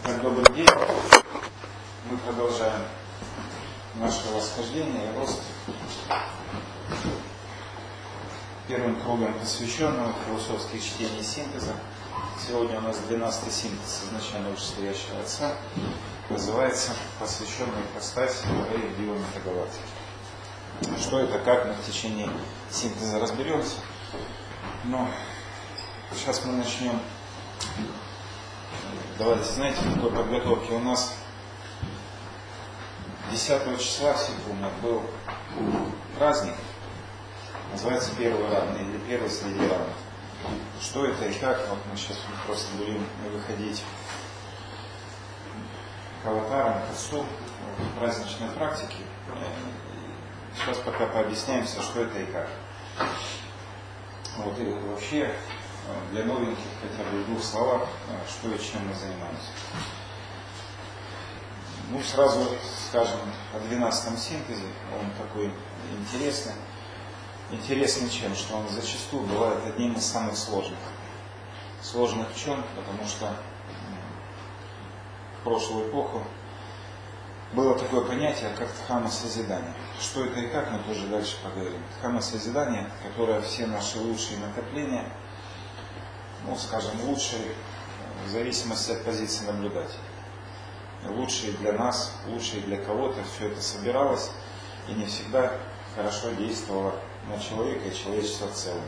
Итак, добрый день. Мы продолжаем наше восхождение и рост первым кругом, посвященного философских чтений синтеза. Сегодня у нас 12-й синтез изначально вышестоящего отца. Называется «Посвященный ипостаси и биометагалактики». Что это, как, мы в течение синтеза разберемся. Но сейчас мы начнем. Давайте, знаете, в такой подготовке у нас 10 числа, все помнят, был праздник, называется Первый равный или Первый среди равных. Что это и как, вот мы сейчас просто будем выходить к аватарам, к отцу в праздничной практике. Сейчас пока пообъясняемся, что это и как. Вот и вообще для новеньких хотя бы в двух словах, что и чем мы занимаемся. Ну, сразу скажем о 12-м синтезе. Он такой интересный. Интересный чем? Что он зачастую бывает одним из самых сложных. Сложных в чем? Потому что в прошлую эпоху было такое понятие, как дхамма-созидание. Что это и как, мы тоже дальше поговорим. Дхамма-созидание, которое все наши лучшие накопления, ну, скажем, лучшие в зависимости от позиции наблюдателя. Лучшие для нас, лучшие для кого-то, все это собиралось и не всегда хорошо действовало на человека и человечество в целом.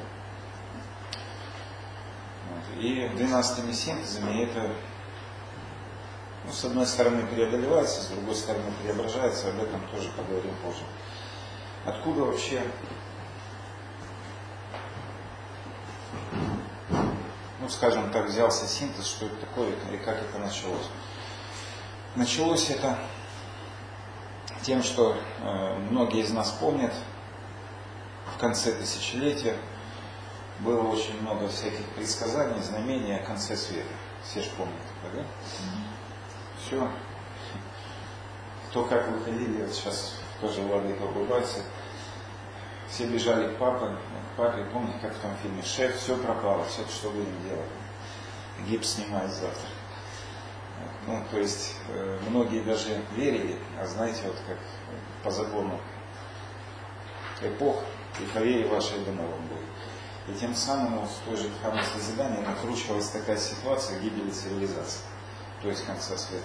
Вот. И 12-ми синтезами это, ну, с одной стороны преодолевается, с другой стороны преображается, об этом тоже поговорим позже. Откуда вообще, ну, скажем так, взялся синтез, что это такое и как это началось? Началось это тем, что многие из нас помнят, в конце тысячелетия было очень много всяких предсказаний, знамений о конце света. Все же помнят, да? Все. Кто как выходили, вот сейчас тоже Владыка улыбается. Все бежали к папе, помните, как в том фильме «Шеф, все пропало, все, что будем делать. Гипс снимать завтра». Ну, то есть, многие даже верили, а знаете, вот как по закону эпох, и по вере вашей домовым будет. И тем самым в той же дхамма-созидании накручивалась такая ситуация гибели цивилизации, то есть конца света.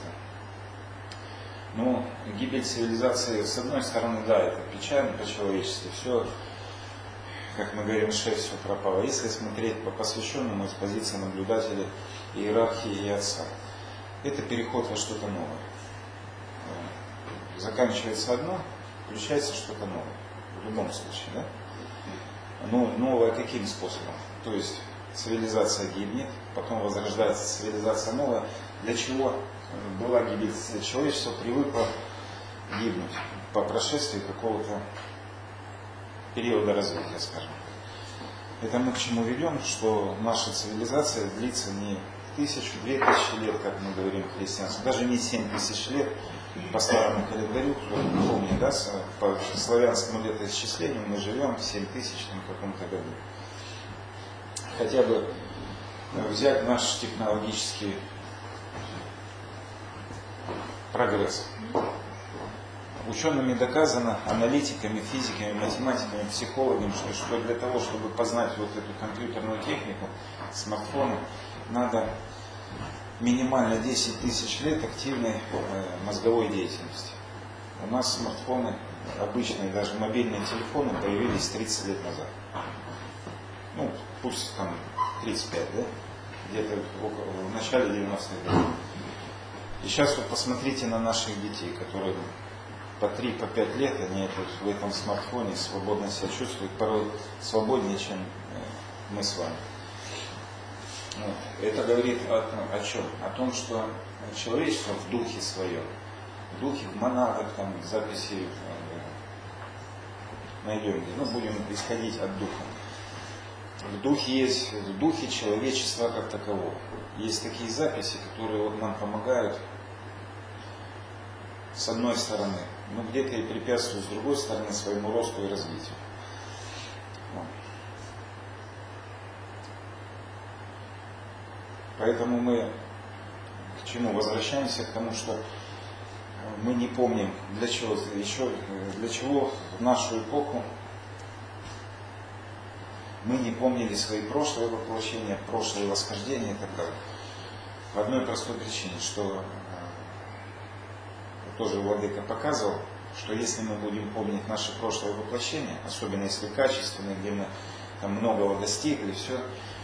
Ну, гибель цивилизации, с одной стороны, да, это печально по-человечески, все, как мы говорим, шеф, все пропало. Если смотреть по посвященному из позиции наблюдателя, иерархии и отца, это переход во что-то новое. Заканчивается одно, включается что-то новое. В любом случае, да? Но новое каким способом? То есть цивилизация гибнет, потом возрождается цивилизация новая. Для чего была гибель человечества? Привыкло гибнуть по прошествии какого-то периода развития, скажем. Это мы к чему ведем, что наша цивилизация длится не 1000-2000 лет, как мы говорим в христианстве, даже не 7000 лет по старому календарю, кто помнит, да, по славянскому летоисчислению мы живем в 7000 каком-то году. Хотя бы взять наш технологический прогресс. Учеными доказано, аналитиками, физиками, математиками, психологами, что для того, чтобы познать вот эту компьютерную технику, смартфоны, надо минимально 10 тысяч лет активной мозговой деятельности. У нас смартфоны, обычные, даже мобильные телефоны появились 30 лет назад. Ну, пусть там 35, да? Где-то в начале 90-х годов. И сейчас вот посмотрите на наших детей, которые по 3-5 лет, они в этом смартфоне свободно себя чувствуют, порой свободнее, чем мы с вами. Это говорит о чем? О том, что человечество в духе своем, в духе, в монадах, там, записи найдем, ну, будем исходить от духа. В духе человечества как такового. Есть такие записи, которые вот нам помогают с одной стороны, но где-то и препятствуют с другой стороны своему росту и развитию. Поэтому мы к чему? Возвращаемся к тому, что мы не помним, для чего в нашу эпоху мы не помнили свои прошлые воплощения, прошлые восхождения и так далее. По одной простой причине, что тоже Владыка показывал, что если мы будем помнить наши прошлые воплощения, особенно если качественные, где мы там многого достигли, все,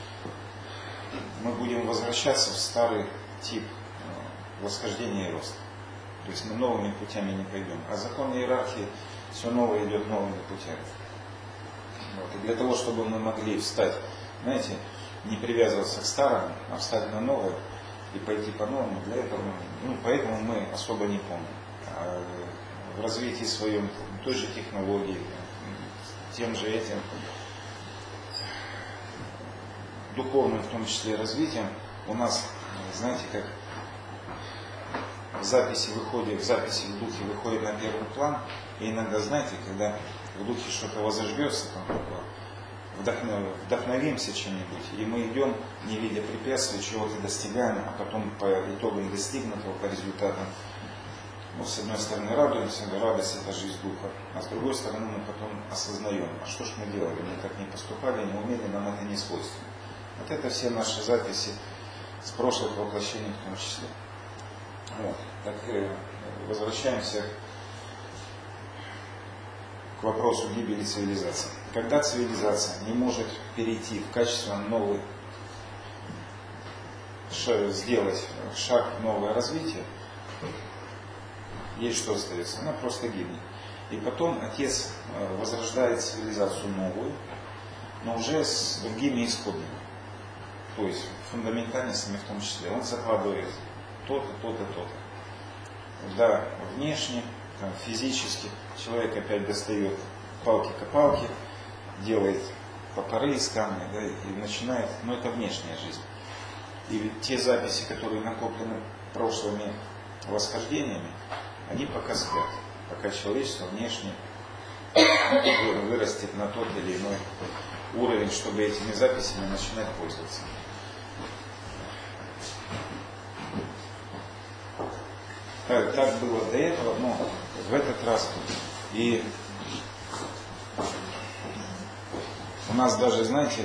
мы будем возвращаться в старый тип восхождения и роста. То есть мы новыми путями не пойдем. А закон иерархии все новое идет новыми путями. Вот. И для того, чтобы мы могли встать, знаете, не привязываться к старому, а встать на новое и пойти по новому, для этого, поэтому мы особо не помним. А в развитии своем, той же технологии, тем же этим, духовным в том числе развитием, у нас, знаете, как в записи в духе выходит на первый план, и иногда, знаете, когда в духе что-то возожгется, вдохновимся чем-нибудь, и мы идем, не видя препятствий, чего-то достигаем, а потом по итогам достигнутого, по результатам, с одной стороны радуемся, радость это жизнь духа, а с другой стороны мы потом осознаем, а что ж мы делали, мы так не поступали, не умели, нам это не свойственно. Вот это все наши записи с прошлых воплощений в том числе. Вот. Так возвращаемся к вопросу гибели цивилизации. Когда цивилизация не может перейти в качественно новый, сделать шаг в новое развитие, ей что остается? Она просто гибнет. И потом Отец возрождает цивилизацию новую, но уже с другими исходами. То есть фундаментальностями в том числе. Он закладывает то-то, то-то, то-то. Да, внешне, физически человек опять достает палки-копалки, делает топоры из камня, да, и начинает, это внешняя жизнь. И те записи, которые накоплены прошлыми восхождениями, они пока спят, пока человечество внешне вырастет на тот или иной уровень, чтобы этими записями начинать пользоваться. Так было до этого, но в этот раз. И у нас даже, знаете,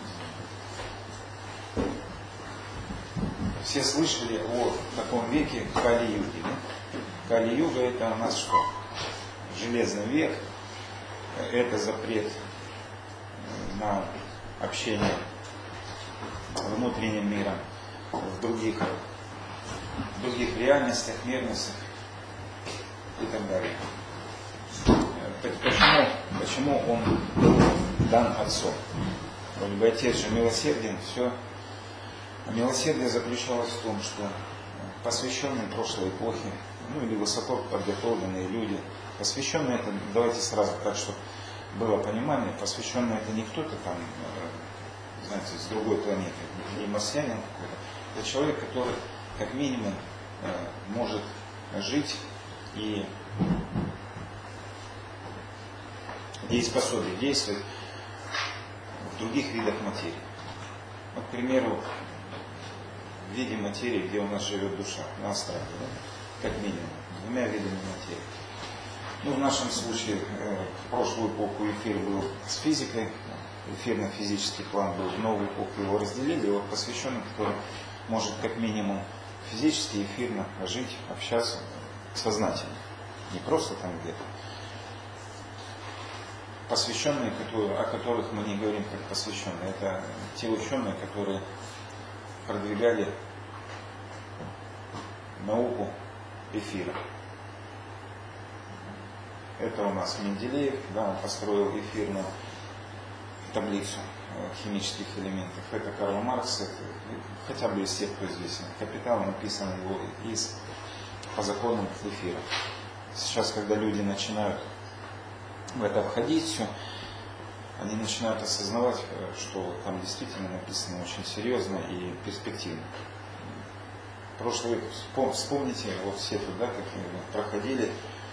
все слышали о таком веке Кали-юге. Да? Кали-юга это у нас что? Железный век. Это запрет на общение внутренним миром в других реальностях, мирностях и так далее. Почему он дан Отцом? Вроде бы Отец же милосерден, все. А милосердие заключалось в том, что посвященные прошлой эпохе, или высоко подготовленные люди, посвященные это, давайте сразу так, чтобы было понимание, посвященные это не кто-то там, знаете, с другой планеты, не марсианин какой-то, это человек, который как минимум может жить и способен действовать в других видах материи. К примеру, в виде материи, где у нас живет душа, на астрале, да? Как минимум, двумя видами материи. В нашем случае, в прошлую эпоху эфир был с физикой, эфирно-физический план был, в новую эпоху его разделили, посвященный, который может как минимум физически, эфирно жить, общаться сознательно. Не просто там где-то. Посвященные, о которых мы не говорим как посвященные, это те ученые, которые продвигали науку эфира. Это у нас Менделеев, он построил эфирную таблицу химических элементов. Это Карл Маркс, это, хотя бы из тех, кто известен. «Капитал» написан его по законам эфира. Сейчас, когда люди начинают в это входить все, они начинают осознавать, что там действительно написано очень серьезно и перспективно. Прошлый век, вспомните, все туда, как проходили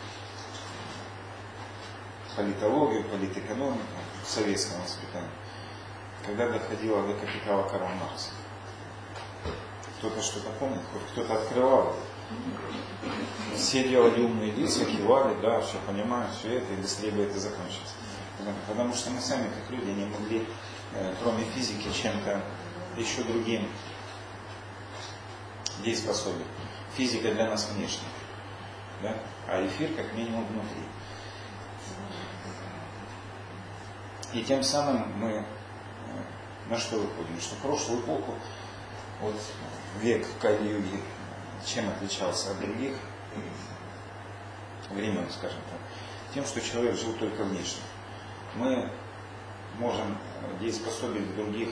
политологию, политэкономику в советском воспитании, когда доходило до «Капитала» Карла Маркса. Кто-то что-то помнит, хоть кто-то открывал. Все делали умные лица, кивали, да, все понимают, все это, и быстрее бы это закончилось. Потому что мы сами, как люди, не могли, кроме физики, чем-то еще другим дееспособен. Физика для нас внешняя, да? А эфир как минимум внутри. И тем самым мы на что выходим? Что прошлую эпоху, вот век Кали-юги, чем отличался от других времен, скажем так? Тем, что человек жил только внешне. Мы можем дееспособить в других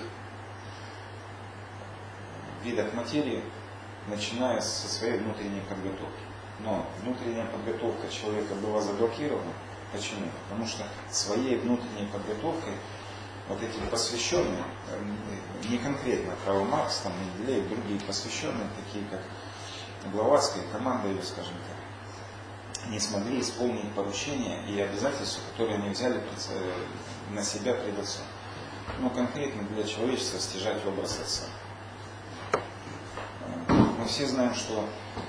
видах материи, начиная со своей внутренней подготовки. Но внутренняя подготовка человека была заблокирована. Почему? Потому что своей внутренней подготовкой вот эти посвященные, не конкретно Карл Маркс, там, Менделеев, другие посвященные, такие как Блаватская, команда ее, скажем так, не смогли исполнить поручения и обязательства, которые они взяли на себя пред Отцом. Ну, конкретно для человечества стяжать образ Отца. Мы все знаем, что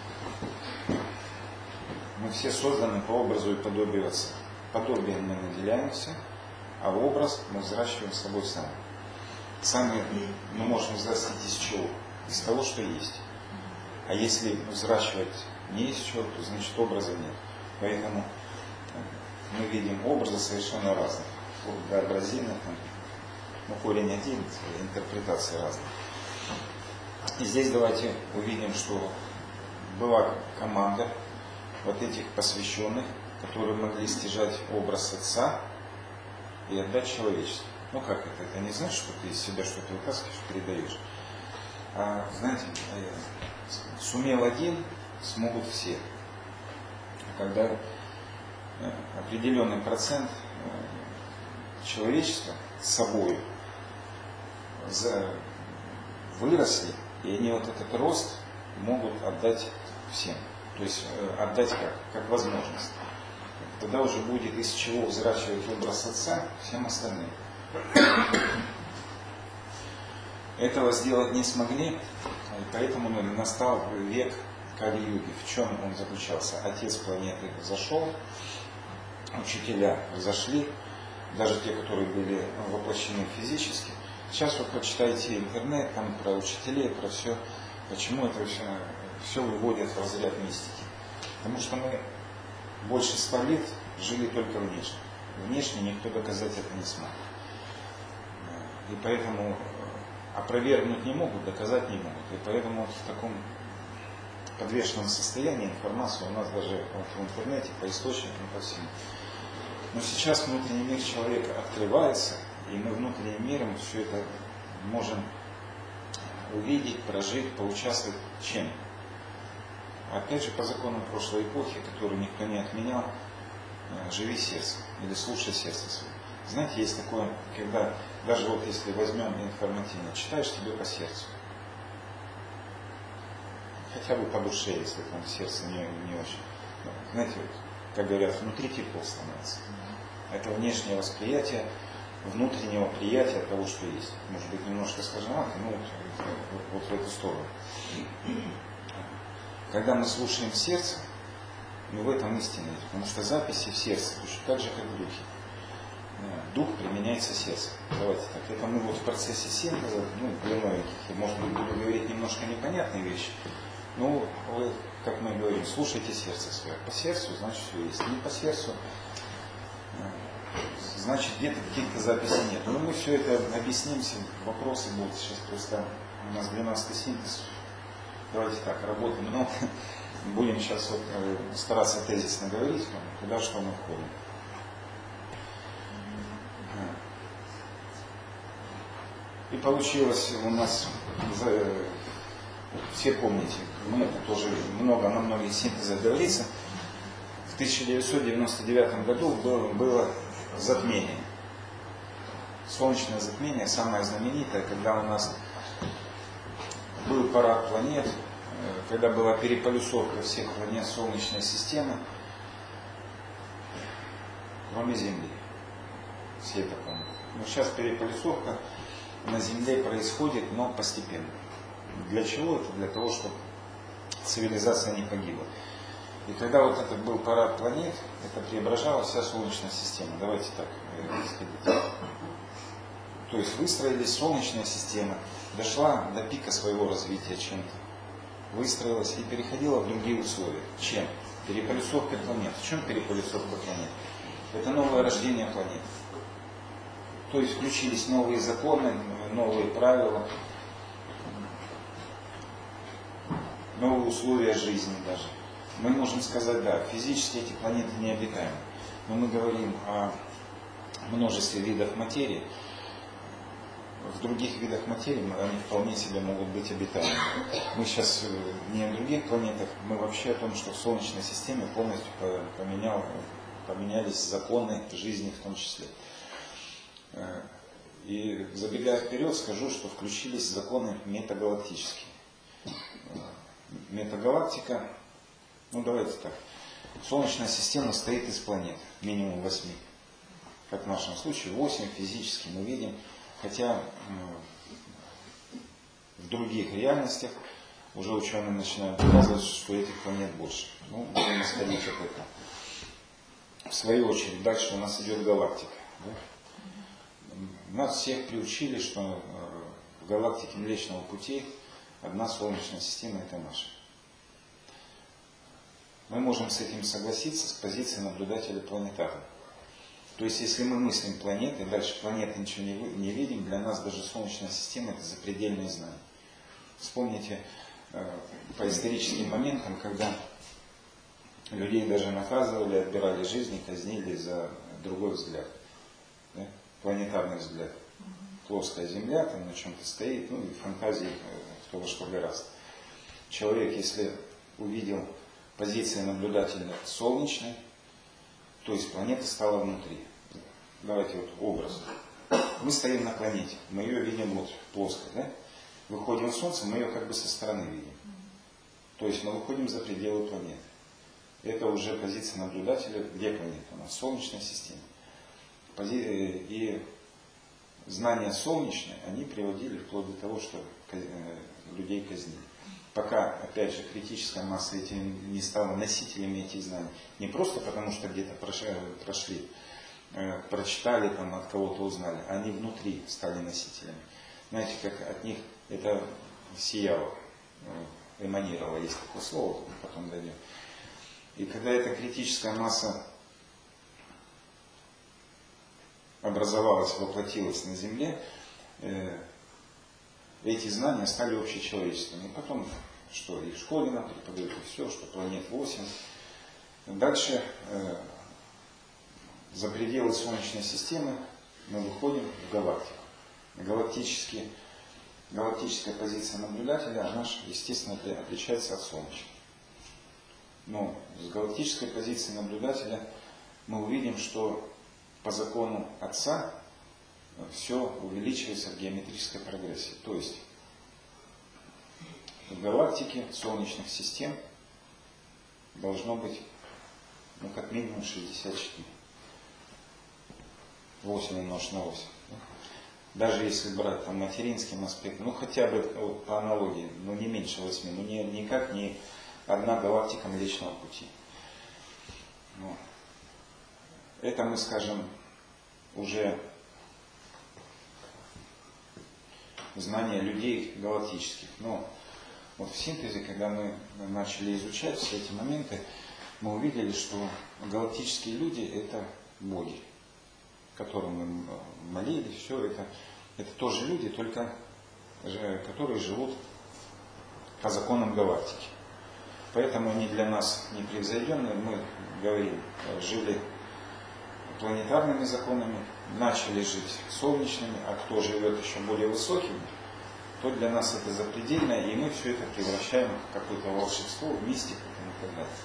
мы все созданы по образу и подобию Отца. Подобием мы наделяемся, а образ мы взращиваем с собой сами. Сами мы можем взрастить из чего? Из того, что есть. А если взращивать не из чего, то значит образа нет. Поэтому мы видим образы совершенно разных. Образины, ну, корень один, интерпретации разные. И здесь давайте увидим, что была команда вот этих посвященных, которые могли стяжать образ Отца и отдать человечеству. Ну как это? Это не значит, что ты из себя что-то вытаскиваешь, передаешь. А, знаете, сумел один, смогут все. Когда определенный процент человечества с собой выросли, и они вот этот рост могут отдать всем. То есть отдать как возможность. Тогда уже будет из чего взращивать образ Отца всем остальным. Этого сделать не смогли, и поэтому настал век Кали-юги. В чем он заключался? Отец планеты зашел, учителя зашли, даже те, которые были воплощены физически. Сейчас вы прочитайте интернет, там про учителей, про все. Почему это все выводит в разряд мистики? Потому что мы больше 100 лет жили только внешне. Внешне никто доказать это не смог. И поэтому опровергнуть не могут, доказать не могут. И поэтому вот в таком подвешенном состоянии информация у нас даже в интернете, по источникам, по всему. Но сейчас внутренний мир человека открывается, и мы внутренним миром все это можем увидеть, прожить, поучаствовать. Чем? Опять же, по законам прошлой эпохи, которую никто не отменял, живи сердцем или слушай сердце свое. Знаете, есть такое, когда даже вот если возьмем информативно, читаешь тебе по сердцу. Хотя бы по душе, если там сердце не очень. Знаете, вот, как говорят, внутри тепло становится. Это внешнее восприятие внутреннего приятия того, что есть. Может быть, немножко скажемато, но вот в эту сторону. Когда мы слушаем сердце, мы в этом истина есть. Потому что записи в сердце, так же, как в духе. Дух применяется сердцем. Давайте так. Это мы вот в процессе синтеза, длиной, может быть, буду говорить немножко непонятные вещи. Но вы, как мы говорим, слушайте сердце свое. По сердцу, значит, все есть. Не по сердцу, значит, где-то каких-то записей нет. Но мы все это объяснимся, вопросы будут. Сейчас просто у нас 12-й синтез. Давайте так, работы много. Будем сейчас вот стараться тезисно говорить, куда что мы входим. И получилось у нас, все помните, мы это тоже много на многих синтезах говорится, в 1999 году было затмение. Солнечное затмение, самое знаменитое, когда у нас был парад планет, когда была переполюсовка всех планет Солнечной системы, кроме Земли. Все это помнят. Но сейчас переполюсовка на Земле происходит, но постепенно. Для чего это? Для того, чтобы цивилизация не погибла. И когда вот это был парад планет, это преображала вся Солнечная система. Давайте так исходить. То есть выстроились Солнечная система, дошла до пика своего развития чем-то, выстроилась и переходила в другие условия. Чем? Переполюсовка планет. В чем переполюсовка планет? Это новое рождение планет. То есть включились новые законы, новые правила, новые условия жизни даже. Мы можем сказать, да, физически эти планеты необитаемы, но мы говорим о множестве видов материи. В других видах материи они вполне себе могут быть обитаемыми. Мы сейчас не о других планетах, мы вообще о том, что в Солнечной системе полностью поменялись законы жизни в том числе. И забегая вперед, скажу, что включились законы метагалактические. Метагалактика, ну давайте так, Солнечная система состоит из планет, минимум 8. Как в нашем случае 8 физически мы видим, хотя в других реальностях уже ученые начинают доказывать, что этих планет больше. Ну, будем исходить от этого. В свою очередь, дальше у нас идет галактика. Да? Нас всех приучили, что в галактике Млечного Пути одна Солнечная система – это наша. Мы можем с этим согласиться с позиции наблюдателя планетарного. То есть, если мы мыслим планеты, дальше планеты ничего не видим, для нас даже Солнечная система – это запредельные знания. Вспомните по историческим моментам, когда людей даже наказывали, отбирали жизни, казнили за другой взгляд. Да? Планетарный взгляд. Плоская Земля, там на чем-то стоит, ну и фантазии кто во что гораздо. Человек, если увидел позиция наблюдателя солнечной, то есть планета стала внутри. Давайте вот образ. Мы стоим на планете, мы ее видим вот плоской, да? Выходим в Солнце, мы ее как бы со стороны видим. То есть мы выходим за пределы планеты. Это уже позиция наблюдателя, где планета у нас? Солнечная система. И знания солнечные, они приводили вплоть до того, что людей казнили. Пока, опять же, критическая масса не стала носителями этих знаний. Не просто потому, что где-то прошли, прочитали, там, от кого-то узнали, а они внутри стали носителями. Знаете, как от них это сияло, эманировало, есть такое слово, потом дойдем. И когда эта критическая масса образовалась, воплотилась на Земле, эти знания стали общечеловеческими. И потом, что и в школе нам преподают, и все, что планет 8. Дальше, за пределы Солнечной системы, мы выходим в галактику. Галактическая позиция наблюдателя, она же, естественно, отличается от солнечной. Но с галактической позиции наблюдателя мы увидим, что по закону Отца все увеличивается в геометрической прогрессии. То есть в галактике солнечных систем должно быть как минимум 64. 8 умножить на 8. Даже если брать там материнским аспектом, хотя бы вот, по аналогии, не меньше 8, никак не одна галактика Млечного Пути. Это мы скажем уже знания людей галактических. Но вот в синтезе, когда мы начали изучать все эти моменты, мы увидели, что галактические люди – это боги, которым мы молились, все это тоже люди, только которые живут по законам галактики. Поэтому они для нас непревзойденные, мы говорим, жили планетарными законами, начали жить солнечными, а кто живет еще более высокими, то для нас это запредельно, и мы все это превращаем в какое-то волшебство, в мистику и так далее.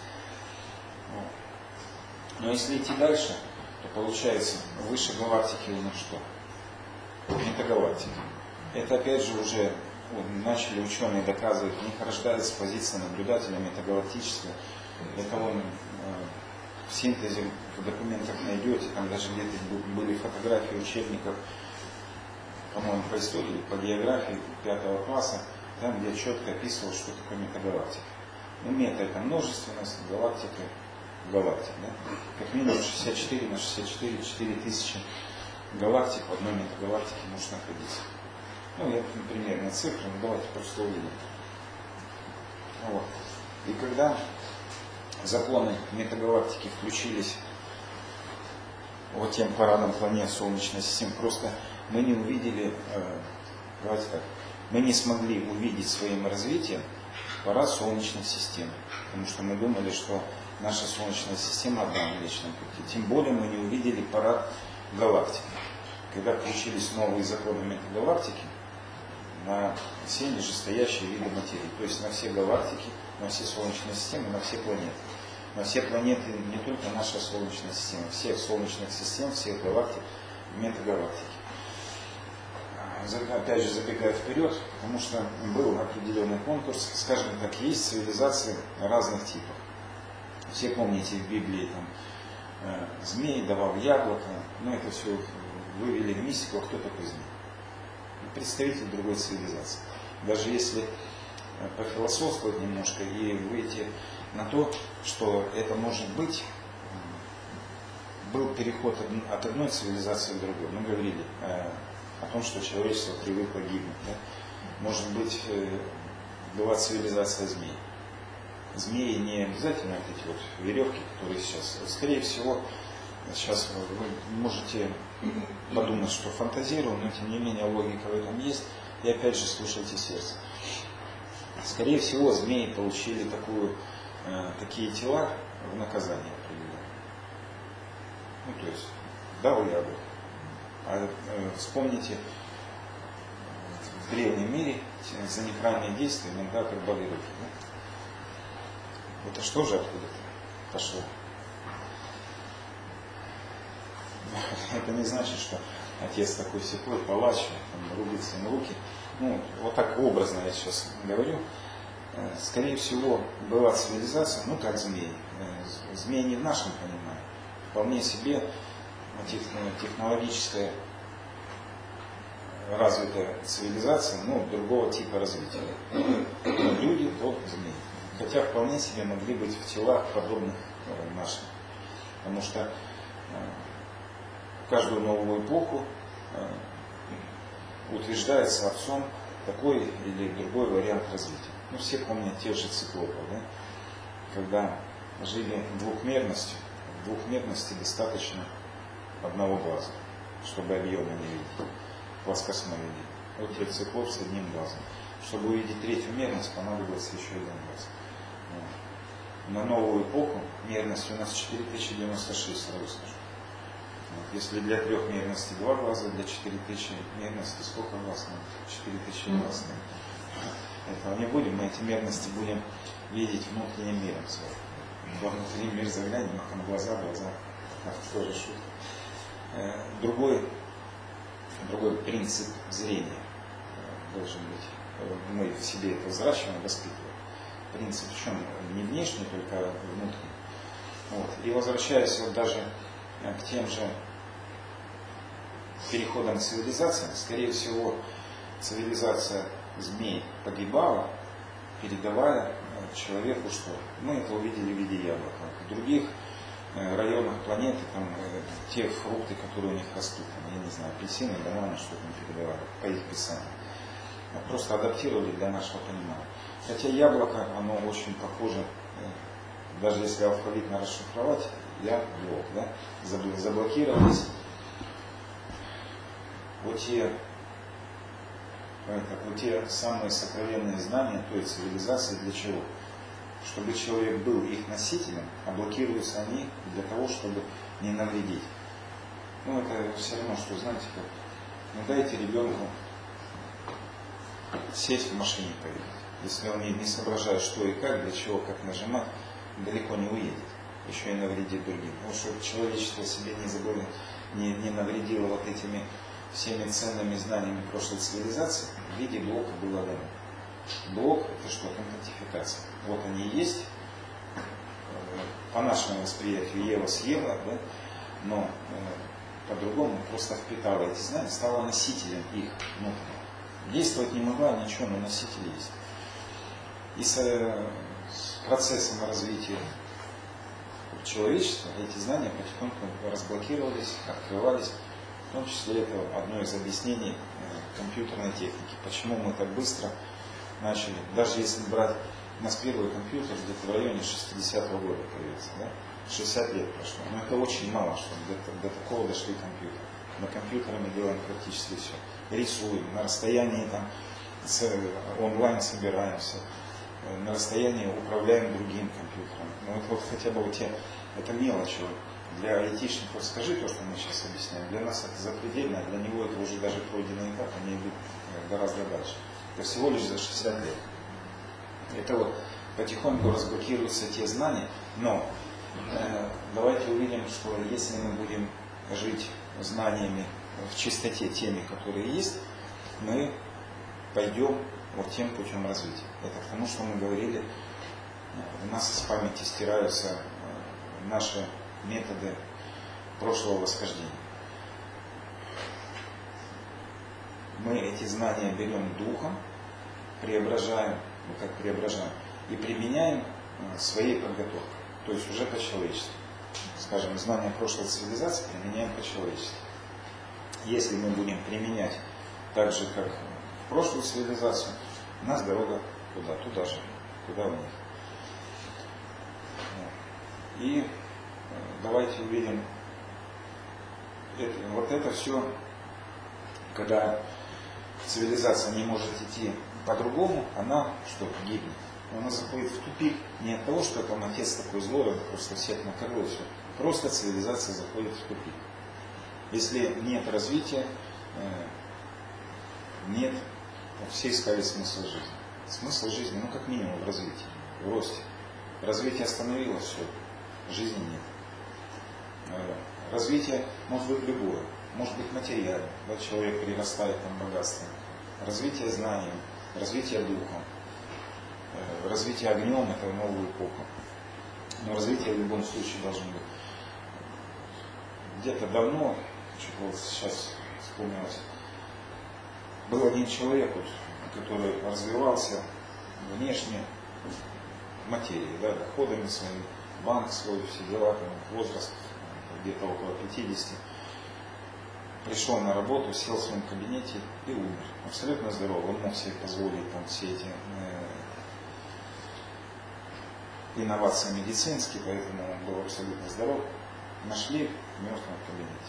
Но если идти дальше, то получается выше галактики у нас что? Метагалактика. Это опять же уже начали ученые доказывать, у них рождается позиция наблюдателя метагалактическая. Это в синтезе в документах найдете, там даже где-то были фотографии учебников, по-моему, по истории, по географии 5 класса, там, где я четко описывал, что такое метагалактика. Ну, мета — это множественность, галактика — галактика. Да? Как минимум 64 на 64, 4000 галактик в одной метагалактике может находиться. Ну, я примерно цифры, но давайте просто увидим. Вот. И когда законы метагалактики включились вот тем парадом планет Солнечной системы, просто мы не увидели, давайте так, мы не смогли увидеть своим развитием парад Солнечной системы, потому что мы думали, что наша Солнечная система одна в Млечном Пути. Тем более мы не увидели парад галактик. Когда включились новые законы метагалактики, на все нижестоящие виды материи, то есть на все галактики, на все Солнечные системы, на все планеты. На все планеты, не только наша Солнечная система, всех Солнечных систем, всех галактик, метагалактики. Опять же, забегая вперед, потому что был определенный конкурс, скажем так, есть цивилизации разных типов. Все помните в Библии, там, змей давал яблоко, но это все вывели в мистику, кто такой змей? Представитель другой цивилизации. Даже если пофилософствовать немножко и выйти на то, что это может быть, был переход от одной цивилизации к другой. Мы говорили о том, что человечество привыкло гибнуть. Да? Может быть, была цивилизация змей. Змеи не обязательно вот эти вот веревки, которые сейчас, скорее всего, сейчас вы можете подумать, что фантазирую, но тем не менее логика в этом есть. И опять же слушайте сердце. Скорее всего, змеи получили такие тела в наказание определенное. Ну, то есть, дал яблоко. А вспомните, в древнем мире за неправильные действия иногда отрубали руки. Да? Это что же откуда-то пошло? Это не значит, что отец такой секой, палач, рубит всем руки. Ну, вот так образно я сейчас говорю. Скорее всего, была цивилизация, ну как змеи. Змеи не в нашем понимании. Вполне себе технологическая развитая цивилизация, но другого типа развития. Люди, то змеи. Хотя вполне себе могли быть в телах подобных нашим. Потому что в каждую новую эпоху утверждается отцом такой или другой вариант развития. Ну, все помнят тех же циклопов, да? Когда жили двухмерностью. В двухмерности достаточно одного глаза, чтобы объема не видеть, плоскостной видеть. Вот тебе циклоп с одним глазом. Чтобы увидеть третью мерность, понадобился еще один глаз. Вот. На новую эпоху мерность у нас 4096, сразу скажу. Вот. Если для трехмерности 2 глаза, для 4000 мерности сколько глаз? 4000 глаз. Этого не будем, мы эти мерности будем видеть внутренним миром своим. Во внутренний мир заглянем, там глаза, тоже шутка. Другой принцип зрения должен быть. Мы в себе это взращиваем, воспитываем. Принцип в чем? Не внешний, только внутренний. Вот. И возвращаясь вот даже к тем же переходам цивилизации, скорее всего, цивилизация змей погибала, передавая человеку что? Мы это увидели в виде яблока. В других районах планеты там те фрукты, которые у них растут, там, я не знаю, апельсины, бананы, что там передавали по их писанию. Просто адаптировали для нашего понимания. Хотя яблоко, оно очень похоже, даже если алфавитно расшифровать, яблок, да, заблокировались вот те самые сокровенные знания той цивилизации для чего? Чтобы человек был их носителем, а блокируются они для того, чтобы не навредить. Ну, это все равно, что, знаете, как, ну, дайте ребенку сесть в машине поехать. Если он не соображает, что и как, для чего, как нажимать, далеко не уедет. Еще и навредит другим. Потому что человечество себе не навредило вот этими всеми ценными знаниями прошлой цивилизации, в виде блока было дано. Блок — это что? Идентификация. Вот они и есть. По нашему восприятию Ева съела, да? Но по-другому просто впитала эти знания, стала носителем их внутреннего. Действовать не могла, ничего, но носитель есть. И с процессом развития человечества эти знания потихоньку разблокировались, открывались. В том числе это одно из объяснений компьютерной техники. Почему мы так быстро начали, даже если брать, у нас первый компьютер где-то в районе 60-го года появился, да? 60 лет прошло. Но это очень мало, чтобы до такого дошли компьютеры. На компьютере мы делаем практически все. Рисуем, на расстоянии там, онлайн собираемся, на расстоянии управляем другим компьютером. Ну вот хотя бы это мелочь. Для айтишников скажи то, что мы сейчас объясняем. Для нас это запредельно, для него это уже даже пройденный этап, они идут гораздо дальше. Это всего лишь за 60 лет. Это вот потихоньку разблокируются те знания, но давайте увидим, что если мы будем жить знаниями в чистоте теми, которые есть, мы пойдем вот тем путем развития. Это к тому, что мы говорили, у нас из памяти стираются наши методы прошлого восхождения. Мы эти знания берем духом, преображаем, и применяем своей подготовкой, то есть уже по-человечески. Скажем, знания прошлой цивилизации применяем по-человечески. Если мы будем применять так же, как в прошлую цивилизацию, у нас дорога куда? Туда же, куда у них. И давайте увидим, вот это все, когда цивилизация не может идти по-другому, она что, гибнет. Она заходит в тупик не от того, что там отец такой злой, он просто всех накормил, все. Просто цивилизация заходит в тупик. Если нет развития, нет, все искали смысл жизни. Смысл жизни, ну как минимум в развитии, в росте. Развитие остановилось, все, жизни нет. Развитие может быть любое, может быть материальное, да, человек прирастает там богатством. Развитие знанием, развитие духом, развитие огнем — это новую эпоху. Но развитие в любом случае должно быть. Где-то давно, вот сейчас вспомнилось, был один человек, вот, который развивался внешне в материи, да, доходами своими, банк свой, все дела, там, возраст где-то около 50. Пришел на работу, сел в своем кабинете и умер. Абсолютно здоровый. Он мог себе позволить там все эти инновации медицинские, поэтому он был абсолютно здоров. Нашли в мертвом кабинете.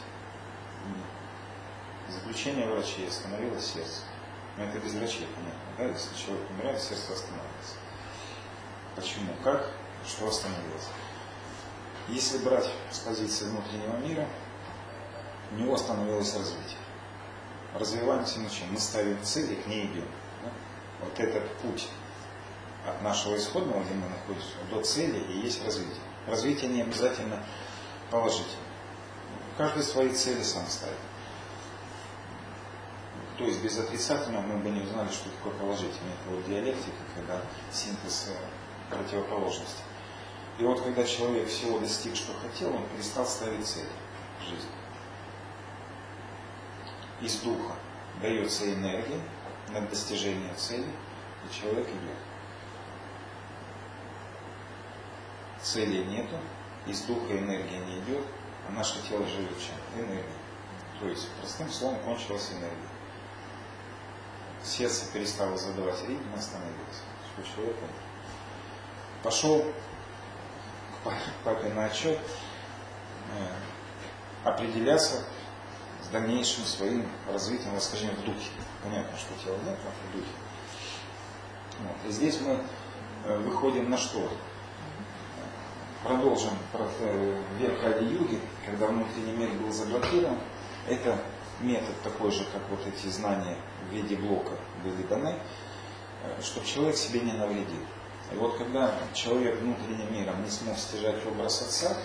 Заключение врачей: остановилось сердце. Но это без врачей, понятно, да? Если человек умирает, сердце останавливается. Почему? Как? Что остановилось? Если брать с позиции внутреннего мира, у него остановилось развитие. Развиваемся мы чем? Мы ставим цель и к ней идем. Да? Вот этот путь от нашего исходного, где мы находимся, до цели и есть развитие. Развитие не обязательно положительное. Каждый свои цели сам ставит. То есть без отрицательного мы бы не узнали, что такое положительное. Это вот диалектика, когда синтез противоположности. И вот когда человек всего достиг, что хотел, он перестал ставить цели в жизни. Из духа дается энергия на достижение цели, и человек идет. Цели нету, из духа энергия не идет, а наше тело живет чем? Энергией. То есть, простым словом, кончилась энергия. Сердце перестало задавать ритм, остановилось. Что человек пошел к папе на отчет определяться с дальнейшим своим развитием, восхождением в духе. Понятно, что тела нет, а в духе. Вот. И здесь мы выходим на что? Продолжим век Али-Юги, когда внутренний мир был заблокирован. Это метод такой же, как вот эти знания в виде блока были даны, чтобы человек себе не навредил. И вот когда человек внутренним миром не смог стяжать образ отца,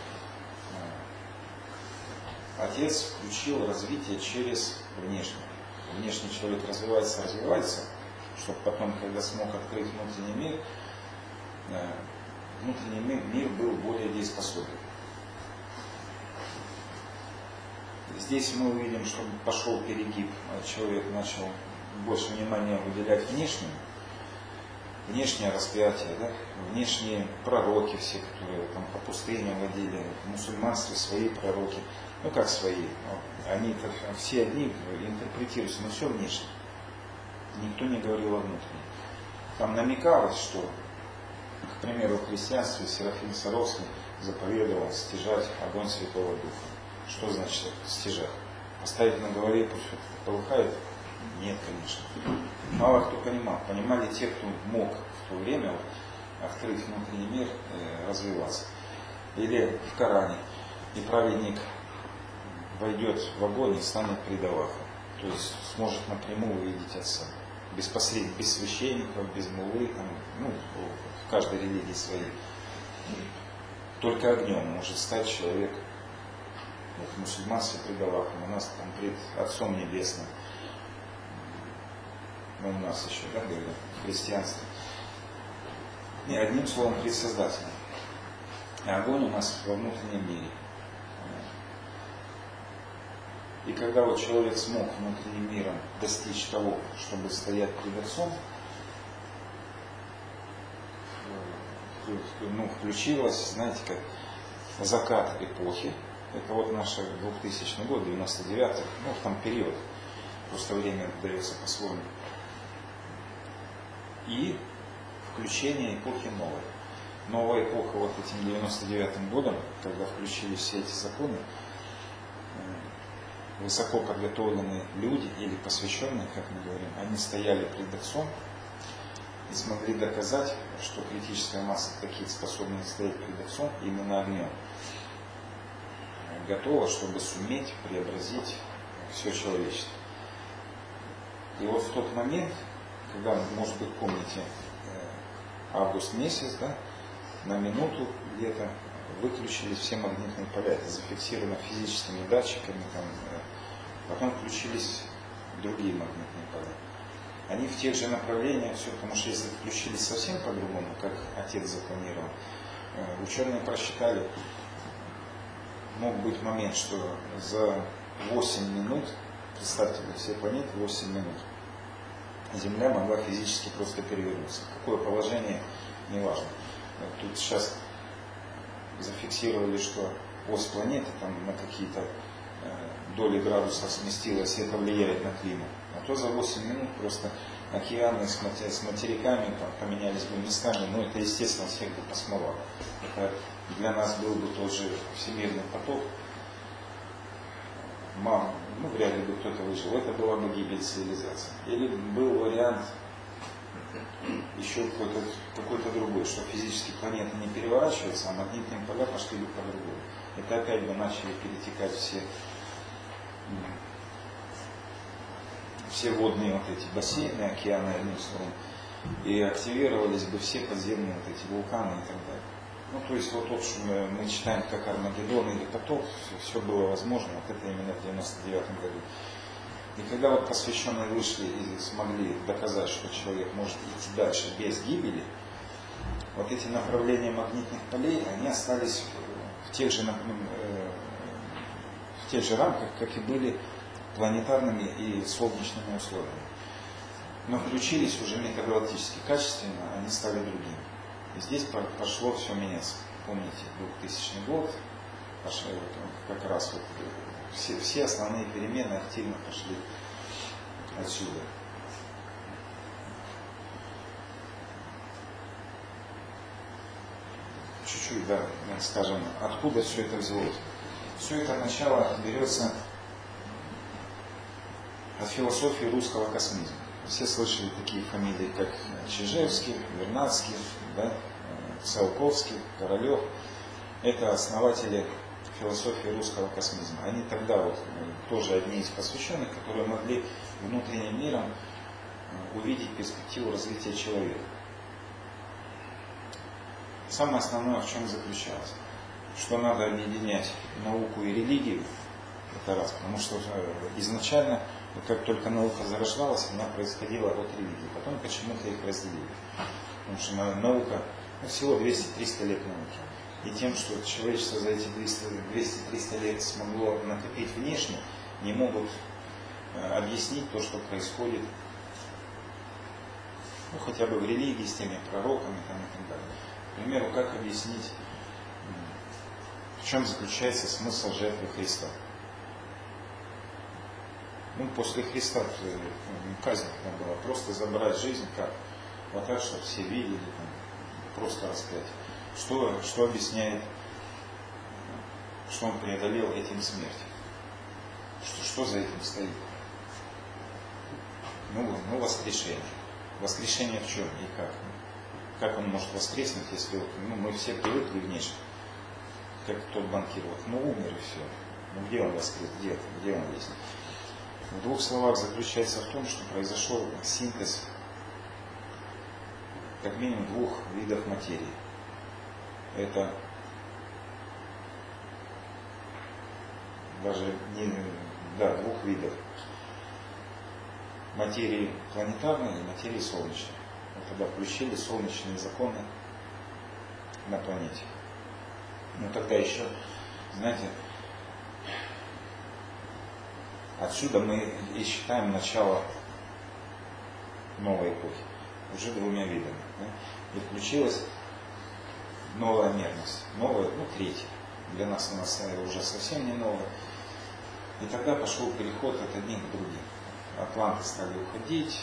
отец включил развитие через внешнее. Внешний человек развивается, чтобы потом, когда смог открыть внутренний мир был более дееспособен. Здесь мы увидим, что пошел перегиб, человек начал больше внимания уделять внешнему, внешнее распятие, да? Внешние пророки все, которые там по пустыням водили, в мусульманстве свои пророки, ну как свои, они все одни интерпретируются, но все внешне. Никто не говорил о внутреннем. Там намекалось, что, к примеру, в христианстве Серафим Саровский заповедовал стяжать огонь Святого Духа. Что значит стяжать? Поставить на голове, пусть это полыхает? Нет, конечно. Мало кто понимал. Понимали те, кто мог в то время открыть внутренний мир, развиваться. Или в Коране. И праведник войдет в огонь и станет предавахом. То есть сможет напрямую увидеть Отца. Без посредников, без священников, без муллы, там, ну, в каждой религии своей. Только огнем может стать человек. Вот в мусульманстве предавахом, у нас там пред Отцом Небесным. Но у нас еще, да, говорят, в христианстве. Не, одним словом, пред Создателем. И огонь у нас во внутреннем мире. И когда вот человек смог внутренним миром достичь того, чтобы стоять пред Отцом, ну, включилось, знаете, как закат эпохи. Это вот наш 2000 год, 99-й, ну, в том период. Просто время дается по-своему. И включение эпохи новой. Новая эпоха вот этим 99-м годом, когда включились все эти законы, высоко подготовленные люди или посвященные, как мы говорим, они стояли пред Отцом и смогли доказать, что критическая масса таких способных стоять пред Отцом именно огнем готова, чтобы суметь преобразить все человечество. И вот в тот момент, когда, может быть, помните, август месяц, да, на минуту где-то выключились все магнитные поля. Это зафиксировано физическими датчиками, там, потом включились другие магнитные поля. Они в тех же направлениях, все, потому что если включились совсем по-другому, как Отец запланировал, ученые просчитали, мог быть момент, что за 8 минут, представьте, все планеты 8 минут, Земля могла физически просто перевернуться. Какое положение, неважно. Тут сейчас зафиксировали, что ось планеты там на какие-то доли градусов сместилась, и это влияет на климат. А то за 8 минут просто океаны с материками там поменялись бы местами, но это, естественно, всех бы посмывало. Это для нас был бы тот же всемирный потоп. Ну, вряд ли бы кто-то выжил. Это была бы гибель цивилизации. Или был вариант еще какой-то другой, что физически планета не переворачивается, а магнитные поля пошли бы по-другому. Это опять бы начали перетекать все водные вот эти бассейны, океаны, одним словом, и активировались бы все подземные вот эти вулканы и так далее. Ну, то есть вот то, что мы читаем как Армагеддон или потоп, все было возможно, вот это именно в 99 году. И когда вот посвященные вышли и смогли доказать, что человек может идти дальше без гибели, вот эти направления магнитных полей, они остались в тех же рамках, как и были планетарными и солнечными условиями. Но включились уже метагалактически качественно, они стали другими. И здесь пошло все меняться. Помните, 2000 год, как раз вот все основные перемены активно пошли отсюда. Чуть-чуть, да, скажем, откуда все это взялось. Все это начало берется от философии русского космизма. Все слышали такие фамилии, как Чижевский, Вернадский, да, Циолковский, Королев. Это основатели философии русского космизма. Они тогда вот тоже одни из посвященных, которые могли внутренним миром увидеть перспективу развития человека. Самое основное в чем заключалось? Что надо объединять науку и религию, это раз, потому что изначально, как только наука зарождалась, она происходила от религии, потом почему-то их разделили. Потому что наука, всего 200-300 лет науки. И тем, что человечество за эти 200-300 лет смогло накопить внешне, не могут объяснить то, что происходит ну, хотя бы в религии с теми пророками там, и так далее. К примеру, как объяснить, в чем заключается смысл жертвы Христа? Ну, после Христа казнь там была, просто забрать жизнь, как? Вот так, чтобы все видели, там, просто распять. Что объясняет, что он преодолел этим смерть? Что за этим стоит? Ну, воскрешение. Воскрешение в чем и как? Как он может воскреснуть, если вот, мы все привыкли внешне, как тот банкир, вот, умер и все. Ну где он воскрес, где он есть? В двух словах заключается в том, что произошел синтез как минимум двух видов материи. Это даже двух видов. Материи планетарной и материи солнечной. Вот тогда включили солнечные законы на планете. Но тогда еще, знаете, отсюда мы и считаем начало новой эпохи. Уже двумя видами. Да? И включилась новая мерность. Новая, третья. Для нас она уже совсем не новая. И тогда пошел переход от одних к другим. Атланты стали уходить,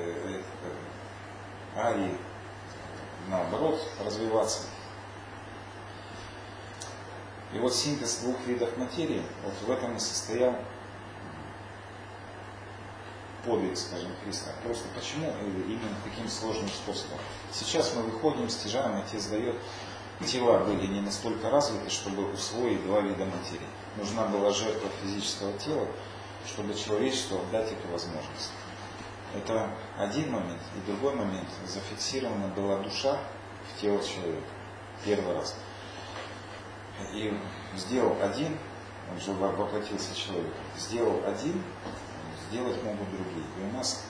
арии, наоборот, развиваться. И вот синтез двух видов материи, вот в этом и состоял подвиг, скажем, Христа. Просто почему именно таким сложным способом? Сейчас мы выходим, стяжаем, Отец дает. Тела были не настолько развиты, чтобы усвоить два вида материи. Нужна была жертва физического тела, чтобы человечеству дать эту возможность. Это один момент. И другой момент. Зафиксирована была душа в тело человека. Первый раз. И сделал один, он же воплотился человек, сделал один, сделать могут другие. И у нас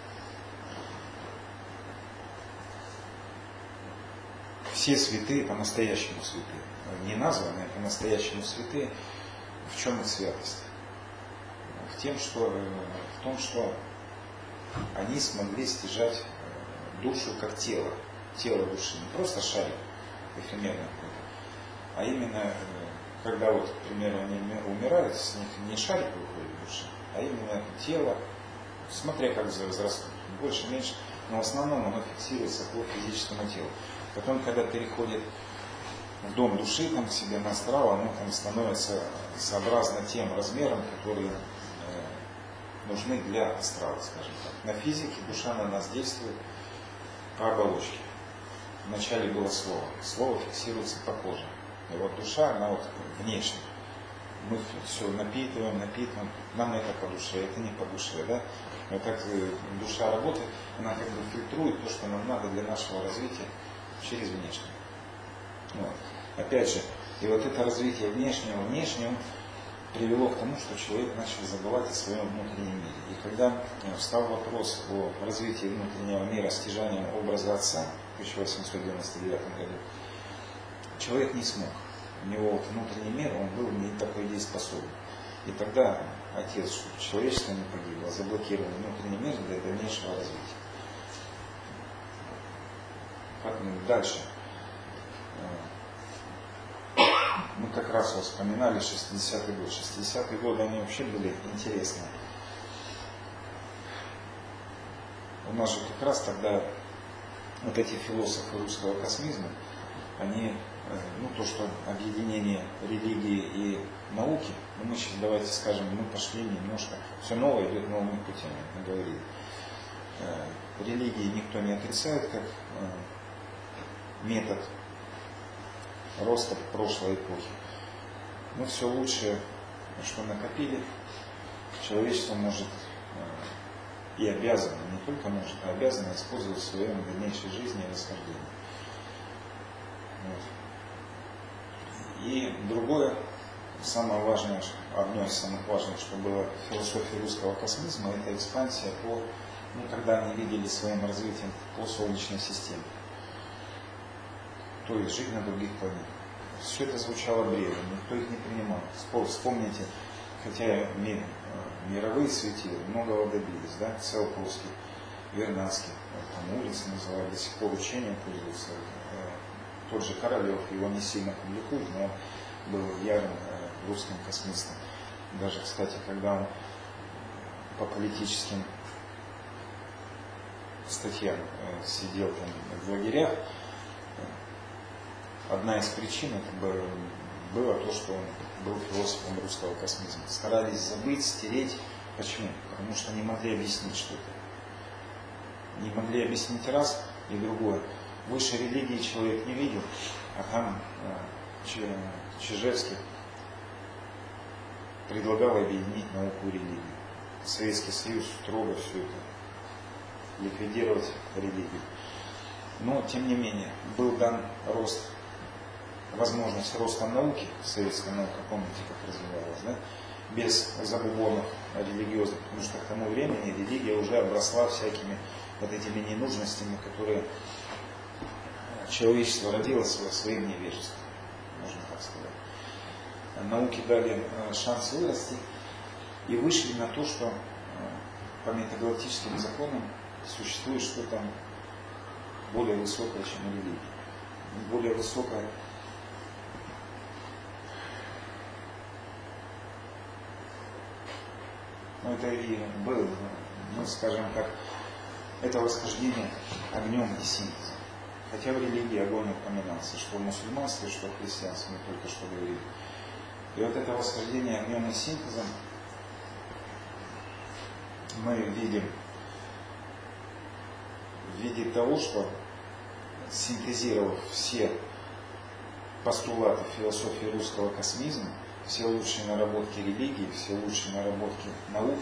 все святые по-настоящему святые. Не названные, а по-настоящему святые. В чем их святость? В том, что они смогли стяжать душу как тело. Тело души. Не просто шарик эфемерный какой-то. А именно, когда вот, к примеру, они умирают, с них не шарик выходит душа, а именно тело, смотря как возрастут, больше, меньше, но в основном оно фиксируется по физическому телу. Потом, когда переходит в дом души, там к себе на астрал, оно там становится сообразно тем размерам, которые нужны для астрала, скажем так. На физике душа на нас действует по оболочке. Вначале было слово. Слово фиксируется по коже. И вот душа, она вот внешне. Мы все напитываем. Нам это по душе, это не по душе. Да? Вот так душа работает, она как бы фильтрует то, что нам надо для нашего развития через внешнее. Вот. Опять же, и вот это развитие внешнего привело к тому, что человек начал забывать о своем внутреннем мире. И когда встал вопрос о развитии внутреннего мира стяжанием образа Отца в 1899 году, человек не смог. У него вот внутренний мир, он был не такой дееспособный. И тогда Отец, чтобы человечество не погибло, заблокировал внутренний мир для дальнейшего развития. Дальше. Мы как раз вспоминали 60-й год. 60-е годы, они вообще были интересные. У нас же как раз тогда вот эти философы русского космизма, они, то, что объединение религии и науки, мы сейчас давайте скажем, мы пошли немножко, все новое идет новыми путями, мы говорили. Религии никто не отрицает, как метод роста прошлой эпохи. Но все лучшее, что накопили, человечество может и обязано, не только может, а обязано использовать в своей дальнейшей жизни и расхождении. Вот. И другое, самое важное, одно из самых важных, что было в философии русского космизма, это экспансия когда они видели своим развитием по Солнечной системе. То есть жить на других планетах. Все это звучало бредом, никто их не принимал. Вспомните, хотя мировые светила многого добились, да, Циолковский, Вернадский, там улицы называют, до сих пор учением пользуются. Тот же Королев, его не сильно публикуют, но он был ярым русским космистом. Даже, кстати, когда он по политическим статьям сидел там в лагерях, одна из причин это было то, что он был философом русского космизма. Старались забыть, стереть. Почему? Потому что не могли объяснить что-то. Не могли объяснить раз и другое. Выше религии человек не видел, а там Чижевский предлагал объединить науку и религию. Советский Союз строго все это ликвидировать религию. Но, тем не менее, был дан рост, возможность роста науки, советская наука, помните, как развивалась, да? Без забубонов религиозных, потому что к тому времени религия уже обросла всякими вот этими ненужностями, которые человечество родилось своим невежеством, можно так сказать. Науке дали шанс вырасти и вышли на то, что по метагалактическим законам существует что-то более высокое, чем религия. Более высокое. Но это и было, мы скажем так, это восхождение огнем и синтезом. Хотя в религии огонь упоминался, что в мусульманстве, что в христианстве, мы только что говорили. И вот это восхождение огнем и синтезом мы видим в виде того, что, синтезировав все постулаты философии русского космизма, все лучшие наработки религии, все лучшие наработки наук,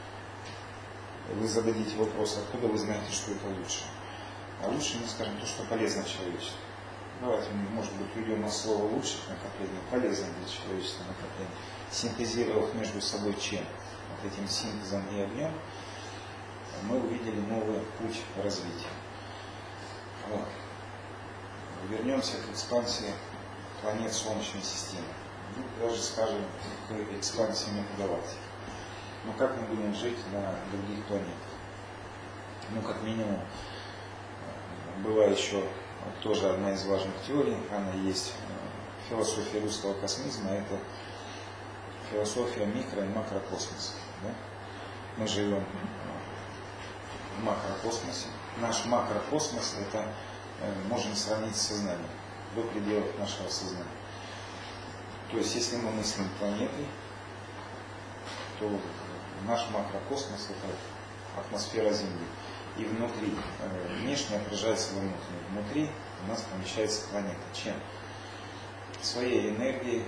вы зададите вопрос, откуда вы знаете, что это лучше? А лучше мы скажем то, что полезно человечеству. Давайте, может быть, уйдем от слова лучших накоплений, полезно для человечества накопление. Синтезировав между собой чем? Вот этим синтезом и огнем, мы увидели новый путь развития. Вот. Вернемся к экспансии планет Солнечной системы. Ну, даже скажем, к экспансии метагалактики. Ну, как мы будем жить на других планетах? Ну, как минимум, была еще тоже одна из важных теорий, она есть философия русского космизма, это философия микро- и макрокосмоса. Да? Мы живем в макрокосмосе. Наш макрокосмос это можно сравнить с сознанием, до пределов нашего сознания. То есть, если мы мыслим планетой, то наш макрокосмос это атмосфера Земли. И внутри, внешне отражается во внутреннем. Внутри у нас помещается планета. Чем? Своей энергией,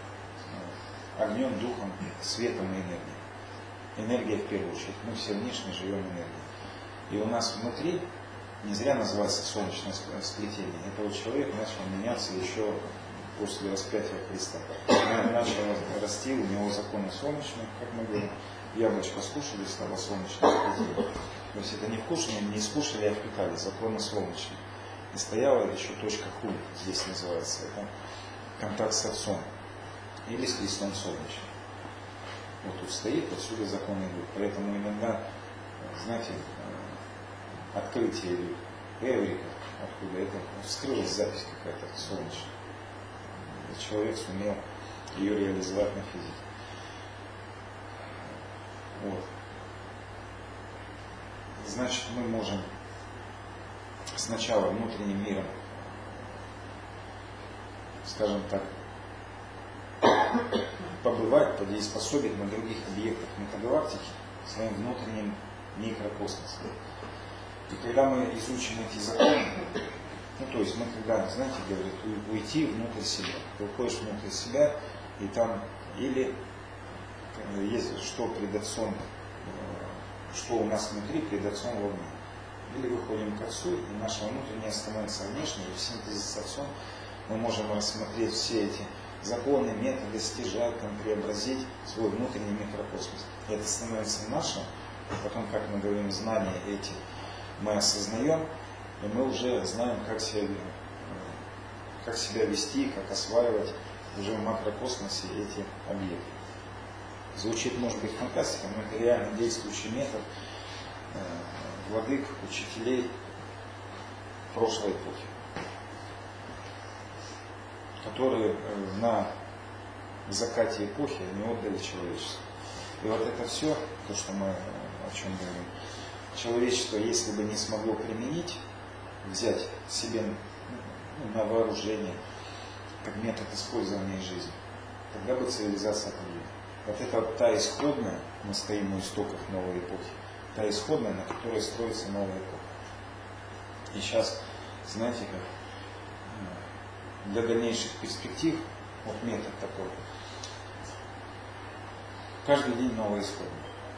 огнем, духом, светом и энергией. Энергия в первую очередь. Мы все внешне живем энергией. И у нас внутри, не зря называется солнечное сплетение, этого человека начал меняться еще после распятия Христа. Он начал расти, у него законы солнечные, как мы говорим. Яблочко скушали, стало солнечное сплетение. То есть это не вкушали, не скушали, а впитали, законы солнечные. И стояла еще точка хуль, здесь называется, это контакт с Отцом. Или с Христом солнечным. Вот тут стоит, отсюда законы идут. Поэтому иногда, знаете, открытие идет. Эврика, откуда это вскрылась запись какая-то солнечная. И человек сумел ее реализовать на физике. Вот. Значит, мы можем сначала внутренним миром, скажем так, побывать, подееспособить на других объектах метагалактики своим внутренним микрокосмосом. И когда мы изучим эти законы, ну то есть мы когда, знаете, говорят, уйти внутрь себя. Ты уходишь внутрь себя, и там или есть что пред Отцом, что у нас внутри, пред Отцом вовне. Или выходим к Отцу, и наше внутреннее становится внешнее, и в синтезе с Отцом мы можем рассмотреть все эти законы, методы, стяжать, там, преобразить свой внутренний микрокосмос. И это становится нашим, и потом, как мы говорим, знания эти мы осознаем, и мы уже знаем, как себя вести, как осваивать уже в макрокосмосе эти объекты. Звучит, может быть, фантастика, но это реально действующий метод владык, учителей прошлой эпохи, которые на закате эпохи не отдали человечеству. И вот это все, то, что мы о чем говорим, человечество, если бы не смогло применить, взять себе на вооружение, как метод использования жизни, тогда бы цивилизация погибла. Вот это вот та исходная, мы стоим у истоков новой эпохи, та исходная, на которой строится новая эпоха. И сейчас, знаете, как для дальнейших перспектив, вот метод такой, каждый день новая исходная.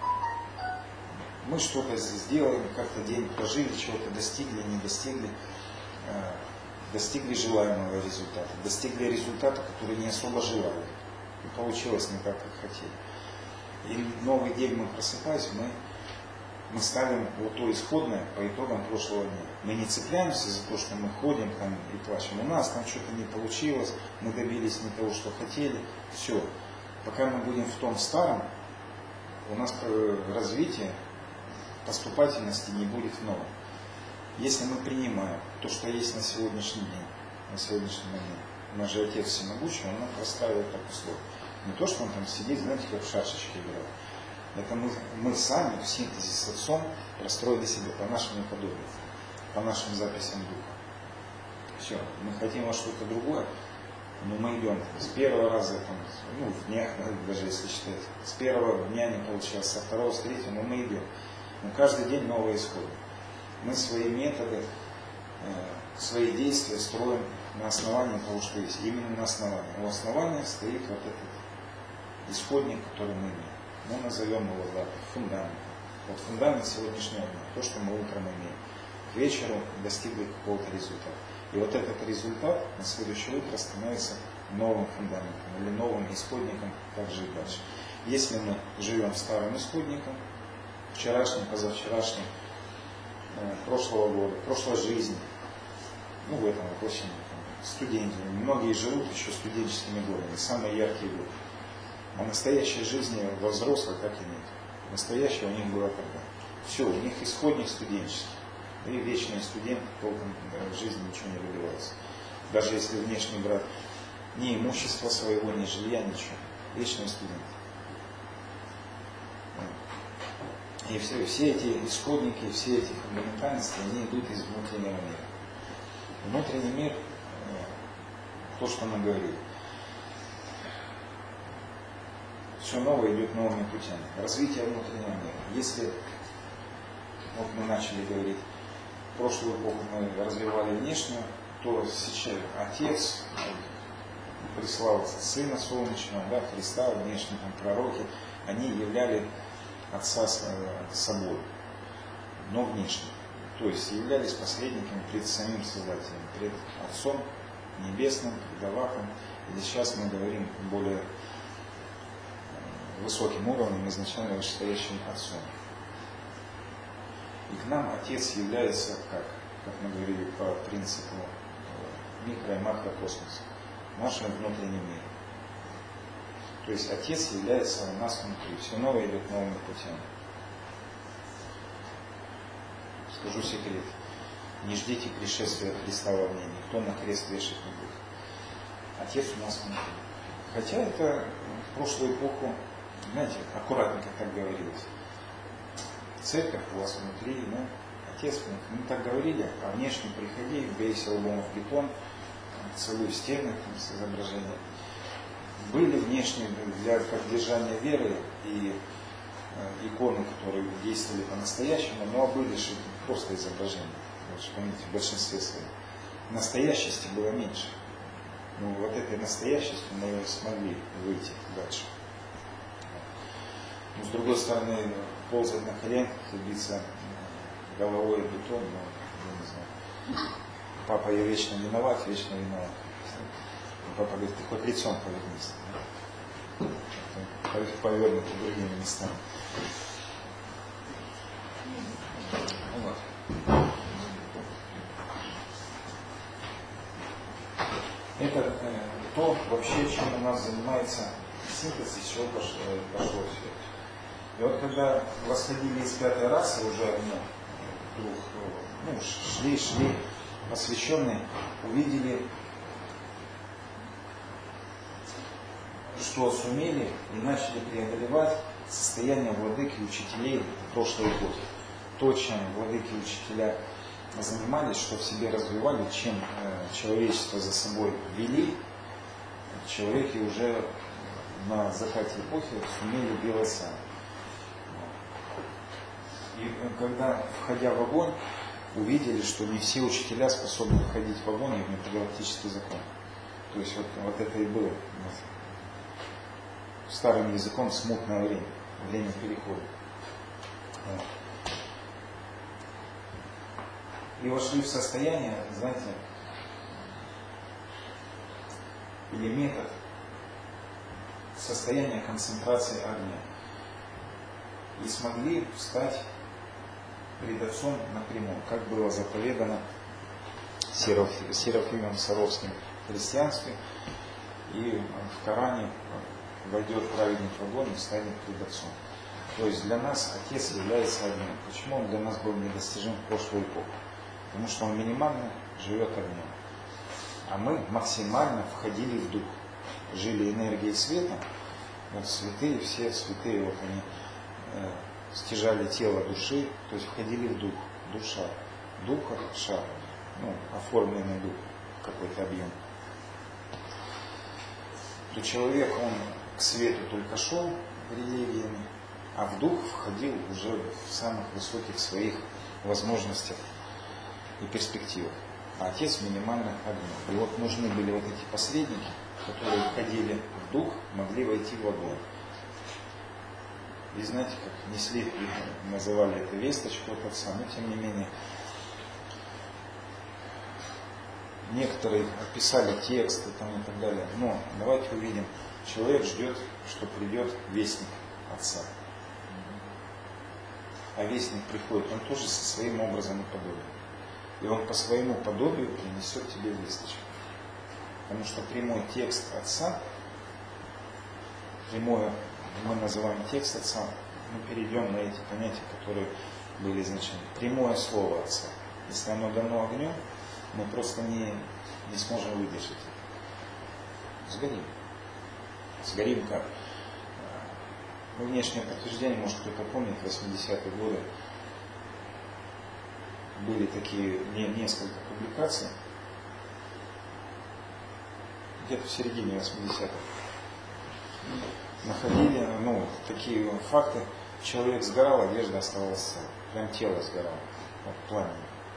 Мы что-то сделаем, как-то день прожили, чего-то достигли, не достигли, достигли желаемого результата, достигли результата, который не особо желали. И получилось не так, как хотели. И новый день мы просыпаясь, мы ставим вот то исходное по итогам прошлого дня. Мы не цепляемся за то, что мы ходим там и плачем. У нас там что-то не получилось, мы добились не того, что хотели. Все. Пока мы будем в том старом, у нас развитие поступательности не будет в новом. Если мы принимаем то, что есть на сегодняшний день, на сегодняшний момент, у нас же Отец Всемогущий, Он нам простраивает так условия. Не то, что Он там сидит, знаете, как в шашечки играет. Это мы сами в синтезе с Отцом простроили себе по нашему подобию, по нашим записям Духа. Все, мы хотим во что-то другое, но мы идем с первого раза, там, в днях, даже если считать, с первого дня не получилось, со второго, с третьего, но мы идем. Но каждый день новые исходы. Мы свои методы, свои действия строим на основании того, что есть. Именно на основании. У основания стоит вот этот исходник, который мы имеем. Мы назовем его фундамент. Вот фундамент сегодняшнего дня, то, что мы утром имеем. К вечеру достигли какого-то результата. И вот этот результат на следующее утро становится новым фундаментом или новым исходником, как жить дальше. Если мы живем старым исходником, вчерашним, позавчерашним, прошлого года, прошлой жизни, в этом воплощении, студенты, многие живут еще студенческими годами, самые яркие годы. А настоящей жизни во взрослых так и нет. Настоящее у них было тогда. Все, у них исходник студенческий. И вечный студент толком в жизни ничего не добивается. Даже если внешне брать ни имущества своего, ни жилья, ничего. Вечный студент. И все эти исходники, все эти фундаментальности, они идут из внутреннего мира. Внутренний мир, то, что мы говорили, все новое идет новыми путями. Развитие внутреннего мира. Если, вот мы начали говорить, в прошлую эпоху мы развивали внешнюю, то сейчас Отец прислал Сына Солнечного, Христа, внешние пророки, они являли Отца собой, но внешне. То есть являлись посредниками пред самим Создателем, пред Отцом Небесным, пред Аллахом. Или сейчас мы говорим более высоким уровнем, изначально вышестоящим Отцом. И к нам Отец является, как мы говорили по принципу микро- и макрокосмоса, в нашем внутреннем мире. То есть Отец является у нас внутри. Все новое идет новыми путями. Скажу секрет. Не ждите пришествия Христа во мне. Никто на крест вешать не будет. Отец у нас внутри. Хотя это в прошлую эпоху, знаете, аккуратненько так говорилось. Церковь у вас внутри, Отец внутри. Мы так говорили, а внешне приходи, бейся лбом в бетон, целуй стены с изображением. Были внешние для поддержания веры и иконы, которые действовали по-настоящему, но были же просто изображения. Вы же помните, в большинстве своем. Настоящести было меньше. Но вот этой настоящестью мы смогли выйти дальше. Но с другой стороны, ползать на коленках и биться головой в бетон, я не знаю. Папа, я вечно виноват, вечно виноват. Папа говорит, ты хоть лицом повернись. Повернуты другими местами. Вот. Это то, вообще, чем у нас занимается синтез, из чего пошло все. И вот когда восходили из пятой расы уже вдруг шли посвященные, увидели, что сумели и начали преодолевать состояние владык и учителей прошлой эпохи. То, чем владыки и учителя занимались, что в себе развивали, чем человечество за собой вели, человеки уже на закате эпохи сумели делать сами. И когда, входя в огонь, увидели, что не все учителя способны входить в огонь и в метагалактический закон. То есть вот это и было старым языком смутное время перехода. И вошли в состояние, знаете, или метод состояния концентрации огня. И смогли встать пред Отцом напрямую, как было заповедано Серафимом Саровским в христианстве. И в Коране войдет праведник в огонь и станет пред Отцом. То есть для нас Отец является огнем. Почему он для нас был недостижим в прошлую эпоху? Потому что он минимально живет огнем. А мы максимально входили в дух. Жили энергией света. Вот святые, все святые, вот они стяжали тело души, то есть входили в дух. Душа. Духа, шар. Оформленный дух, какой-то объем. То человек, он к свету только шел религиями, а в дух входил уже в самых высоких своих возможностях и перспективах. А Отец минимально огнем. И вот нужны были вот эти посредники, которые входили в дух, могли войти в огонь. И знаете, как несли, называли это весточку от Отца, но тем не менее, некоторые описали тексты и так далее. Но давайте увидим, человек ждет, что придет вестник Отца. А вестник приходит, он тоже со своим образом и подобием. И он по своему подобию принесет тебе весточку. Потому что прямой текст Отца, прямое, мы называем текст Отца, мы перейдем на эти понятия, которые были изначально. Прямое слово Отца. Если оно дано огнем, мы просто не сможем выдержать. Сгорим. Сгорим как? Внешнее подтверждение, может кто-то помнит, 80-е годы были такие несколько публикаций, где-то в середине 80-х. Находили, такие факты. Человек сгорал, одежда оставалась целой. Прям тело сгорало от пламени.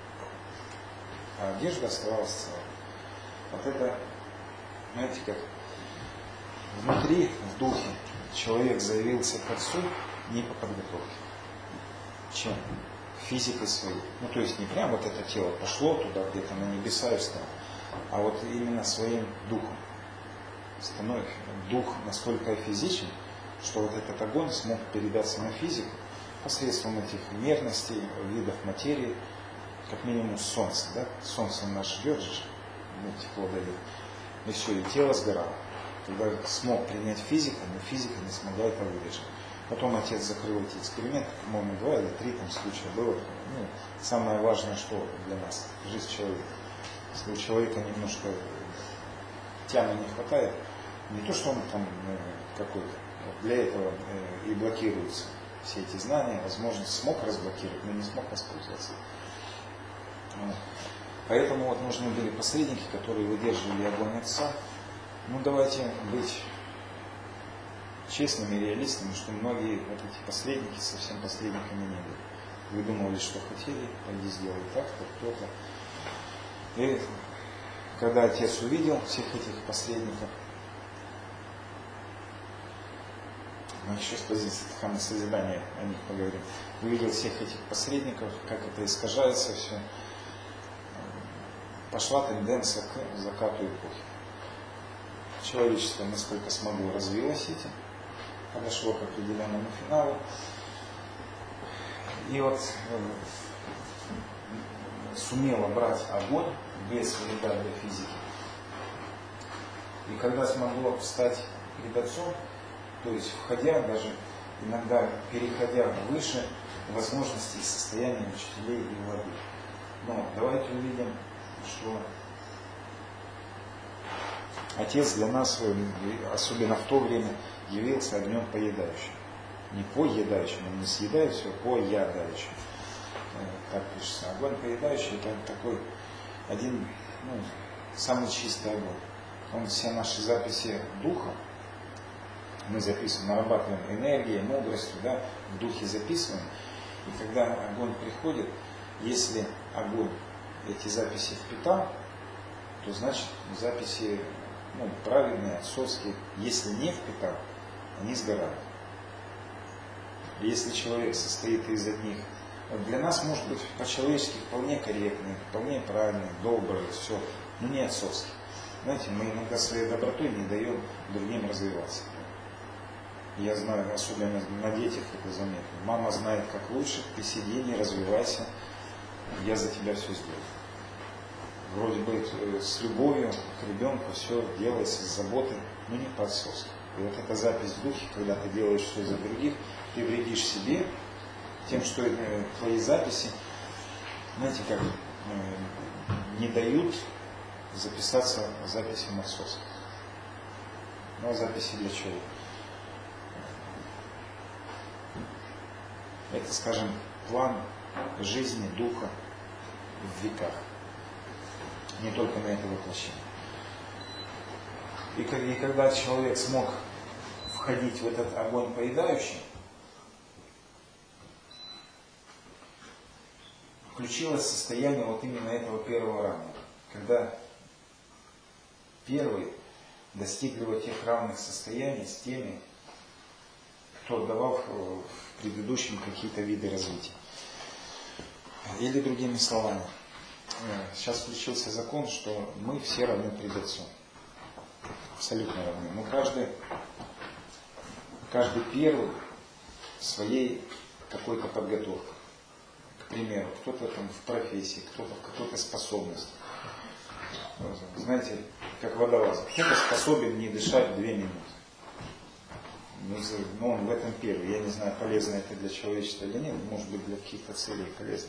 А одежда оставалась целой. Вот это, знаете, как внутри, в духе, человек заявился к Отцу не по подготовке. Чем? Физикой своей. То есть не прям вот это тело пошло туда, где-то на небеса и встало, а вот именно своим духом. Становится дух настолько физичен, что вот этот огонь смог передаться на физику посредством этих мерностей, видов материи, как минимум солнце. Да? Солнце нас ждет же, тепло дает. И все, и тело сгорало. Когда смог принять физику, но физика не смогла это выдержать. Потом Отец закрыл эти эксперименты, по-моему, 2 или 3 случая было. Самое важное, что для нас, жизнь человека. Если у человека немножко тяны не хватает, не то, что он там какой-то, для этого и блокируются все эти знания, возможность смог разблокировать, но не смог воспользоваться. Поэтому вот нужны были посредники, которые выдерживали огонь Отца. Давайте быть честными и реалистами, что многие вот эти посредники совсем посредниками не были. Выдумывали, что хотели, пойди сделай так-то, кто-то. И когда Отец увидел всех этих посредников, мы еще с позиции храма созидания о них поговорим, увидел всех этих посредников, как это искажается все, пошла тенденция к закату эпохи. Человечество, насколько смогло, развилось этим, подошло к определенному финалу. И вот сумело брать огонь без вреда для физики. И когда смогло встать перед Отцом, то есть входя, даже иногда переходя выше возможностей и состояния учителей и владык. Но давайте увидим, что Отец для нас, особенно в то время, явился огнем поедающим. Не поедающим, он не съедающим, а поедающим. Так пишется. Огонь поедающий — это такой один, самый чистый огонь. Он все наши записи духа, мы записываем, нарабатываем энергией, мудростью, да, в духе записываем. И когда огонь приходит, если огонь эти записи впитал, то значит записи правильные, отцовские. Если не впитал, они сгорают. И если человек состоит из одних, для нас может быть по-человечески вполне корректный, вполне правильный, добрый, все, но не отцовский. Знаете, мы иногда своей добротой не даем другим развиваться. Я знаю, особенно на детях это заметно. Мама знает, как лучше, ты сиди, не развивайся, я за тебя все сделаю. Вроде бы с любовью к ребенку все делается с заботой, но не по-отцовски. И вот эта запись в духе, когда ты делаешь все за других, ты вредишь себе тем, что твои записи, знаете, как не дают записаться записям отцовским. Ну а записи для чего? Это, скажем, план жизни духа в веках. Не только на это воплощение. И когда человек смог входить в этот огонь поедающий, включилось состояние вот именно этого первого ранга. Когда первые достигли вот тех равных состояний с теми, кто давал в предыдущем какие-то виды развития. Или другими словами, сейчас включился закон, что мы все равны пред Отцом. Абсолютно равны. Но каждый первый своей какой-то подготовкой. К примеру, кто-то там в профессии, кто-то в какой-то способности. Знаете, как водолаз. Кто-то способен не дышать 2 минуты. Но он в этом первый. Я не знаю, полезно это для человечества или нет. Может быть, для каких-то целей полезно.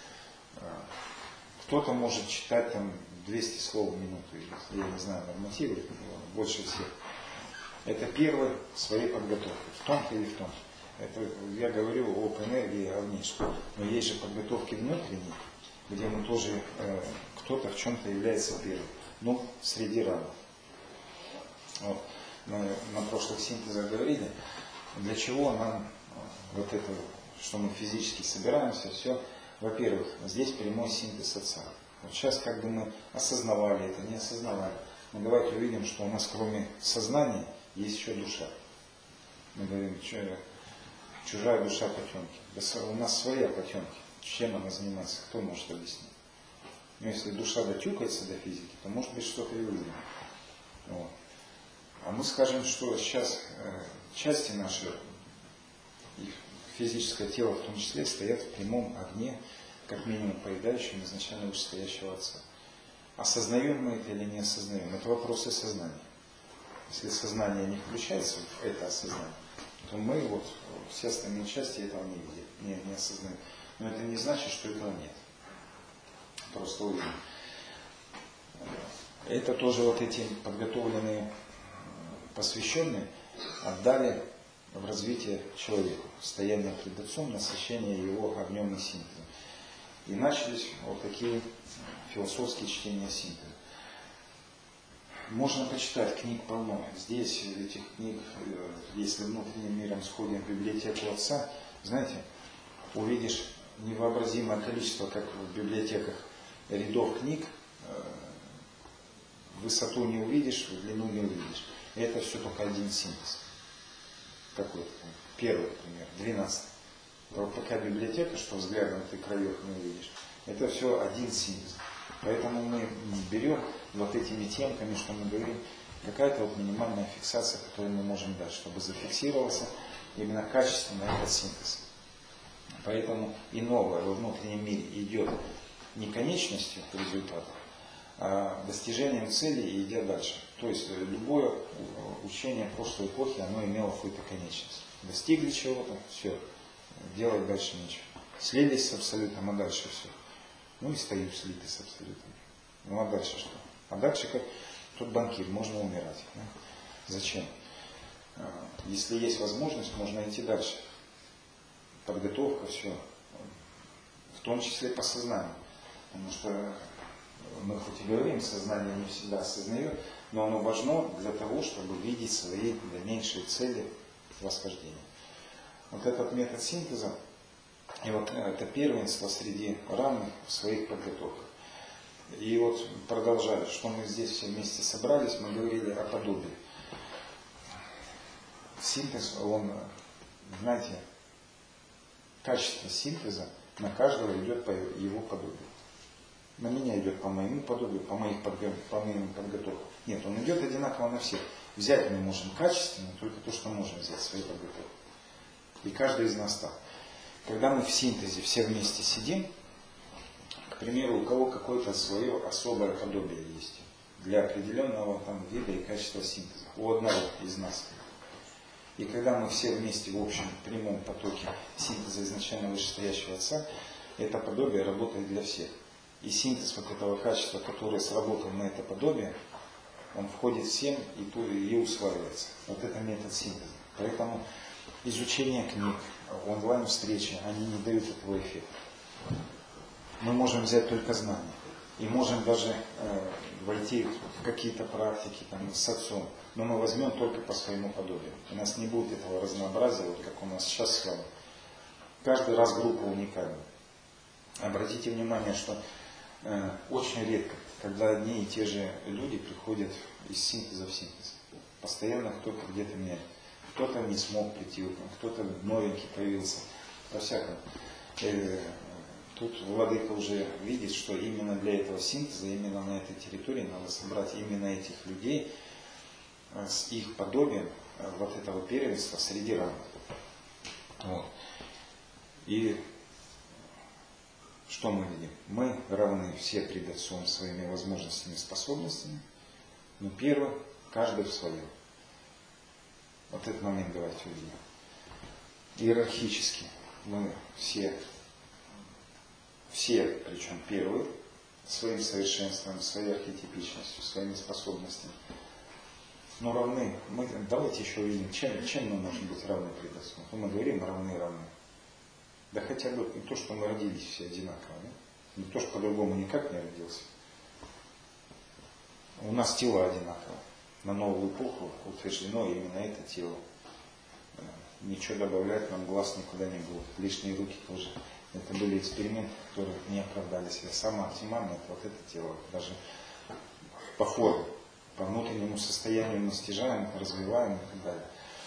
Кто-то может читать там 200 слов в минуту. Я не знаю, нормативы, больше всех. Это первый в своей подготовке. В том-то или в том-то. Это я говорю об энергии, о внешней. Но есть же подготовки внутренние, где мы тоже, кто-то в чем-то является первым. Ну, среди равных. Вот. Мы на прошлых синтезах говорили, для чего нам вот это, что мы физически собираемся, все. Во-первых, здесь прямой синтез Отца. Вот сейчас как бы мы осознавали это, не осознавали. Но давайте увидим, что у нас кроме сознания есть еще душа. Мы говорим, чужая душа потемки. Да у нас своя потемки. Чем она занимается, кто может объяснить? Но если душа дотюкается до физики, то может быть что-то и увидим. Вот. А мы скажем, что сейчас части наши, их физическое тело в том числе, стоят в прямом огне, как минимум поедающем изначально вышестоящего Отца. Осознаем мы это или не осознаем? Это вопросы сознания. Если сознание не включается в это осознание, то мы вот все остальные части этого не видим, не осознаем. Но это не значит, что этого нет. Просто увидим. Это тоже вот эти подготовленные посвященные отдали в развитие человека, состояние пред Отцом, насыщение его огнем и синтезом. И начались вот такие философские чтения синтеза. Можно почитать, книг полно. Здесь этих книг, если внутренним миром сходим в библиотеку Отца, знаете, увидишь невообразимое количество, как в библиотеках, рядов книг, высоту не увидишь, длину не увидишь. И это все только один синтез. Какой-то. Первый, например, 12. Вот такая библиотека, что взглядом ты краев не увидишь. Это все один синтез. Поэтому мы берем вот этими темками, что мы говорим, какая-то вот минимальная фиксация, которую мы можем дать, чтобы зафиксировался именно качественно этот синтез. Поэтому и новое во внутреннем мире идет не конечностью к результату, а достижением цели и идя дальше. То есть любое учение прошлой эпохи, оно имело какую-то конечность. Достигли чего-то, все. делать дальше нечего. Слились с абсолютом, а дальше все. Ну и стою слитый с абсолютом. Ну а дальше что? А дальше как тут банкир, можно умирать. Да? Зачем? Если есть возможность, можно идти дальше. Подготовка, все. В том числе по сознанию. Потому что мы хоть и говорим, сознание не всегда осознает, но оно важно для того, чтобы видеть свои дальнейшие цели восхождения. Вот этот метод синтеза, и вот это первенство среди равных в своих подготовках. И вот продолжая, что мы здесь все вместе собрались, мы говорили о подобии. Синтез, он, знаете, качество синтеза на каждого идет по его подобию. На меня идет по моему подобию, по моим подготовкам. Нет, он идет одинаково на всех. Взять мы можем качественно только то, что можем взять, свои подготовки. И каждый из нас так. Когда мы в синтезе все вместе сидим, к примеру, у кого какое-то свое особое подобие есть для определенного там вида и качества синтеза. У одного из нас. И когда мы все вместе в общем прямом потоке синтеза изначально вышестоящего Отца, это подобие работает для всех. И синтез вот этого качества, которое сработал на это подобие, он входит всем и усваивается. Вот это метод синтеза. Поэтому изучение книг, онлайн-встречи, они не дают этого эффекта. Мы можем взять только знания. И можем даже войти в какие-то практики там, с Отцом. Но мы возьмем только по своему подобию. У нас не будет этого разнообразия, вот как у нас сейчас с вами. Каждый раз группа уникальна. Обратите внимание, что очень редко, когда одни и те же люди приходят из синтеза в синтез. Постоянно кто-то где-то меняет. Кто-то не смог прийти, кто-то новенький появился. По-всякому. Тут Владыка уже видит, что именно для этого синтеза, именно на этой территории надо собрать именно этих людей с их подобием вот этого первенства среди равных. Вот. И что мы видим? Мы равны все пред Отцом своими возможностями и способностями, но первый, каждый в своем. Вот этот момент давайте увидим. Иерархически мы все, причем первые, своим совершенством, своей архетипичностью, своими способностями. Но равны. Давайте еще увидим, чем мы можем быть равны пред Отцом. Мы говорим равны. Да хотя бы и то, что мы родились все одинаково. Да? Не то, что по-другому никак не родился. У нас тела одинаково. На новую эпоху утверждено именно это тело. Ничего добавлять нам глаз никуда не будет. Лишние руки тоже. Это были эксперименты, которые не оправдали себя. Самое оптимальное это вот это тело. Даже по форме, по внутреннему состоянию мы стяжаем, развиваем и так далее.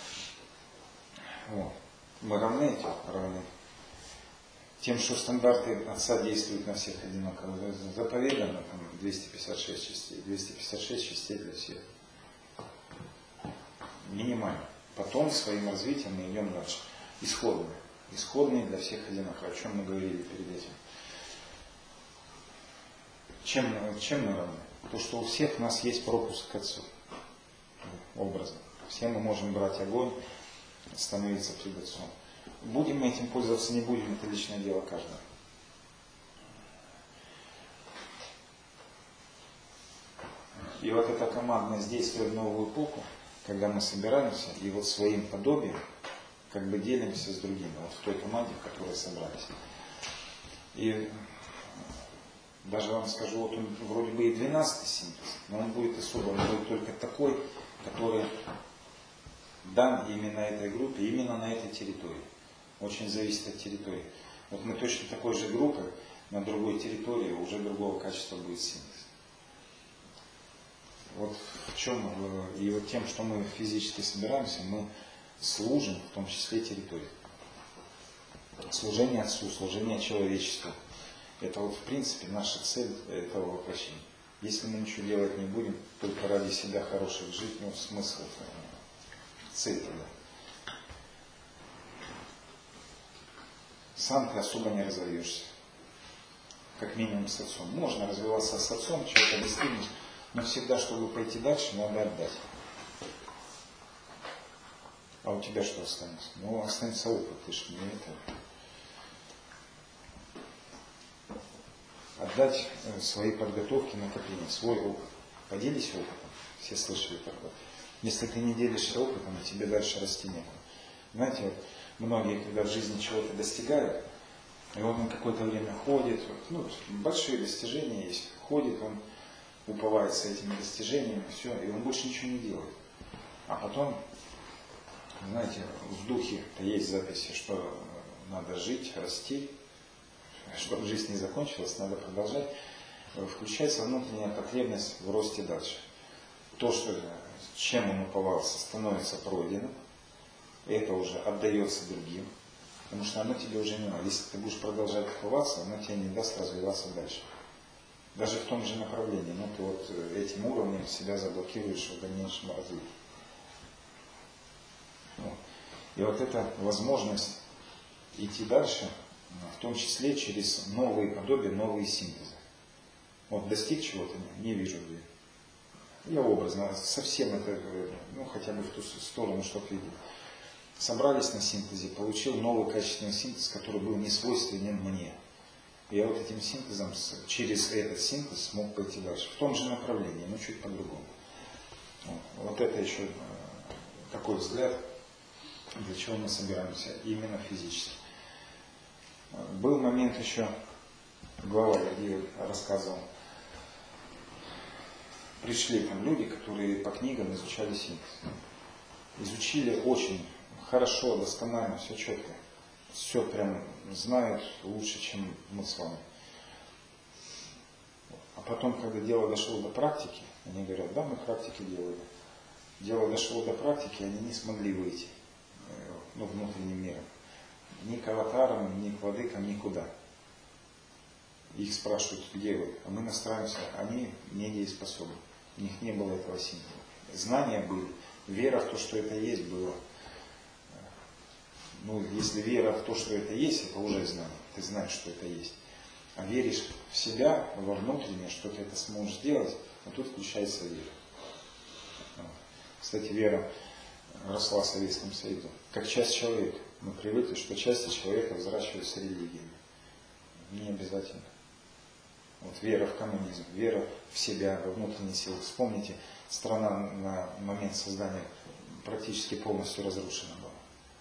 Вот. Мы равны этим? Равны. Тем, что стандарты Отца действуют на всех одинаково. Заповедано там 256 частей. 256 частей для всех. Минимально. Потом своим развитием мы идем дальше. Исходные. Исходные для всех одинаково. О чем мы говорили перед этим. Чем мы равны? То, что у всех у нас есть пропуск к Отцу. Образно. Все мы можем брать огонь, становиться пред Отцом. Будем мы этим пользоваться, не будем, это личное дело каждого. И вот эта командность действия в новую эпоху, когда мы собираемся и вот своим подобием как бы делимся с другими, вот в той команде, в которой собрались. И даже вам скажу, вот он вроде бы и 12-й синтез, но он будет особо, он будет только такой, который дан именно этой группе, именно на этой территории. Очень зависит от территории. Вот мы точно такой же группой, на другой территории уже другого качества будет синтез. Вот в чем, и вот тем, что мы физически собираемся, мы служим, в том числе территории. Служение Отцу, служение человечеству. Это вот в принципе наша цель этого воплощения. Если мы ничего делать не будем, только ради себя хороших жить, ну смысл, цель тогда. Сам ты особо не разовьешься. Как минимум с Отцом. Можно развиваться с Отцом, чего-то достигнуть, но всегда, чтобы пойти дальше, надо отдать. А у тебя что останется? Ну, останется опыт, ты же не это. Отдать свои подготовки, накопления, свой опыт. Поделись опытом. Все слышали такое. Если ты не делишься опытом, тебе дальше расти некуда. Знаете, вот многие, когда в жизни чего-то достигают, и он какое-то время ходит, ну, большие достижения есть, ходит, он уповается этими достижениями, все, и он больше ничего не делает. А потом, знаете, в духе-то есть записи, что надо жить, расти, чтобы жизнь не закончилась, надо продолжать. Включается внутренняя потребность в росте дальше. То, что, чем он уповался, становится пройденным, и это уже отдается другим, потому что оно тебе уже не надо. Если ты будешь продолжать уповаться, оно тебе не даст развиваться дальше. Даже в том же направлении, но ты вот этим уровнем себя заблокируешь в дальнейшем развитии. Вот. И вот эта возможность идти дальше, в том числе через новые подобия, новые синтезы. Вот достиг чего-то, не вижу где. Я образно, совсем это, ну хотя бы в ту сторону, чтобы видеть. Собрались на синтезе, получил новый качественный синтез, который был не свойственен мне. И я вот этим синтезом, через этот синтез смог пойти дальше. В том же направлении, но чуть по-другому. Вот это еще такой взгляд, для чего мы собираемся, именно физически. Был момент еще, глава я рассказывал, пришли там люди, которые по книгам изучали синтез. Изучили очень хорошо, досконально, все четко. Все прям знают лучше, чем мы с вами. А потом, когда дело дошло до практики, они говорят, да, мы практики делали. Дело дошло до практики, они не смогли выйти, ну, внутренним миром. Ни к аватарам, ни к владыкам, никуда. Их спрашивают, где вы? А мы настраиваемся, они недееспособны. У них не было этого синтеза. Знания были, вера в то, что это есть, было. Ну, если вера в то, что это есть, это уже знание. Ты знаешь, что это есть. А веришь в себя, во внутреннее, что ты это сможешь сделать, а тут включается вера. Кстати, вера росла в Советском Союзе. Как часть человека. Мы привыкли, что части человека взращиваются религиями. Не обязательно. Вот вера в коммунизм, вера в себя, во внутренние силы. Вспомните, страна на момент создания практически полностью разрушена была.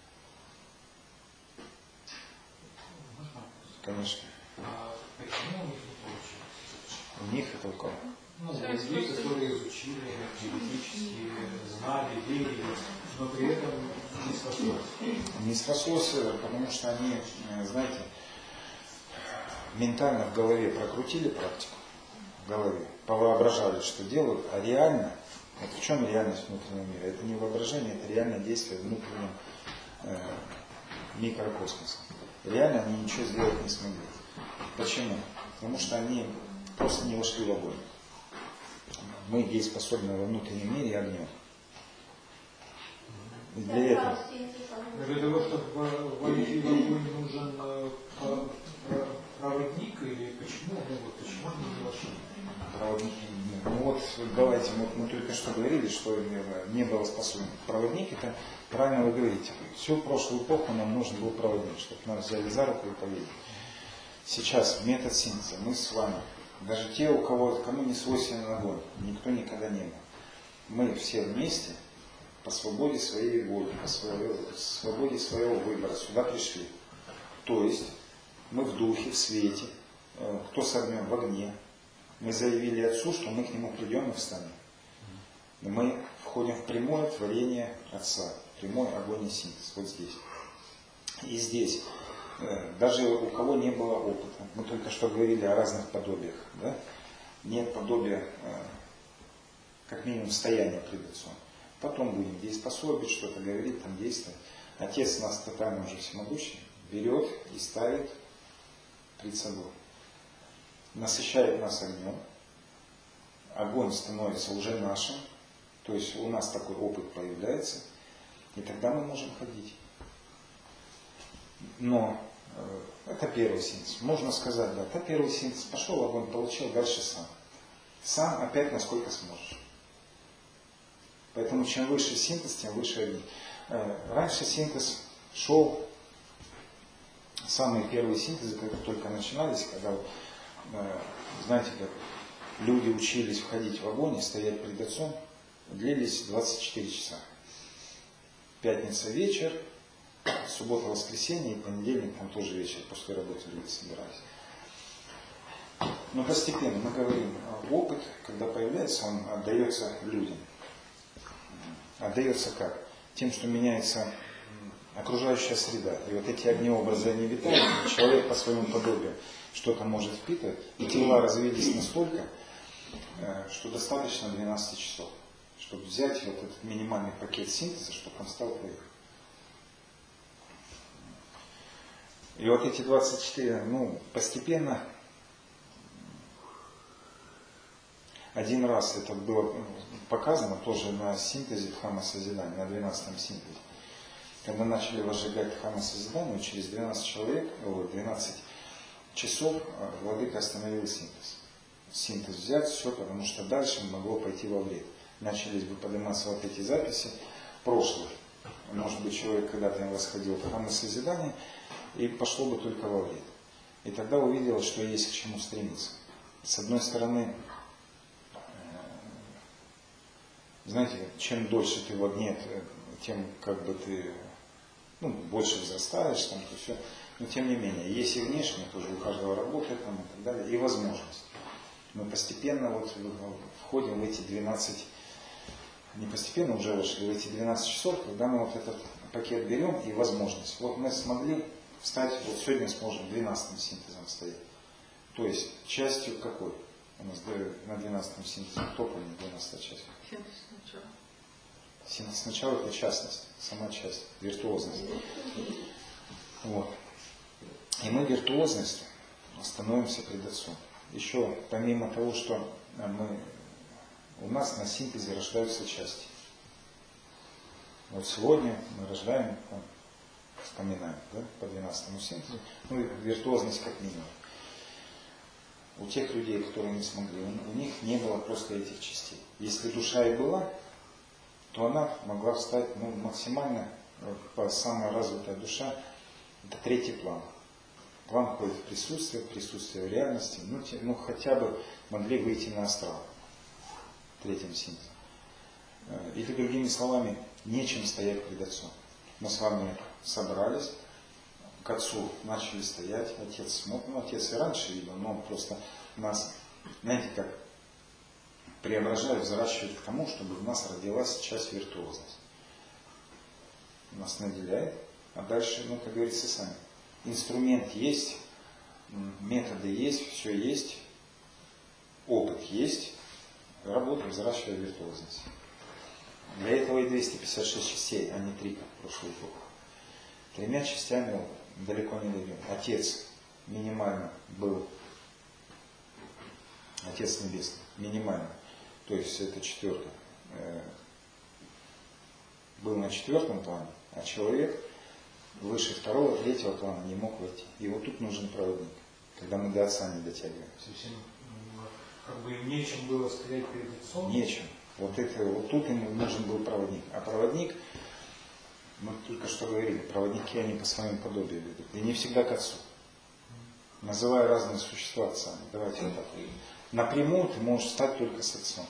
Конечно. А почему у них не получилось? У них это у кого? Ну, людей, которые изучили теоретически, знали, верили, но при этом не срослось. Не срослось, потому что они, знаете, ментально в голове прокрутили практику, в голове, повоображали, что делают, а реально, вот в чем реальность внутреннего мира? Это не воображение, это реальное действие внутреннего микрокосмоса. Реально они ничего сделать не смогли. Почему? Потому что они просто не вошли в огонь. Мы дееспособны во внутреннем мире огнем. И для этого... Для того, чтобы войти в огонь, нужен проводник, или почему? Ну вот почему они не вошли? Проводники. Ну вот давайте, мы только что говорили, что не было способен. Проводник, это правильно вы говорите. Всю прошлую эпоху нам нужен был проводник, чтобы нас взяли за руку и повели. Сейчас метод синтеза, мы с вами, даже те, кому не свойственен огонь, никто никогда не был. Мы все вместе по свободе своей воли, по свободе своего выбора сюда пришли. То есть мы в духе, в свете, кто с огнем, в огне. Мы заявили Отцу, что мы к Нему придем и встанем. И мы входим в прямое творение Отца, прямой огонь и синтез, вот здесь. И здесь, даже у кого не было опыта, мы только что говорили о разных подобиях, да? Нет подобия, как минимум, стояния пред Отцом. Потом будем дееспособить, что-то говорить, там действовать. Отец нас тотально уже всемогущий, берет и ставит пред собой. Насыщает нас огнем, огонь становится уже нашим, то есть у нас такой опыт появляется, и тогда мы можем ходить. Но это первый синтез. Можно сказать, да, это первый синтез, пошел огонь, получил, дальше сам. Сам опять насколько сможешь. Поэтому чем выше синтез, тем выше огни. Раньше синтез шел, самые первые синтезы, когда только начинались, когда, знаете, как люди учились входить в огонь и стоять перед Отцом, длились 24 часа. Пятница вечер, суббота, воскресенье и понедельник, там тоже вечер, после работы люди собирались. Но постепенно, мы говорим, опыт, когда появляется, он отдается людям. Отдается как? Тем, что меняется окружающая среда. И вот эти огнеобразы, они витают, и человек по своему подобию что-то может впитывать, и тела развились настолько, что достаточно 12 часов, чтобы взять вот этот минимальный пакет синтеза, чтобы он стал твоим. И вот эти 24, постепенно, один раз это было показано тоже на синтезе Дхамма Созидания, на 12-м синтезе. Когда начали возжигать Дхамма Созидания, через 12 часов владыка остановил синтез. Синтез взять, все, потому что дальше могло пойти во вред. Начались бы подниматься вот эти записи прошлых. Может быть, человек когда-то восходил в Дхамма Созидания, и пошло бы только во вред. И тогда увиделось, что есть к чему стремиться. С одной стороны, знаете, чем дольше ты в огне, тем как бы ты больше взрастаешь, там, то все. Но тем не менее, есть и внешне, тоже у каждого работает там, и так далее, и возможность. Мы постепенно входим в эти 12, не постепенно уже вошли в эти 12 часов, когда мы вот этот пакет берем и возможность. Вот мы смогли встать, вот сегодня сможем 12-м синтезом стоять. То есть частью какой? У нас на 12-м синтезе, кто помнит 12-я часть? Синтез сначала. Синтез сначала это частность, сама часть, виртуозность. Вот. И мы виртуозностью становимся пред Отцом. Еще помимо того, что у нас на синтезе рождаются части. Вот сегодня мы рождаем, вспоминаем, да, по 12-му синтезу, виртуозность как минимум. У тех людей, которые не смогли, у них не было просто этих частей. Если душа и была, то она могла встать максимально, самая развитая душа, это третий план. План входит в присутствие в реальности, хотя бы могли выйти на астрал третьим синтезом. Или другими словами, нечем стоять пред Отцом. Мы с вами собрались, к Отцу начали стоять, Отец смотрит, Отец и раньше видел, но он просто нас, знаете, как преображает, взращивает к тому, чтобы в нас родилась часть виртуозности. Нас наделяет, а дальше, как говорится, сами. Инструмент есть, методы есть, все есть, опыт есть, работаем, взращивая виртуозность. Для этого и 256 частей, а не 3, как в прошлый эпоху. 3 частями далеко не дойдем. Отец минимально был, Отец Небесный, минимально, то есть это 4-й, был на 4-м плане, а человек выше 2-го, 3-го плана не мог войти. И вот тут нужен проводник, когда мы до Отца не дотягиваем. Совсем им нечем было стоять перед Отцом? Нечем. Вот тут им нужен был проводник. А проводник, мы только что говорили, проводники, они по своему подобию ведут. И не всегда к Отцу. Называя разные существа Отцами. Давайте вот так. Напрямую ты можешь стать только с Отцом.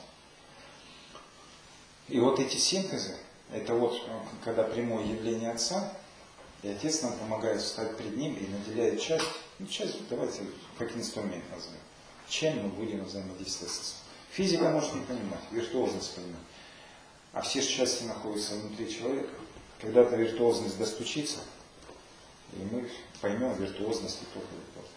И вот эти синтезы, это вот когда прямое явление Отца, и Отец нам помогает встать перед Ним и наделяет часть, давайте как инструмент назовем. Чем мы будем взаимодействовать с Отцом? Физика может не понимать, виртуозность понимать. А все части находятся внутри человека. Когда-то виртуозность достучится, и мы поймем виртуозность и только виртуозность.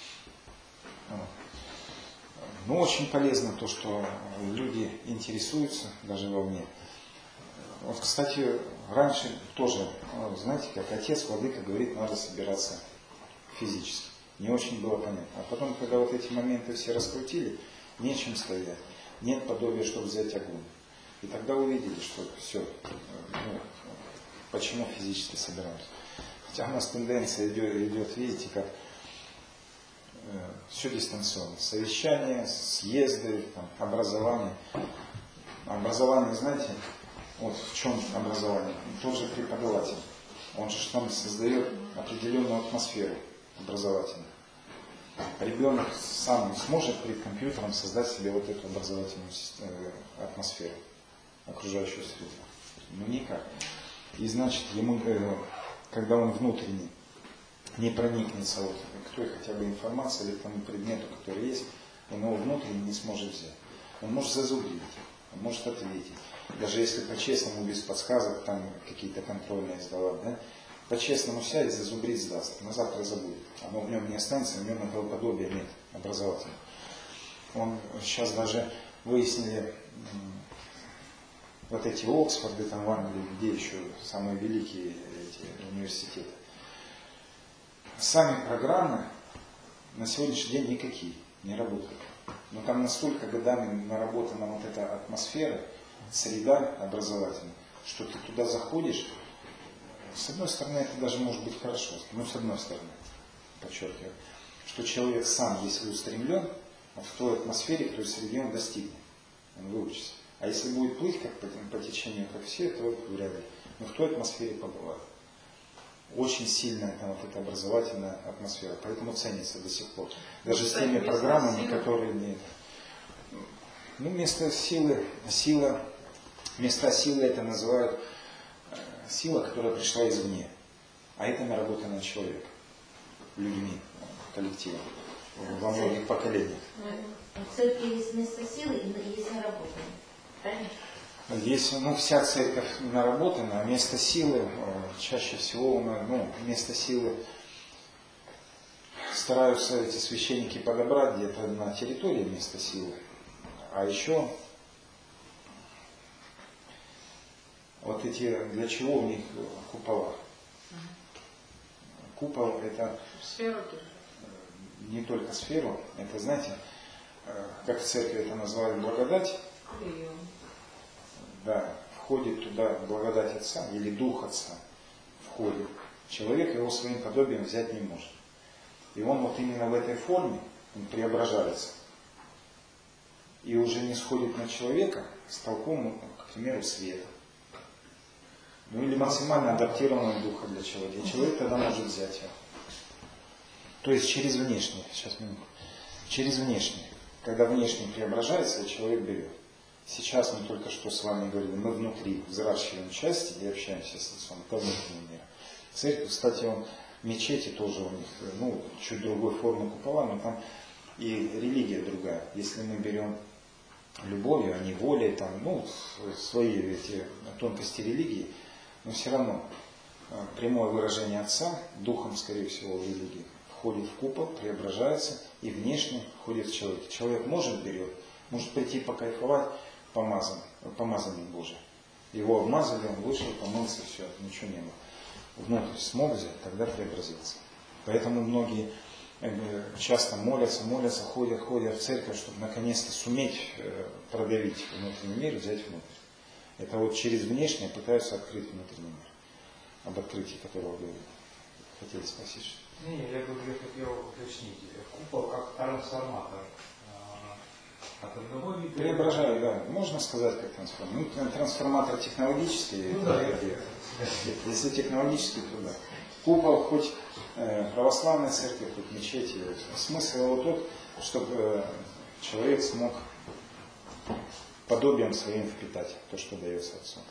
Но очень полезно то, что люди интересуются даже вовне. Вот, кстати, раньше тоже, знаете, как Отец, Владыка говорит, надо собираться физически. Не очень было понятно. А потом, когда вот эти моменты все раскрутили, нечем стоять, нет подобия, чтобы взять огонь. И тогда увидели, что все, почему физически собираемся. Хотя у нас тенденция идет, видите, как все дистанционно. Совещания, съезды, образование. Образование, знаете, Вот в чем образование. Тот же преподаватель. Он же там создает определенную атмосферу образовательную. Ребенок сам сможет перед компьютером создать себе вот эту образовательную атмосферу, окружающую среду. Ну никак. И значит, ему, когда он внутренне не проникнется вот к той хотя бы информации или к тому предмету, который есть, он его внутренне не сможет взять. Он может зазубрить, он может ответить. Даже если по-честному, без подсказок, там какие-то контрольные сдавать, да, по-честному сядет, зазубрить, сдаст, на завтра забудет. Оно в нем не останется, в нем наподобие нет образовательного. Он сейчас даже выяснили, вот эти Оксфорды, там в Англии, где еще самые великие эти университеты. Сами программы на сегодняшний день никакие не работают. Но там настолько годами наработана вот эта атмосфера, среда образовательная, что ты туда заходишь, с одной стороны это даже может быть хорошо, но с одной стороны, подчеркиваю, что человек сам, если устремлен, в той атмосфере, в той среде он достигнет, он выучится. А если будет плыть как по течению, как все, то вряд ли. Но в той атмосфере побывает. Очень сильная там вот эта образовательная атмосфера, поэтому ценится до сих пор. Даже с теми программами, которые не... Ну, место силы, места силы это называют сила, которая пришла извне. А это наработанный человек, людьми, коллективом, во многих поколениях. В церкви есть место силы и есть наработанный. Правильно? Здесь, вся церковь наработана, а место силы, чаще всего, место силы стараются эти священники подобрать где-то на территории места силы. А еще, вот эти, для чего у них купола? Купол это сферу не только сферу, это, знаете, как в церкви это называют благодать. Да, входит туда благодать Отца или Дух Отца входит. Человек его своим подобием взять не может. И он вот именно в этой форме, он преображается. И уже не сходит на человека с толком, к примеру, света. Или максимально адаптированного духа для человека. И человек тогда может взять его. То есть через внешнее, сейчас минуту, через внешнее. Когда внешне преображается, человек берет. Сейчас мы только что с вами говорили, мы внутри взращиваем части и общаемся с Отцом. Это внутренний мир. Церковь, кстати, мечети тоже у них, чуть другой формы купола, но там и религия другая. Если мы берем любовью, а не волей, свои эти тонкости религии, но все равно прямое выражение Отца, духом, скорее всего, в религии, входит в купол, преображается и внешне входит в человека. Человек может прийти покайфовать, помазанник Божий. Его обмазали, он вышел, помылся, все, ничего не было. Внутрь смог взять, тогда преобразился. Поэтому многие часто молятся, ходят в церковь, чтобы наконец-то суметь продавить внутренний мир, взять внутрь. Это вот через внешнее пытаются открыть внутренний мир. Об открытии которого вы хотели спросить. Я хотел уточнить. Купол как трансформатор. От одного вида... Преображаю, да. Можно сказать, как трансформатор. Трансформатор технологический. Если технологический, то да. Купол, хоть православная церковь, хоть мечети. Смысл его тот, чтобы человек смог подобием своим впитать то, что дается Отцу.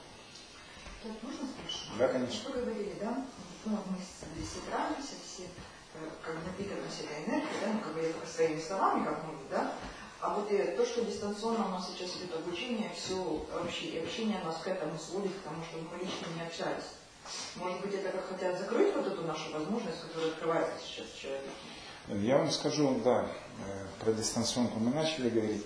Можно спросить? Да, конечно. Вы говорили, да? Мы собираемся, все напитываемся этой энергией, да, своими словами, как мы, да? А вот то, что дистанционно у нас сейчас идет обучение, все общение нас к этому сводит, к тому, что мы лично не общались. Может быть, это как хотят закрыть вот эту нашу возможность, которая открывается сейчас человеку? Я вам скажу, да, про дистанционку мы начали говорить.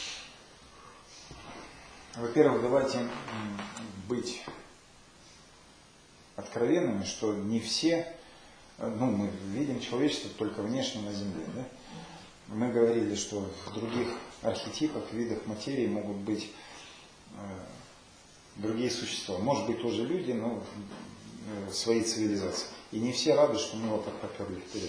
Во-первых, давайте быть откровенными, что не все, мы видим человечество только внешне на Земле, да? Мы говорили, что в других архетипах, видах материи могут быть другие существа. Может быть, тоже люди, но свои цивилизации. И не все рады, что мы вот так поперли вперед.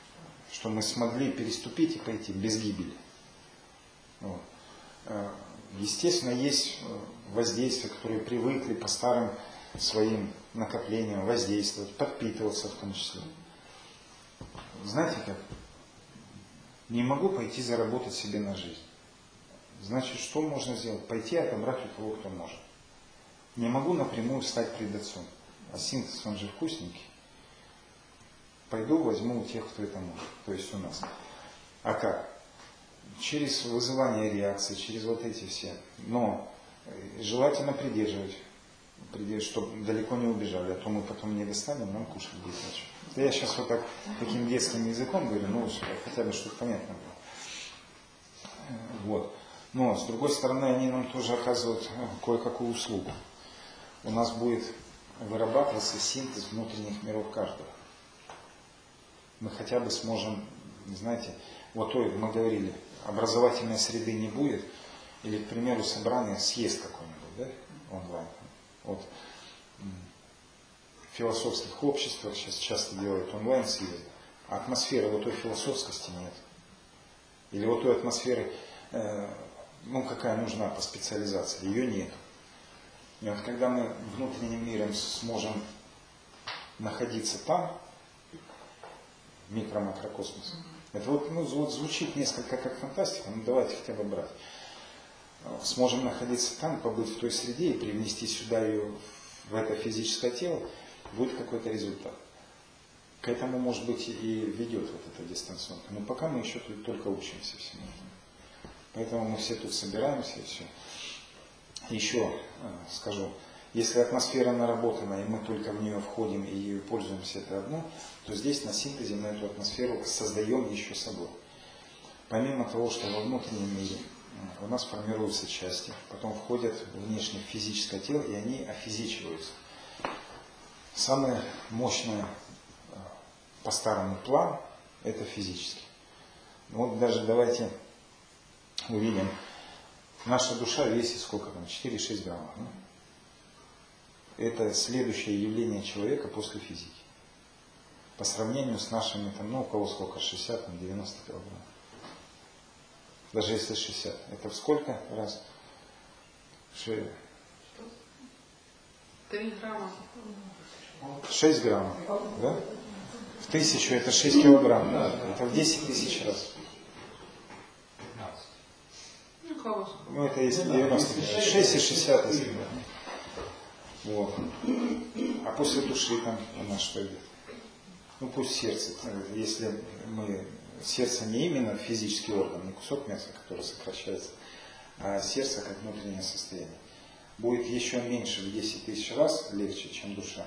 Что мы смогли переступить и пойти без гибели. Вот. Естественно, есть воздействия, которые привыкли по старым своим накоплениям воздействовать, подпитываться в том числе. Знаете как? Не могу пойти заработать себе на жизнь. Значит, что можно сделать? Пойти отобрать у того, кто может. Не могу напрямую встать пред отцом. А синтез, он же вкусненький. Пойду возьму у тех, кто это может. То есть у нас. А как? Через вызывание реакции, через вот эти все. Но желательно придерживать, чтобы далеко не убежали, а то мы потом не достанем, нам кушать будет нечего. Я сейчас вот так, таким детским языком говорю, ну, хотя бы что-то понятно было. Вот. Но, с другой стороны, они нам тоже оказывают кое-какую услугу. У нас будет вырабатываться синтез внутренних миров каждого. Мы хотя бы сможем, знаете, вот то мы говорили, образовательной среды не будет, или, к примеру, собрание съезд какой-нибудь, да, онлайн. Вот. В философских обществах сейчас часто делают онлайн съезды, а атмосферы вот той философскости нет. Или вот той атмосферы, какая нужна по специализации, ее нет. И вот когда мы внутренним миром сможем находиться там, микро-макрокосмос, это вот звучит несколько как фантастика, но давайте хотя бы брать. Сможем находиться там, побыть в той среде и привнести сюда ее в это физическое тело, будет какой-то результат. К этому, может быть, и ведет вот эта дистанционка. Но пока мы еще только учимся всему этому. Поэтому мы все тут собираемся и все. Еще скажу, если атмосфера наработана, и мы только в нее входим и ею пользуемся, это одно, то здесь на синтезе мы эту атмосферу создаем еще собой. Помимо того, что во внутреннем мире у нас формируются части, потом входят в внешнее физическое тело, и они офизичиваются. Самое мощное по старому плану – это физически. Вот даже давайте увидим. Наша душа весит сколько там? 4-6 граммов. Это следующее явление человека после физики. По сравнению с нашими, у кого сколько? 60, 90 килограмм. Даже если 60. Это в сколько раз? 3 грамма. 6 граммов. Да? В 1000 это 6 килограмм. Это в 10 тысяч раз. Это если 90. 6 и 60. Если, вот. А после души там у нас что идет? Пусть сердце. Если сердце не именно физический орган, не кусок мяса, который сокращается, а сердце как внутреннее состояние, будет еще меньше в 10 тысяч раз легче, чем душа.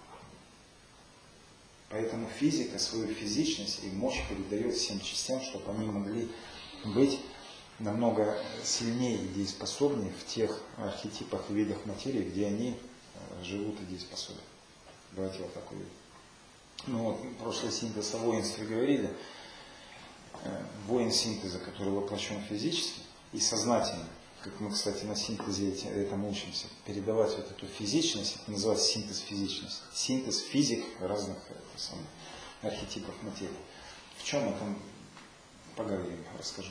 Поэтому физика свою физичность и мощь передает всем частям, чтобы они могли быть намного сильнее и дееспособнее в тех архетипах и видах материи, где они живут и дееспособны. Давайте вот такой вид. Прошлый синтез о воинстве говорили. Воин синтеза, который воплощен физически и сознательно, как мы, кстати, на синтезе этому учимся, передавать вот эту физичность, это называется синтез физичности. Синтез физик разных архетипов материи. В чем это? Поговорим, расскажу.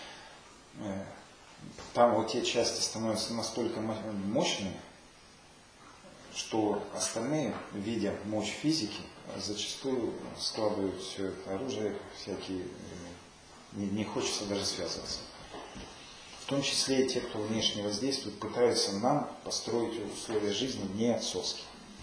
Там вот те части становятся настолько мощными, что остальные, видя мощь физики, зачастую складывают все это оружие, всякие, не хочется даже связываться. В том числе и те, кто внешне воздействует, пытаются нам построить условия жизни не отцовские.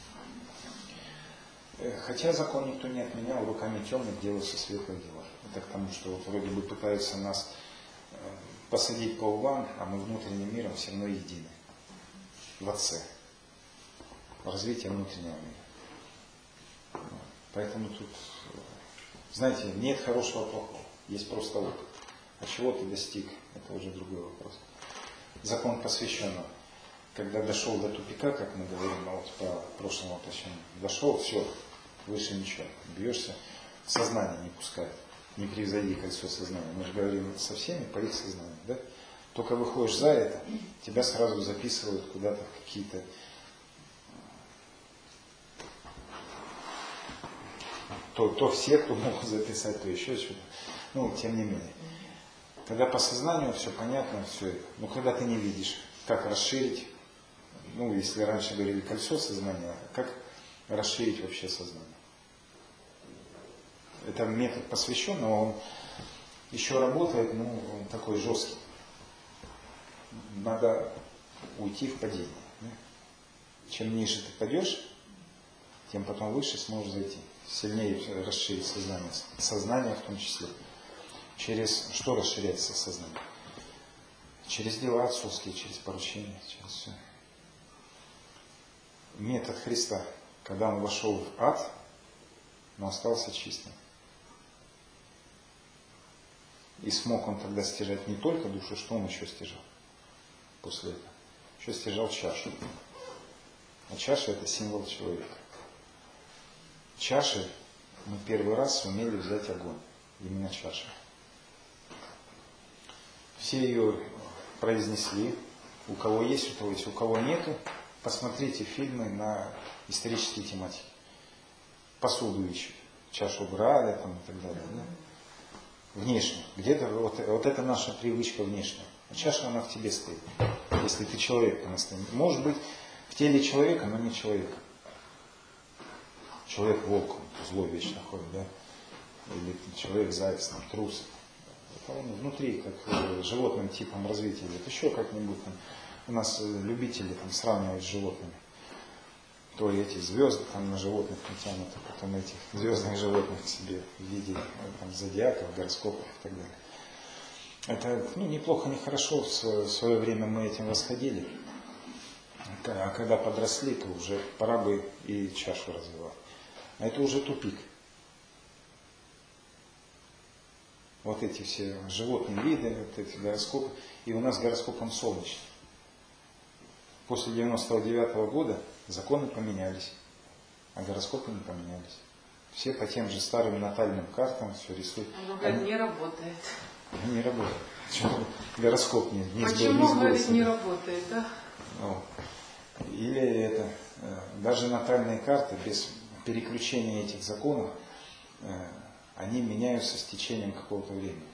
Хотя закон никто не отменял, руками темных делаются светлые дела. Это к тому, что вот вроде бы пытаются нас посадить по углам, а мы внутренним миром все равно едины. В Отце. Развитие внутреннего мира. Поэтому тут, знаете, нет хорошего плохого, есть просто опыт. А чего ты достиг, это уже другой вопрос. Закон посвященного. Когда дошел до тупика, как мы говорим, по прошлому воплощению, дошел, все, выше ничего, бьешься, сознание не пускает. Не превзойди кольцо сознания. Мы же говорим со всеми по их сознанию, да? Только выходишь за это, тебя сразу записывают куда-то в какие-то то все, кто могут записать, то еще что-то. Тем не менее. Когда по сознанию все понятно, все это. Но когда ты не видишь, как расширить, ну, если раньше говорили кольцо сознания, как расширить вообще сознание. Это метод посвященного, он еще работает, ну, он такой жесткий. Надо уйти в падение. Да? Чем ниже ты падешь, тем потом выше сможешь зайти. Сильнее расширить сознание. Сознание в том числе. Через что расширяется сознание? Через дела отцовские, через поручения, через все. Метод Христа, когда он вошел в ад, но остался чистым. И смог он тогда стяжать не только душу, что он еще стяжал после этого? Еще стяжал чашу. А чаша — это символ человека. Чаши мы первый раз сумели взять огонь. Именно чаша. Все ее произнесли. У кого есть, у того есть. У кого нету, посмотрите фильмы на исторические тематики. Посуду ищут. Чашу Грааля там, и так далее. Да? Внешне. Где-то вот это наша привычка внешняя. А чаша, она в тебе стоит. Если ты человек по-настоящему. Может быть, в теле человека, но не человека. Человек-волк, злой вечно ходит, да? Или человек-заяц, там, трус. Это он внутри, как животным типом развития идет. Еще как-нибудь там. У нас любители там сравнивают с животными. То эти звезды там на животных натянут, а потом этих звездных животных к себе в виде там, зодиаков, гороскопов и так далее. Это неплохо, нехорошо. В свое время мы этим восходили. А когда подросли, то уже пора бы и чашу развивать. А это уже тупик. Вот эти все животные виды, вот эти гороскопы. И у нас гороскоп, он солнечный. После 99-го года законы поменялись, а гороскопы не поменялись. Все по тем же старым натальным картам все рисуют. Они не работает. Не работает. Почему гороскоп не Почему, говорит, не работает, да? Или это, даже натальные карты без переключения этих законов, они меняются с течением какого-то времени.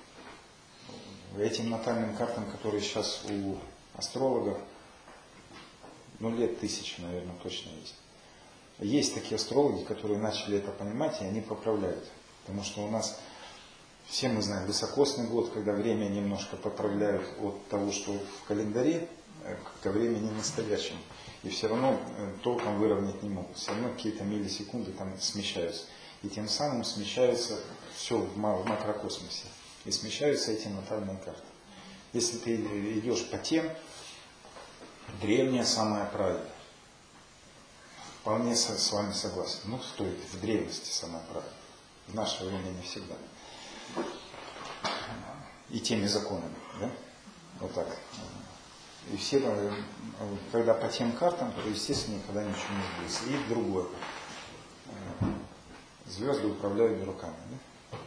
Этим натальным картам, которые сейчас у астрологов, лет 1000, наверное, точно есть. Есть такие астрологи, которые начали это понимать, и они поправляют. Потому что у нас, все мы знаем, високосный год, когда время немножко поправляют от того, что в календаре, ко времени настоящему. И все равно толком выровнять не могут. Все равно какие-то миллисекунды там смещаются. И тем самым смещается все в макрокосмосе. И смещаются эти натальные карты. Если ты идешь по тем, древняя самая правильная. Вполне с вами согласен. Стоит в древности самая правильная. В наше время не всегда. И теми законами, да? Вот так. И все, когда по тем картам, то, естественно, никогда ничего не сбылось. И другое. Звезды управляют руками. Да?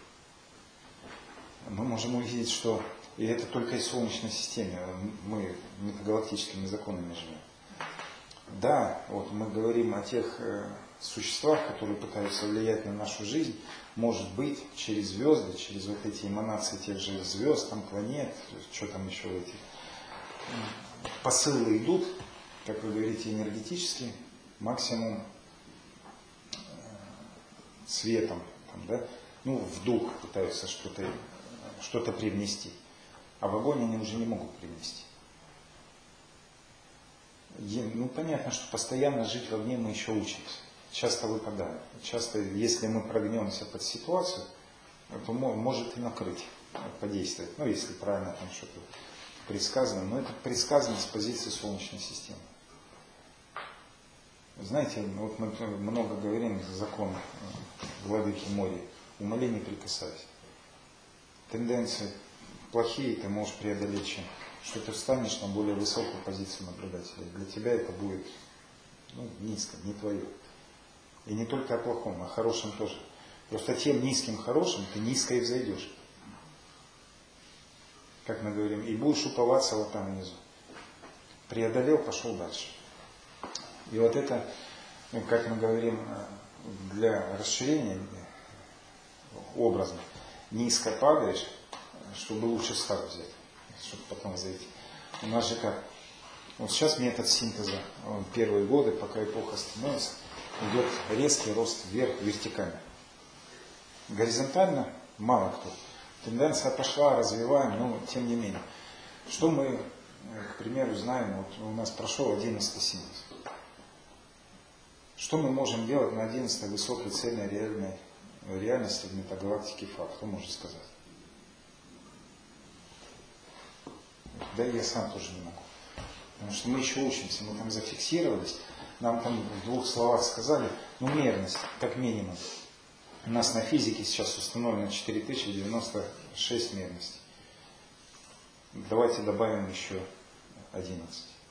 Мы можем увидеть, что и это только из Солнечной системы. Мы метагалактическими законами живем. Да, вот мы говорим о тех существах, которые пытаются влиять на нашу жизнь, может быть, через звезды, через вот эти эманации тех же звезд, там, планет, что там еще в этих. Посылы идут, как вы говорите, энергетически, максимум светом, там, да? В дух пытаются что-то привнести. А в огонь они уже не могут привнести. Понятно, что постоянно жить в огне мы еще учимся. Часто выпадаем. Часто, если мы прогнемся под ситуацию, то может и накрыть, подействовать. Если правильно там что-то предсказано. Но это предсказано с позиции Солнечной системы. Знаете, вот мы много говорим закон владыки моря. Умоляй, не прикасайся. Тенденции плохие ты можешь преодолеть чем? Что ты встанешь на более высокую позицию наблюдателя. Для тебя это будет низко, не твое. И не только о плохом, о хорошем тоже. Просто тем низким хорошим ты низко и взойдешь. Как мы говорим, и будешь уповаться вот там внизу. Преодолел, пошел дальше. И вот это, как мы говорим, для расширения образно, низко падаешь, чтобы лучше старт взять, чтобы потом зайти. У нас же как? Вот сейчас метод синтеза, первые годы, пока эпоха становится, идет резкий рост вверх вертикально. Горизонтально мало кто. Тенденция пошла, развиваем, но тем не менее. Что мы, к примеру, знаем, вот у нас прошел 11-й синтез. Что мы можем делать на 11-й высокой цельной реальности в метагалактике факт? Кто может сказать? Да и я сам тоже не могу. Потому что мы еще учимся, мы там зафиксировались, нам там в 2 словах сказали, мерность, как минимум. У нас на физике сейчас установлено 4096 мерностей. Давайте добавим еще 11.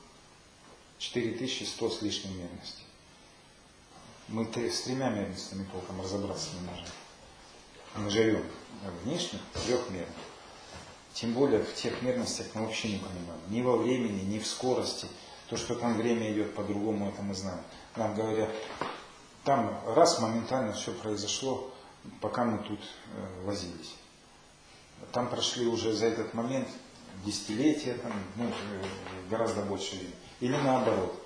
4100 с лишним мерностей. Мы с 3 мерностями толком разобраться не можем. Мы живем внешних 3 мерных. Тем более в тех мерностях мы вообще не понимаем. Ни во времени, ни в скорости. То, что там время идет по-другому, это мы знаем. Нам говорят, там раз моментально все произошло, пока мы тут возились. Там прошли уже за этот момент десятилетия, там, гораздо больше времени. Или наоборот.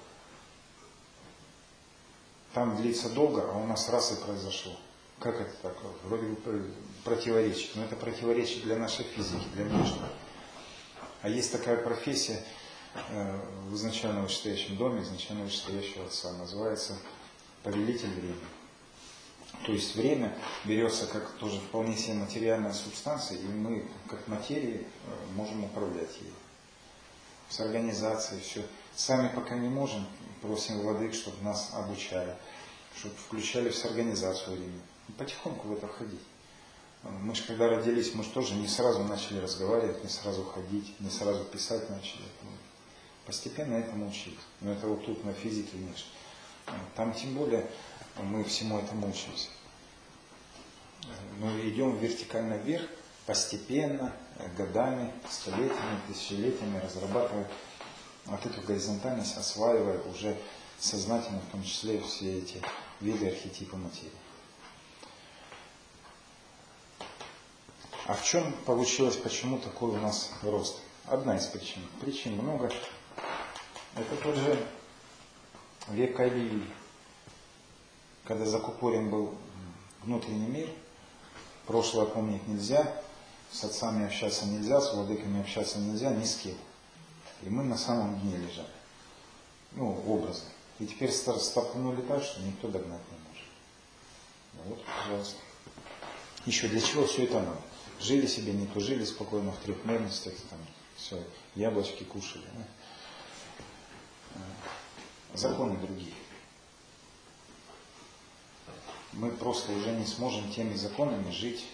Там длится долго, а у нас раз и произошло. Как это так? Вроде бы противоречит. Но это противоречит для нашей физики, для внешней. А есть такая профессия в изначально вышестоящем доме, изначально вышестоящего отца. Называется повелитель времени. То есть время берется как тоже вполне себе материальная субстанция, и мы как материей можем управлять ею. С организацией все. Сами пока не можем, просим владык, чтобы нас обучали, чтобы включали в организацию времени. Потихоньку в это входить. Мы же когда родились, мы же тоже не сразу начали разговаривать, не сразу ходить, не сразу писать начали. Постепенно этому учились. Но это вот тут на физике внешне. Там тем более мы всему этому учимся. Но идем вертикально вверх, постепенно, годами, столетиями, тысячелетиями, разрабатывая вот эту горизонтальность, осваивая уже сознательно, в том числе все эти виды архетипа материи. А в чем получилось, почему такой у нас рост? Одна из причин. Причин много. Это тот же век Кали, когда закупорен был внутренний мир, прошлое помнить нельзя, с отцами общаться нельзя, с владыками общаться нельзя, ни с кем. И мы на самом дне лежали. Образно. И теперь столкнули так, что никто догнать не может. Вот, пожалуйста. Еще для чего все это надо? Жили себе, не тужили спокойно в 3 мерностях, там все, яблочки кушали. Законы другие. Мы просто уже не сможем теми законами жить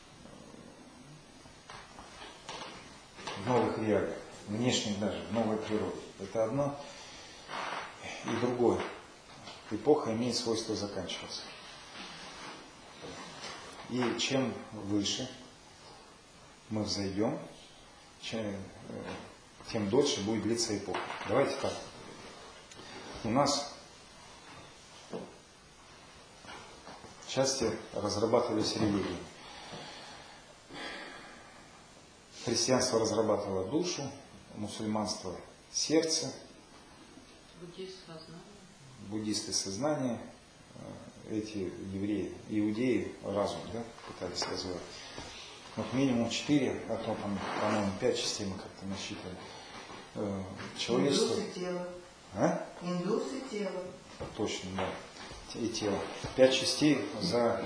в новых реалиях, внешних даже, в новой природе. Это одно и другое. Эпоха имеет свойство заканчиваться. И чем выше мы взойдем, тем дольше будет длиться эпоха. Давайте так. У нас в части разрабатывались религии. Христианство разрабатывало душу, мусульманство – сердце, буддисты – сознание, эти евреи, иудеи – разум, пытались развивать. Вот минимум 4, а то там, по-моему, 5 частей мы как-то насчитали. Человечество... Индусы тело. А? Индусы тело. Точно, да. И тело. 5 частей за,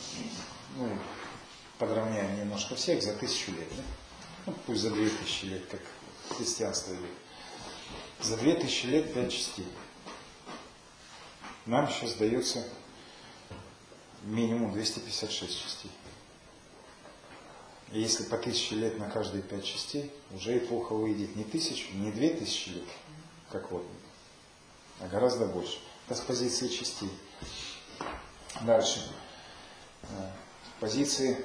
подравняем немножко всех, за 1000 лет. Да? Пусть за 2000 лет, как христианство идет. За 2000 лет 5 частей. Нам сейчас дается минимум 256 частей. И если по 1000 лет на каждые 5 частей, уже эпоха выйдет не 1000, не 2000 лет, как вот, а гораздо больше. Это с позиции частей. Дальше. С позиции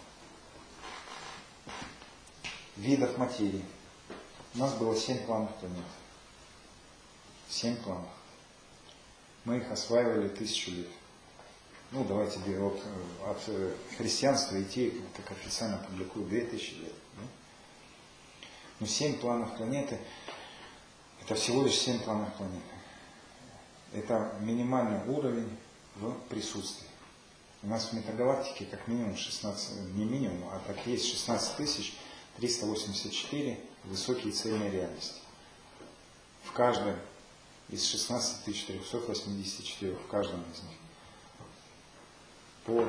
видов материи. У нас было 7 планов планет. 7 планов. Мы их осваивали 1000 лет. ну давайте вот, от христианства идти, как официально публикуют, 2000 лет. Да? Но 7 планов планеты, это всего лишь 7 планов планеты. Это минимальный уровень в присутствии. У нас в метагалактике как минимум 16, не минимум, а так есть 16 384 высокие цельные реальности. В каждом из 16 384, в каждом из них по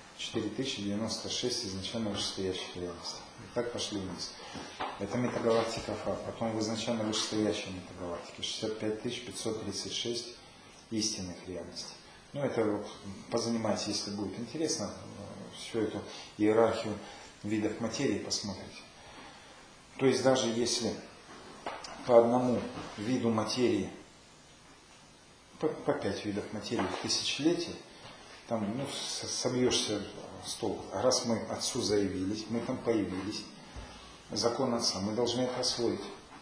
4096 изначально вышестоящих реальностей. И так пошли вниз. Это метагалактика Фа. Потом в изначально вышестоящей метагалактике 65 536 истинных реальностей. Ну, это вот позанимайтесь, если будет интересно, всю эту иерархию видов материи посмотрите. То есть даже если по одному виду материи, по 5 видов материи в тысячелетие, там, ну, собьешься с толку. А раз мы Отцу заявились, мы там появились, закон Отца, мы должны это освоить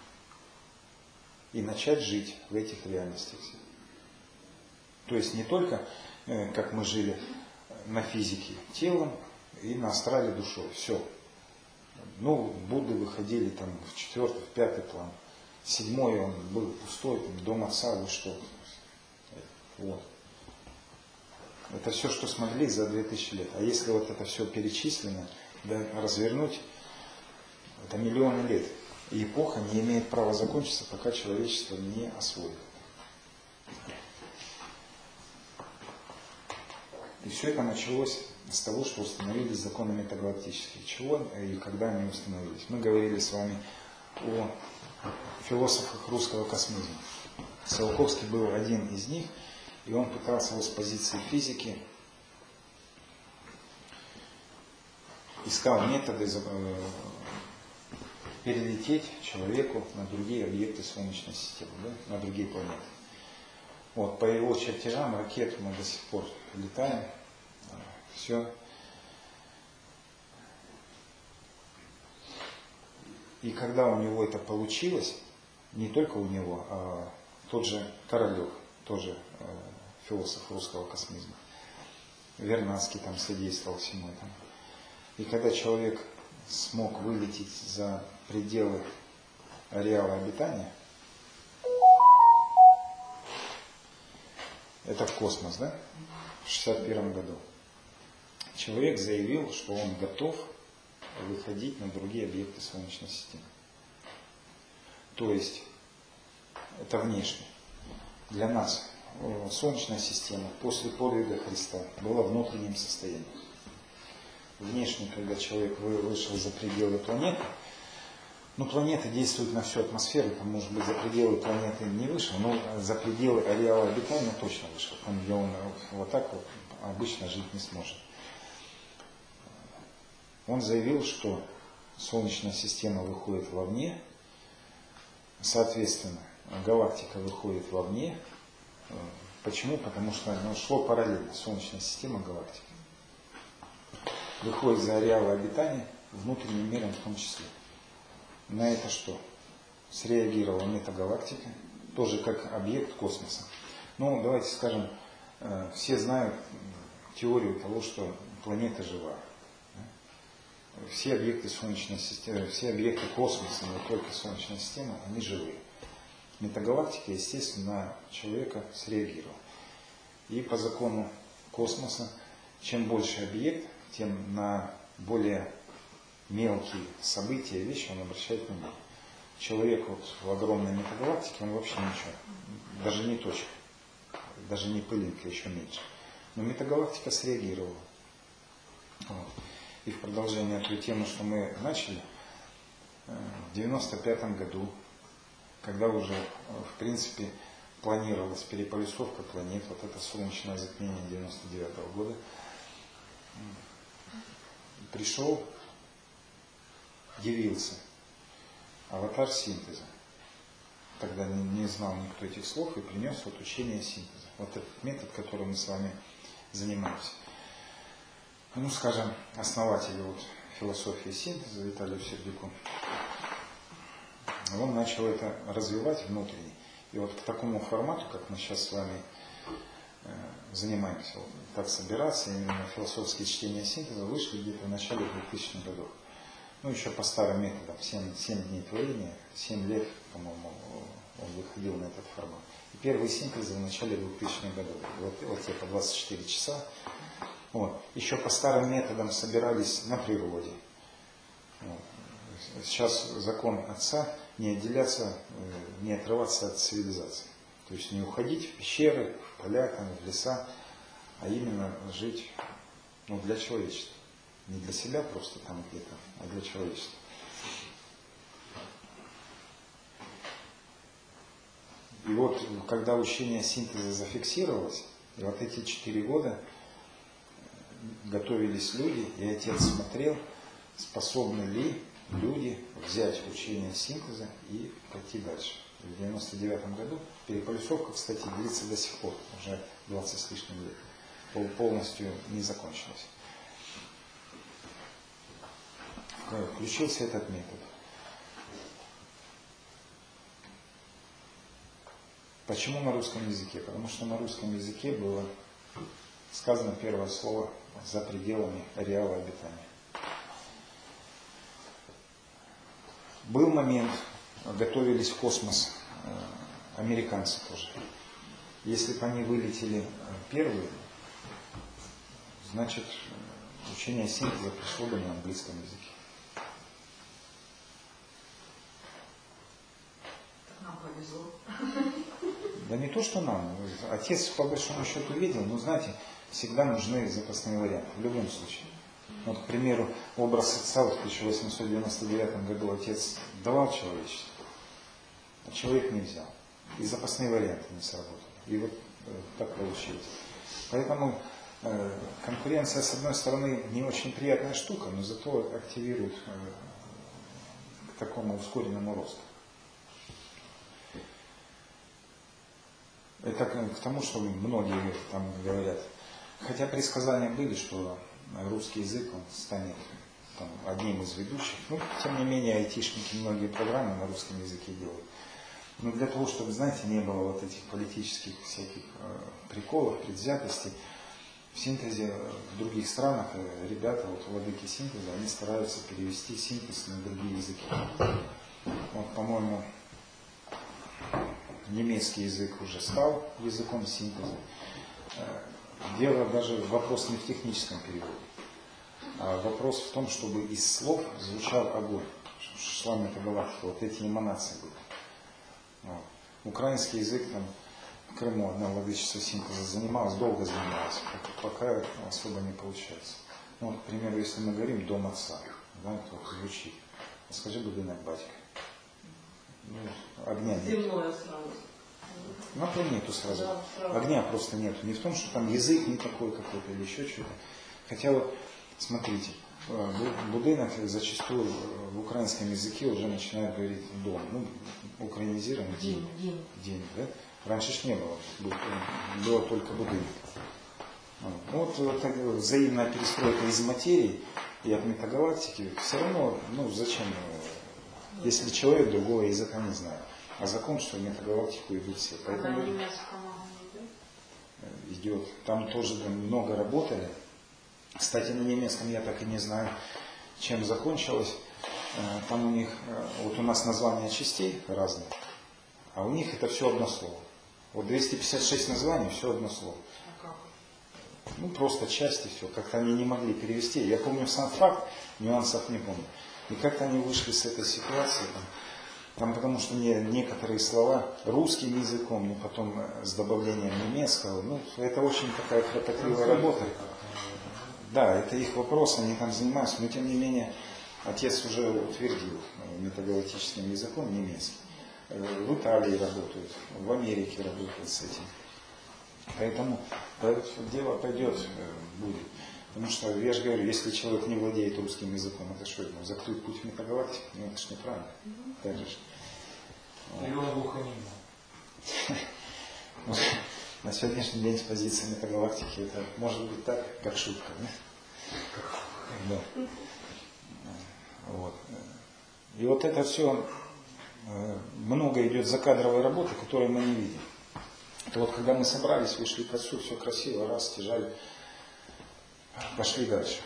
и начать жить в этих реальностях. То есть не только, как мы жили на физике, телом и на астрале душой. Все. Ну, Будды выходили там в 4-й, в 5-й план. 7-й он был пустой, там, дом Отца, вы что? Вот. Это все, что смогли за 2000 лет. А если вот это все перечислено, да, развернуть, это миллионы лет. И эпоха не имеет права закончиться, пока человечество не освоит. И все это началось с того, что установились законы метагалактические. Чего и когда они установились? Мы говорили с вами о философах русского космизма. Циолковский был один из них, и он пытался вот с позиции физики, искал методы перелететь человеку на другие объекты Солнечной системы, да, на другие планеты. Вот, по его чертежам ракет мы до сих пор летаем. Все. И когда у него это получилось, не только у него, а тот же Королев, тоже философ русского космизма, Вернадский там содействовал всему этому. И когда человек смог вылететь за пределы ареала обитания, это в космос, да? В 1961 году. Человек заявил, что он готов выходить на другие объекты Солнечной системы. То есть, это внешне. Для нас Солнечная система после подвига Христа была внутренним состоянием. Внешне, когда человек вышел за пределы планеты, ну, планета действует на всю атмосферу, там, может быть, за пределы планеты не вышел, но за пределы ареала обитания точно вышел, там, где он вот так вот обычно жить не сможет. Он заявил, что Солнечная система выходит вовне, соответственно, галактика выходит вовне. Почему? Потому что шло параллельно Солнечная система галактики. Выходит за ареалы обитания, внутренним миром в том числе. На это что? Среагировала метагалактика, тоже как объект космоса. Ну, давайте скажем, все знают теорию того, что планета жива. Все объекты Солнечной системы, все объекты космоса, не только Солнечная система, они живые. Метагалактика, естественно, на человека среагировала. И по закону космоса, чем больше объект, тем на более мелкие события, вещи он обращает внимание. Человек вот в огромной метагалактике, он вообще ничего, даже не точка, даже не пылинка, еще меньше. Но метагалактика среагировала. Вот. И в продолжение той темы, что мы начали, в 1995 году, когда уже, в принципе, планировалась переполюсовка планет, вот это солнечное затмение 1999 года, пришел, явился аватар синтеза. Тогда не знал никто этих слов и принес вот учение синтеза. Вот этот метод, которым мы с вами занимаемся. Ну, скажем, основатель вот философии синтеза Виталию Сердюку, он начал это развивать внутренне. И вот к такому формату, как мы сейчас с вами занимаемся вот, так собираться, именно философские чтения синтеза вышли где-то в начале 2000-х годов. Ну, еще по старым методам, 7 дней творения, 7 лет, по-моему, он выходил на этот формат. И первые синтезы в начале 2000-х годов, вот те по 24 часа. Вот. Еще по старым методам собирались на природе. Вот. Сейчас закон Отца не отделяться, не отрываться от цивилизации. То есть не уходить в пещеры, в поля, там, в леса, а именно жить для человечества. Не для себя просто там где-то, а для человечества. И вот, когда учение синтеза зафиксировалось, и вот эти 4 года готовились люди, и Отец смотрел, способны ли люди взять учение синтеза и пойти дальше. В 99 году переполюсовка, кстати, длится до сих пор, уже 20 с лишним лет, полностью не закончилась. Включился этот метод. Почему на русском языке? Потому что на русском языке было сказано первое слово за пределами ареала обитания. Был момент, готовились в космос американцы тоже. Если бы они вылетели первые, значит учение синтеза пришло бы на английском языке. Нам повезло. Да не то, что нам. Отец по большому счету видел, но знаете, всегда нужны запасные варианты, в любом случае. Вот, к примеру, образ Отца в 1899 году Отец давал человечеству, а человек не взял. И запасные варианты не сработали. И вот так получилось. Поэтому конкуренция, с одной стороны, не очень приятная штука, но зато активирует к такому ускоренному росту. Это к тому, что многие там говорят. Хотя предсказания были, что русский язык он станет там, одним из ведущих. Ну, тем не менее, айтишники многие программы на русском языке делают. Но для того, чтобы, знаете, не было вот этих политических всяких приколов, предвзятостей, в синтезе в других странах ребята, вот владыки синтеза, они стараются перевести синтез на другие языки. Вот, по-моему, немецкий язык уже стал языком синтеза. Дело даже вопрос не в техническом переводе, а вопрос в том, чтобы из слов звучал огонь, шла метагалактика, вот эти эманации были. Вот. Украинский язык там в Крыму одна владычица синтеза занималась, долго занималась, пока особо не получается. Ну, вот, к примеру, если мы говорим «дом отца», да, то звучит. Скажи будинок батька. Ну, огня нет. Земное сразу. На планету сразу. Да, сразу. Огня просто нет. Не в том, что там язык не такой какой-то или еще что-то. Хотя вот, смотрите, будинок зачастую в украинском языке уже начинают говорить дом. Ну, украинизированный день. День, да? Раньше ж не было. Было только будинок. Вот взаимная перестройка из материи и от метагалактики все равно, ну зачем, если человек другого языка не знает. А закон, что в метагалактику идут все. Поэтому идет. Там тоже много работали. Кстати, на немецком я так и не знаю, чем закончилось. Там у них, вот у нас названия частей разные, а у них это все одно слово. Вот 256 названий, все одно слово. Ну, просто части, все. Как-то они не могли перевести. Я помню сам факт, нюансов не помню. И как-то они вышли с этой ситуации. Там потому что некоторые слова русским языком, но потом с добавлением немецкого. Ну, это очень такая кропотливая работа. Да, это их вопрос, они там занимаются. Но, тем не менее, отец уже утвердил метагалактическим языком немецкий. В Италии работают, в Америке работают с этим. Поэтому дело пойдет, будет. Потому что, я же говорю, если человек не владеет русским языком, это что, ему закрыть путь в метагалактику? Ну, это ж неправильно. Так же. Или он глухонемой. На сегодняшний день с позиции метагалактики это может быть так, как шутка. Да? Да. Вот. И вот это все, много идет закадровой работы, которую мы не видим. Это вот когда мы собрались, вышли к Отцу, все красиво, раз, стяжали, пошли дальше.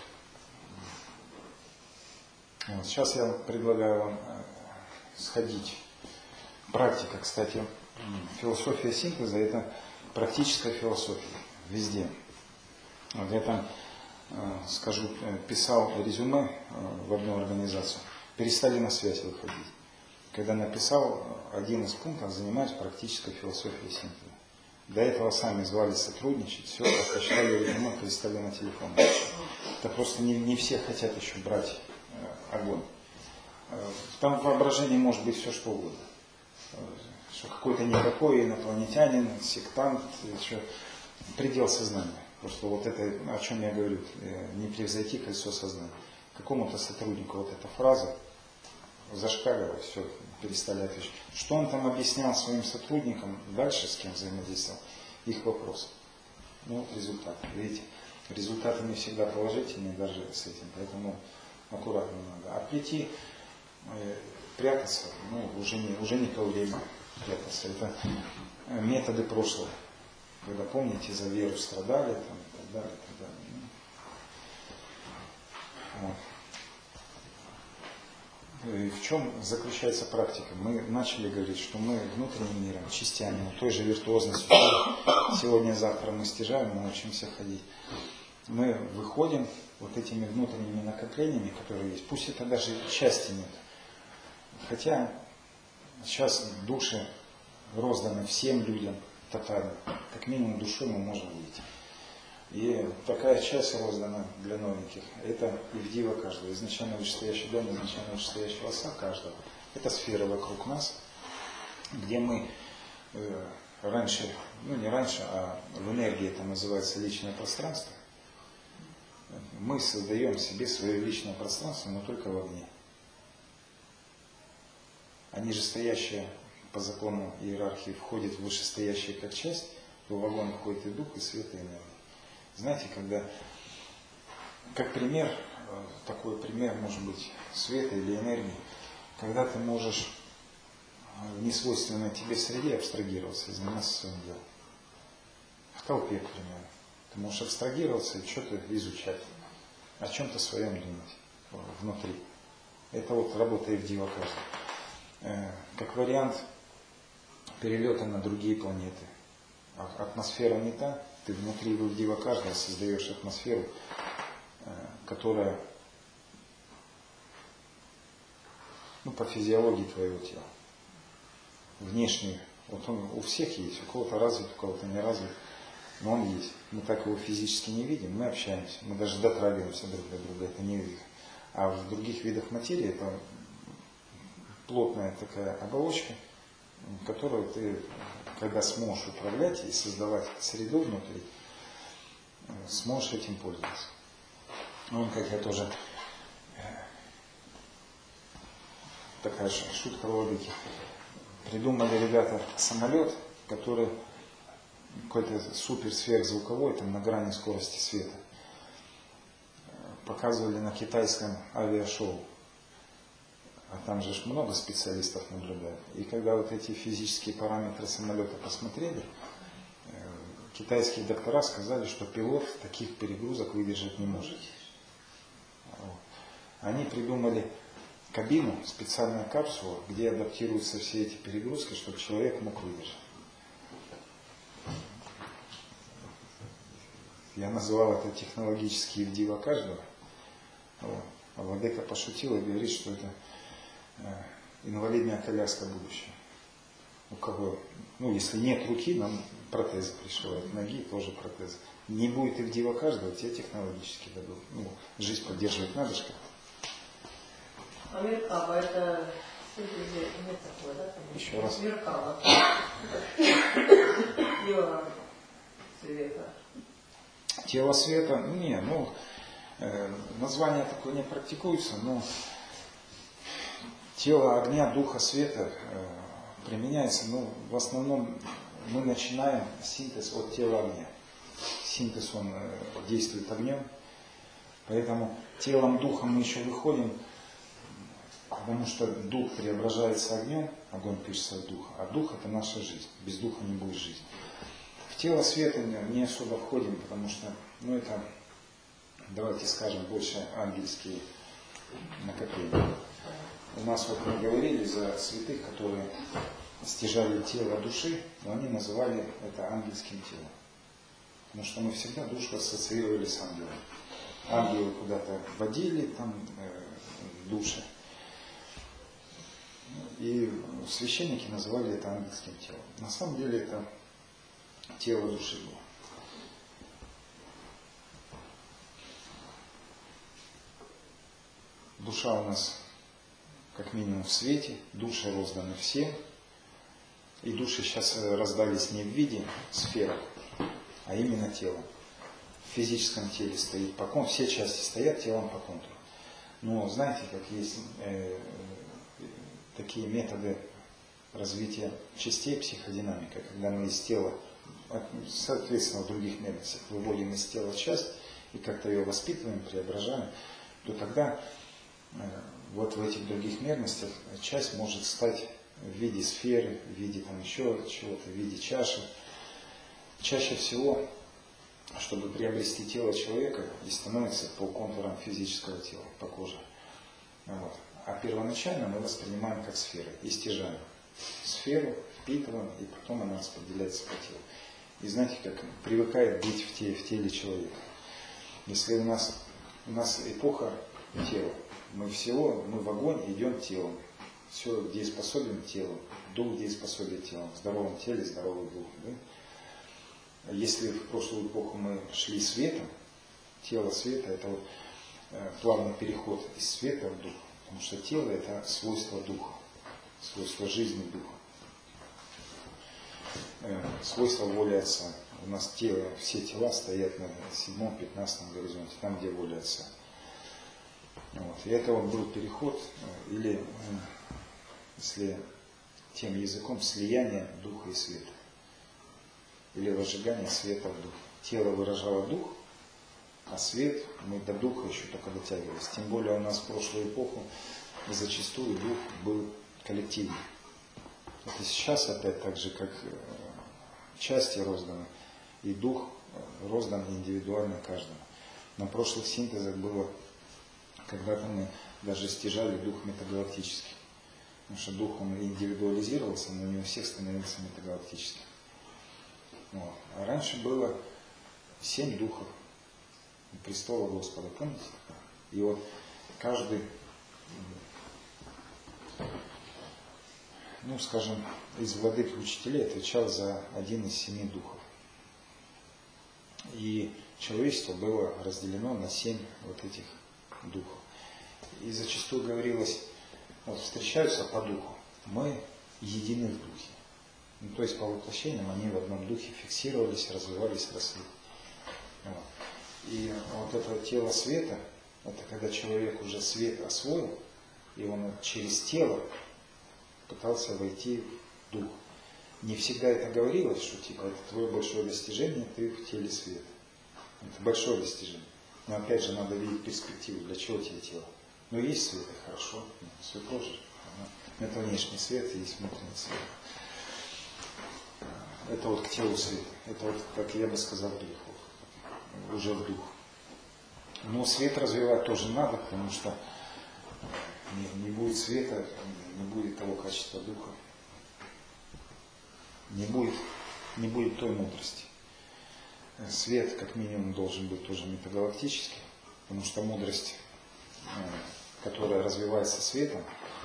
Вот. Сейчас я предлагаю вам сходить. Практика, кстати, философия синтеза – это практическая философия везде. Вот я там, скажу, писал резюме в одну организацию, перестали на связь выходить. Когда написал, один из пунктов занимаюсь практической философией синтеза. До этого сами звали сотрудничать, все, прочитали резюме, перестали на телефон. Это просто не все хотят еще брать огонь. Там в воображении может быть все что угодно. Что какой-то никакой инопланетянин, сектант, еще предел сознания. Просто вот это, о чем я говорю, не превзойти кольцо сознания. Какому-то сотруднику вот эта фраза зашкаливала, все, перестали отвечать. Что он там объяснял своим сотрудникам, дальше с кем взаимодействовал, их вопрос. Ну вот результат. Видите, результаты не всегда положительные даже с этим, поэтому аккуратно надо. А прийти, прятаться, уже не то время прятаться. Это методы прошлого. Когда, помните, за веру страдали, там, и так далее, и так далее. Вот. И в чем заключается практика? Мы начали говорить, что мы внутренним миром, частями, той же виртуозностью. Сегодня-завтра мы стяжаем, мы учимся ходить. Мы выходим вот этими внутренними накоплениями, которые есть. Пусть это даже части нет. Хотя сейчас души розданы всем людям тотально. Как минимум душой мы можем выйти. И такая часть роздана для новеньких. Это Ивдива каждого. Изначально вышестоящий дом, изначально вышестоящего оса каждого. Это сфера вокруг нас, где мы раньше, не раньше, а в энергии это называется личное пространство. Мы создаем себе свое личное пространство, но только в огне. А нижестоящие по закону иерархии входит в вышестоящие как часть, то в огонь входит и дух, и свет, и энергия. Знаете, когда, как пример, такой пример может быть света или энергии, когда ты можешь в несвойственной тебе среде абстрагироваться и заниматься своим делом. В толпе, к примеру. Ты можешь абстрагироваться и что-то изучать, о чем-то своем думать внутри. Это вот работа Ивдива каждого. Как вариант перелета на другие планеты. Атмосфера не та, ты внутри Ивдива каждого создаешь атмосферу, которая по физиологии твоего тела. Внешний, вот он у всех есть, у кого-то развит, у кого-то не развит, но он есть. Мы так его физически не видим, мы общаемся, мы даже дотрагиваемся друг до друга, это не видно. А в других видах материи это плотная такая оболочка, которую ты, когда сможешь управлять и создавать среду внутри, сможешь этим пользоваться. Как я тоже, такая шутка владыки. Придумали ребята самолет, который какой-то супер сверхзвуковой, там на грани скорости света. Показывали на китайском авиашоу. А там же много специалистов наблюдают. И когда вот эти физические параметры самолета посмотрели, китайские доктора сказали, что пилот таких перегрузок выдержать не может. Они придумали кабину, специальную капсулу, где адаптируются все эти перегрузки, чтобы человек мог выдержать. Я называл это технологические Ивдива каждого. А владыка пошутил и говорит, что это инвалидная коляска будущего. У кого, если нет руки, нам протезы пришивают, ноги тоже протезы. Не будет Ивдива каждого, те технологически дадут. Жизнь поддерживать надо же как-то. А Меркава это нет такого, да? Еще раз. Меркава. Тело света. Тело света, название такое не практикуется, но тело огня, духа, света применяется, в основном мы начинаем синтез от тела огня. Синтез, он действует огнем, поэтому телом, духом мы еще выходим, потому что дух преображается огнем, огонь пишется от духа, а дух это наша жизнь, без духа не будет жизни. тело света не особо входим, потому что, это, давайте скажем, больше ангельские накопления. У нас мы говорили за святых, которые стяжали тело души, но они называли это ангельским телом. Потому что мы всегда душу ассоциировали с ангелом. Ангелы куда-то водили там души. И священники называли это ангельским телом. На самом деле это тело души было. Душа у нас как минимум в свете, души розданы всем. И души сейчас раздались не в виде сферы, а именно телом. В физическом теле стоит по контуру, все части стоят телом по контуру. Но знаете, как есть такие методы развития частей психодинамика, когда мы из тела, соответственно, в других методах выводим из тела часть и как-то ее воспитываем, преображаем, то тогда вот в этих других мерностях часть может стать в виде сферы, в виде там еще чего-то, в виде чаши. Чаще всего, чтобы приобрести тело человека, и становится по контурам физического тела, по коже. Вот. А первоначально мы воспринимаем как сферы и стяжаем. Сферу впитываем, и потом она распределяется по телу. И знаете, как привыкает быть в теле человека. Если у нас эпоха тела, мы в огонь идем телом. Все дееспособен телом, дух дееспособен телом. В здоровом теле здоровый дух. Да? Если в прошлую эпоху мы шли светом, тело света, это вот плавный переход из света в дух. Потому что тело это свойство духа, свойство жизни духа. Свойство воли Отца. У нас все тела стоят на 7-15 горизонте, там, где воля Отца. Вот. И это вот был переход, или, если тем языком, слияние духа и света. Или возжигание света в дух. Тело выражало дух, а свет мы до духа еще только дотягивались. Тем более у нас в прошлую эпоху зачастую дух был коллективный. Это сейчас опять так же, как части розданы, и дух роздан индивидуально каждому. На прошлых синтезах было, когда-то мы даже стяжали дух метагалактический. Потому что дух он индивидуализировался, но не у всех становился метагалактическим. Вот. А раньше было 7 духов престола Господа, помните? И вот каждый, скажем, из владык и учителей отвечал за один из 7 духов. И человечество было разделено на 7 вот этих духов. И зачастую говорилось, вот встречаются по духу, мы едины в духе. То есть по воплощениям они в одном духе фиксировались, развивались, росли. Вот. И вот это тело света, это когда человек уже свет освоил, и он через тело пытался войти в дух. Не всегда это говорилось, что это твое большое достижение, ты в теле света. Это большое достижение. Но опять же надо видеть перспективу, для чего тебе тело. Но есть свет, и хорошо, свет тоже. Это внешний свет, и есть внутренний свет. Это вот к телу света. Это вот, как я бы сказал, переход. Уже в дух. Но свет развивать тоже надо, потому что не будет света, не будет того качества духа. Не будет той мудрости. Свет, как минимум, должен быть тоже метагалактический, потому что мудрость, которая развивается светом,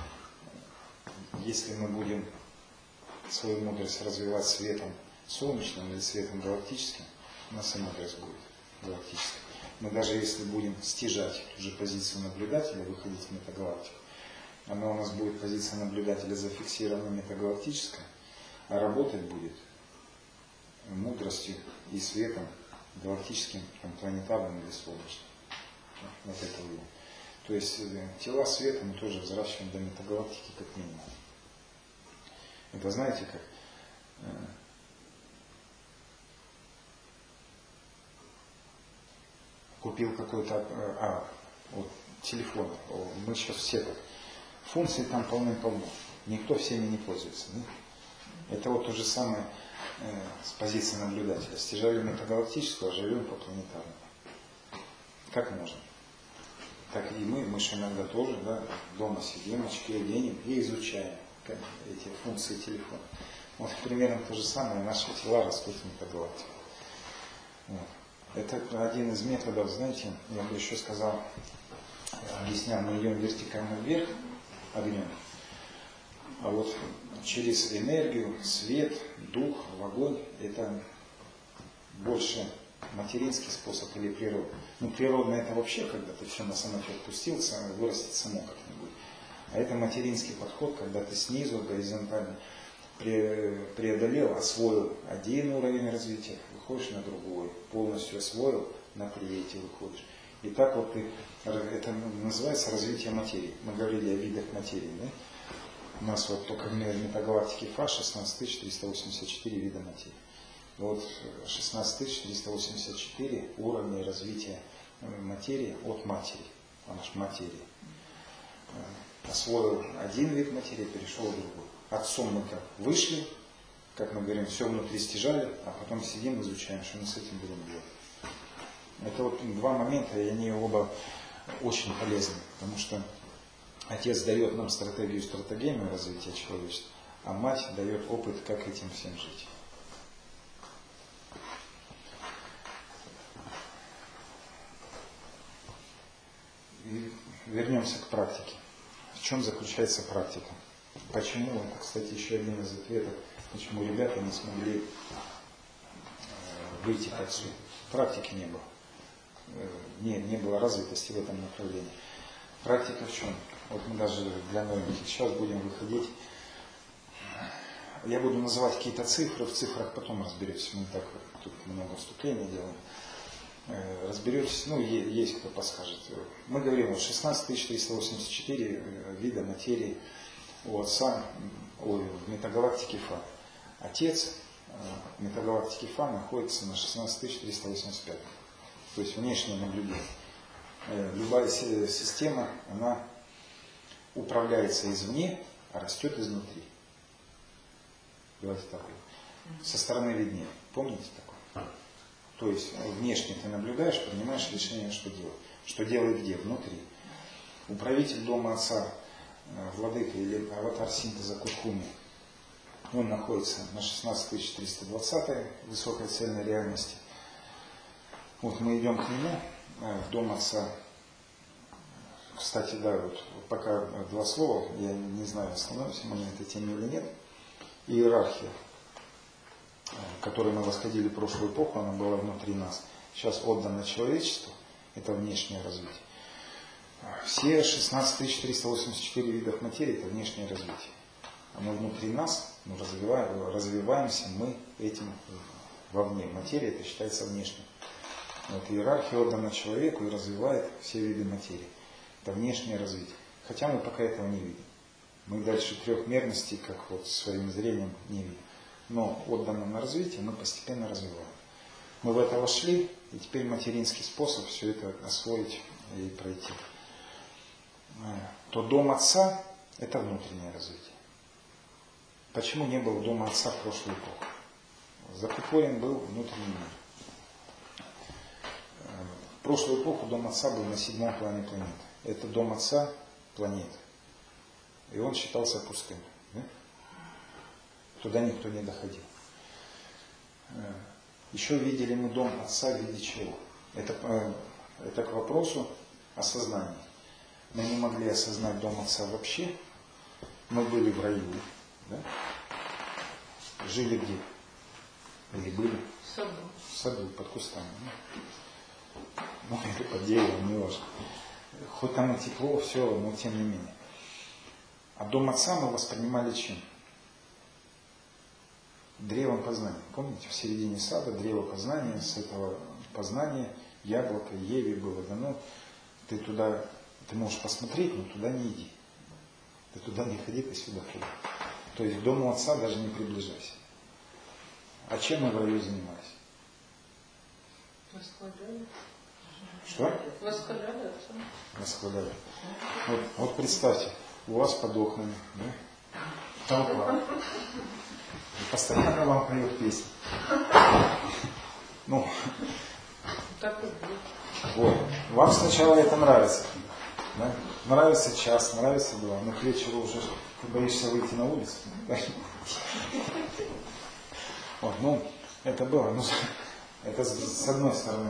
если мы будем свою мудрость развивать светом солнечным или светом галактическим, у нас и мудрость будет галактическая. Мы даже если будем стяжать ту же позицию наблюдателя, выходить в метагалактику, она у нас будет позиция наблюдателя зафиксирована метагалактическая, а работать будет мудростью и светом галактическим, планетарным или солнечным. Вот это вот. То есть тела света мы тоже взращиваем до метагалактики как минимум. Это знаете как? Купил какой-то телефон. Мы сейчас все так. Функций там полным-полно. Никто всеми не пользуется. Да? Это вот то же самое с позиции наблюдателя. Стяжали метагалактического, а живем по планетарному. Как можно? Так и мы же иногда тоже, да, дома сидим, очки оденем и изучаем эти функции телефона. Вот примерно то же самое, наши тела растут в метагалактике. Вот. Это один из методов, знаете, я бы еще сказал, объяснял, мы идем вертикально вверх огнем, а вот через энергию, свет, дух, в огонь, это больше материнский способ или природный. Ну, природный это вообще, когда ты все на самотек пустился, вырастет само как-нибудь. А это материнский подход, когда ты снизу горизонтально преодолел, освоил один уровень развития, выходишь на другой, полностью освоил, на третий выходишь. И так вот это называется развитие материи. Мы говорили о видах материи, да? У нас вот только в метагалактике Фа 16384 вида материи. Вот 16384 уровня развития материи от матери. Она же материя. Освоил один вид материи, перешел в другой. Отцом мы как вышли, как мы говорим, все внутри стяжали, а потом сидим, изучаем, что мы с этим будем делать. Это вот два момента, и они оба очень полезны, потому что отец дает нам стратегию развития человечества, а мать дает опыт, как этим всем жить. И вернемся к практике. В чем заключается практика? Почему? Это, кстати, еще один из ответов, почему ребята не смогли выйти к отцу. Практики не было. Не было развитости в этом направлении. Практика в чем? Вот мы даже для новеньких сейчас будем выходить. Я буду называть какие-то цифры, в цифрах потом разберетесь. Мы так тут много вступлений делаем. Разберетесь, ну, есть кто подскажет. Мы говорим, вот 16384 вида материи у Отца, в метагалактике Фа. Отец в метагалактике Фа находится на 16385. То есть внешнее наблюдение. Любая система, она управляется извне, а растет изнутри. Давайте так. Со стороны виднее. Помните такое? То есть внешне ты наблюдаешь, принимаешь решение, что делать. Что делать где? Внутри. Управитель дома Отца, владыка или аватар синтеза Куркуми, он находится на 16320 высокой цельной реальности. Вот мы идем к нему, в дом Отца. Кстати, да, вот пока два слова, я не знаю, остановимся мы на этой теме или нет. Иерархия, к которой мы восходили в прошлую эпоху, она была внутри нас. Сейчас отдана человечеству, это внешнее развитие. Все 16384 видов материи – это внешнее развитие. Оно внутри нас, мы развиваемся мы этим вовне. Материя это считается внешним. Вот иерархия отдана человеку и развивает все виды материи. Это внешнее развитие. Хотя мы пока этого не видим. Мы дальше трехмерности, как вот своим зрением, не видим. Но отдано на развитие, мы постепенно развиваем. Мы в это вошли, и теперь материнский способ все это освоить и пройти. То дом Отца – это внутреннее развитие. Почему не было дома Отца в прошлую эпоху? Закупорен был внутренний мир. В прошлую эпоху дом Отца был на 7-м плане планеты. Это дом Отца планеты. И он считался пустым. Да? Туда никто не доходил. Еще видели мы дом Отца в виде чего? Это к вопросу осознания. Мы не могли осознать дом Отца вообще. Мы были в раю. Да? Жили где? Или были? В саду. В саду, под кустами. Ну, или под деревом, не важно. Хоть там и тепло, все, но тем не менее. А дом Отца мы воспринимали чем? Древом познания. Помните, в середине сада древо познания, с этого познания яблоко Еве было дано. Ты можешь посмотреть, но туда не иди. Ты туда не ходи, ты сюда ходи. То есть к дому Отца даже не приближайся. А чем мы в раю занимались? Восхваляли. Что? Восхваляли Отца. Восхваляли. Вот представьте, у вас под окнами, да? Толпа. И постоянно вам поет песни. Ну, Так и будет. вот. Вам сначала это нравится. Да? Нравится час, нравится два, но к вечеру уже ты боишься выйти на улицу. Вот, ну, это было. Ну, это с одной стороны.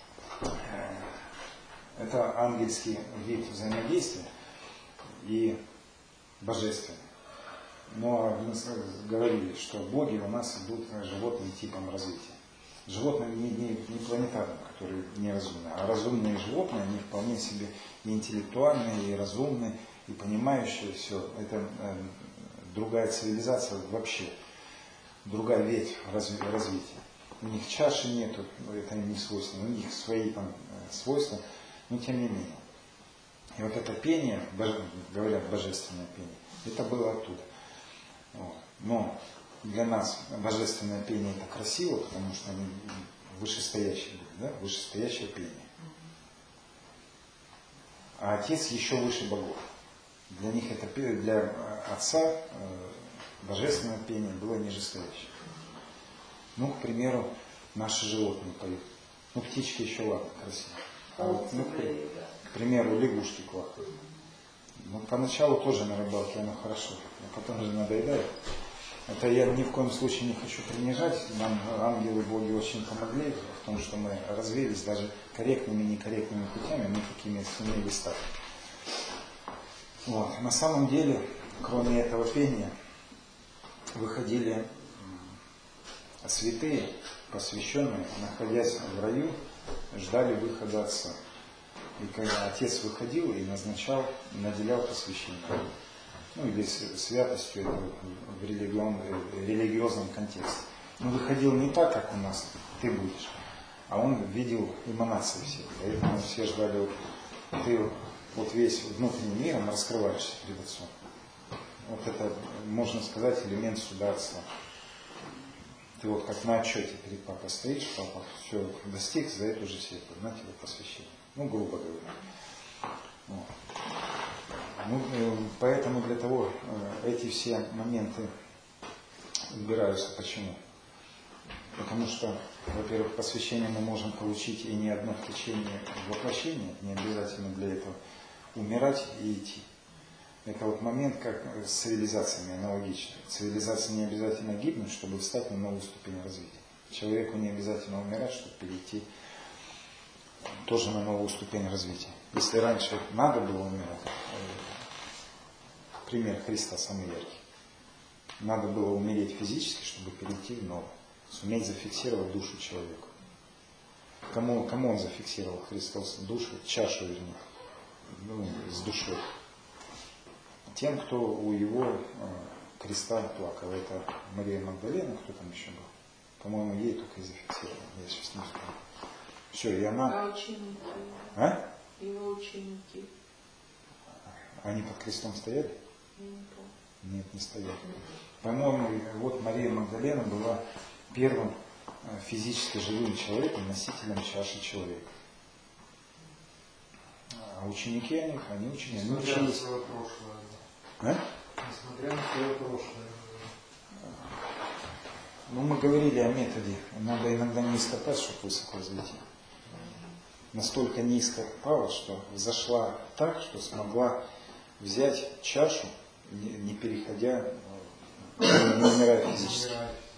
Это ангельский вид взаимодействия и божественный. Но мы говорили, что боги у нас идут животным типом развития. Животные не планетарные, которые неразумные, а разумные животные, они вполне себе и интеллектуальные, и разумные, и понимающие все. Это другая цивилизация вообще, другая ветвь развития. У них чаши нету, это им не свойственно, у них свои там свойства, но тем не менее. И вот это пение, говорят божественное пение, это было оттуда. Вот. Но для нас божественное пение это красиво, потому что они вышестоящие были, да? Вышестоящее пение. А Отец еще выше богов. Для них это для Отца божественное пение было нижестоящее. Ну, к примеру, наши животные поют. Ну, птички еще ладно, красиво. А вот, ну, к примеру, лягушки квакают. Ну, поначалу тоже на рыбалке оно хорошо, а потом же надоедает. Это я ни в коем случае не хочу принижать. Нам ангелы, боги очень помогли в том, что мы развились даже корректными и некорректными путями, мы такими сумели стать. Вот. На самом деле, кроме этого пения, выходили святые, посвященные, находясь в раю, ждали выхода Отца. И когда Отец выходил и назначал, наделял посвящением. Ну или святостью это в религиозном контексте. Он выходил не так, как у нас, ты будешь, а он видел эманации все. Поэтому все ждали, ты вот весь внутренним миром раскрываешься перед Отцом. Вот это, можно сказать, элемент суда Отца. Ты вот как на отчете перед папой стоишь, папа все достиг за эту же сетку, на тебе посвящение. Ну, грубо говоря. Вот. Ну, поэтому для того эти все моменты убираются. Почему? Потому что, во-первых, посвящение мы можем получить и не одно в течение воплощения, не обязательно для этого умирать и идти. Это вот момент, как с цивилизациями аналогично. Цивилизация не обязательно гибнуть, чтобы встать на новую ступень развития. Человеку не обязательно умирать, чтобы перейти тоже на новую ступень развития. Если раньше надо было умирать, пример Христа самый яркий. Надо было умереть физически, чтобы перейти в новое. Суметь зафиксировать душу человека. Кому он зафиксировал, Христос, душу, чашу, вернее, ну, с душой. Тем, кто у его креста плакал. Это Мария Магдалена, кто там еще был. По-моему, ей только и зафиксировал. Я сейчас не вспомню. Все, и она... А ученики? А? Его ученики? Они под крестом стояли? Я не помню. Нет, не стояли. По-моему, вот Мария Магдалена была первым физически живым человеком, носителем чаши человека. А ученики они учились. Несмотря на свое прошлое. А? Несмотря на свое прошлое. Ну, мы говорили о методе. Надо иногда низко пасть, чтобы высоко взлететь. Настолько низко пала, что взошла так, что смогла взять чашу, не переходя, не умирая физически.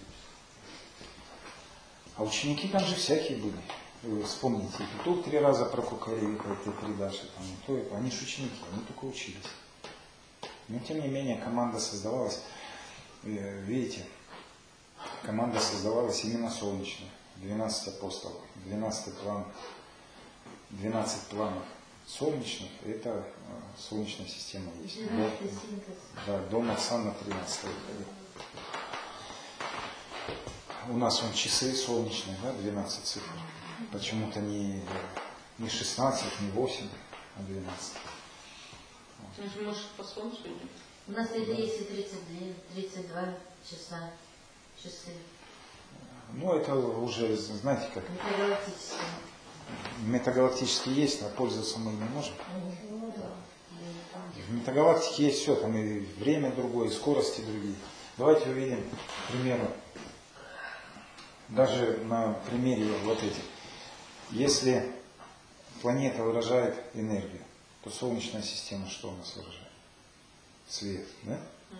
А ученики там же всякие были. Вы вспомните, и тут 3 раза прокукали, ты 3 дашь, там, и то, и то. Они же ученики, они только учились. Но тем не менее команда создавалась, видите, команда создавалась именно солнечная. 12 апостолов, 12 план, 12 планов солнечных, это солнечная система есть. Да, дом отца на 13 выходил. У нас вон часы солнечные, да, 12 цифр. Почему-то не 16, не 8, а 12. Вот. Может, по солнцу идет? У нас это есть и 32 часы. Ну, это уже, знаете, как... Метагалактические. Метагалактические есть, а пользоваться мы не можем. В метагалактике есть все, там и время другое, и скорости другие. Давайте увидим, к примеру, даже на примере вот этих. Если планета выражает энергию, то Солнечная система что у нас выражает? Свет, да?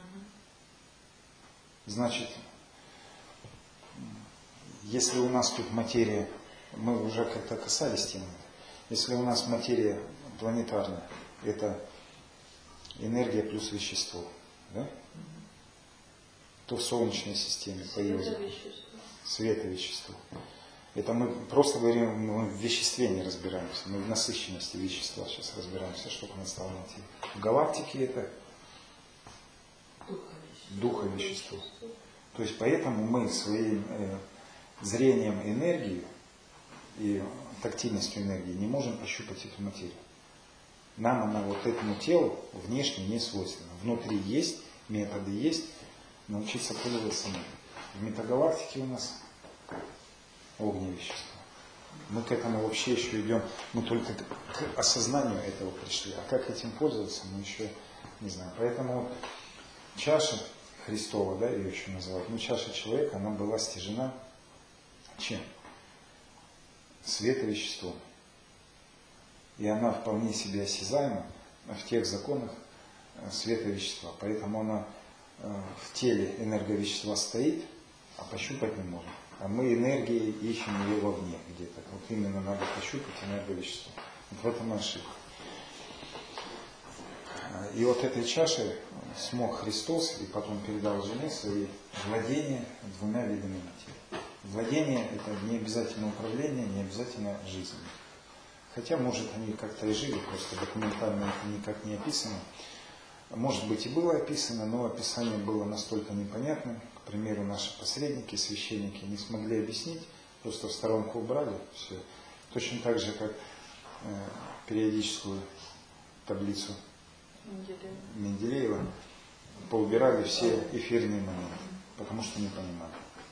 Значит, если у нас тут материя, мы уже как-то касались темы, если у нас материя планетарная, это энергия плюс вещество, да? То в Солнечной системе появилось световещество. Это мы просто говорим, мы в веществе не разбираемся, мы в насыщенности вещества сейчас разбираемся, что у нас стало материя. В галактике это духовещество. То есть поэтому мы своим зрением энергии и тактильностью энергии не можем пощупать эту материю. Нам она вот этому телу внешне не свойственна. Внутри есть, методы есть, научиться пользоваться надо. В метагалактике у нас огневещество. Мы к этому вообще еще идем, мы только к осознанию этого пришли. А как этим пользоваться, мы еще не знаем. Поэтому чаша Христова, да, ее еще называют, чаша человека, она была стяжена чем? Световеществом. И она вполне себе осязаема в тех законах световещества. Поэтому она в теле энерговещества стоит, а пощупать не можем. А мы энергией ищем ее вовне где-то. Вот именно надо пощупать энерговещество. Вот в этом ошибка. И вот этой чашей смог Христос, и потом передал жене свои владения двумя видами материи. Владение – это не обязательно управление, не обязательно жизнь. Хотя, может, они как-то и жили, просто документально это никак не описано. Может быть, и было описано, но описание было настолько непонятным. К примеру, наши посредники, священники не смогли объяснить, просто в сторонку убрали все. Точно так же, как периодическую таблицу Менделеева поубирали все эфирные моменты, потому что не понимали.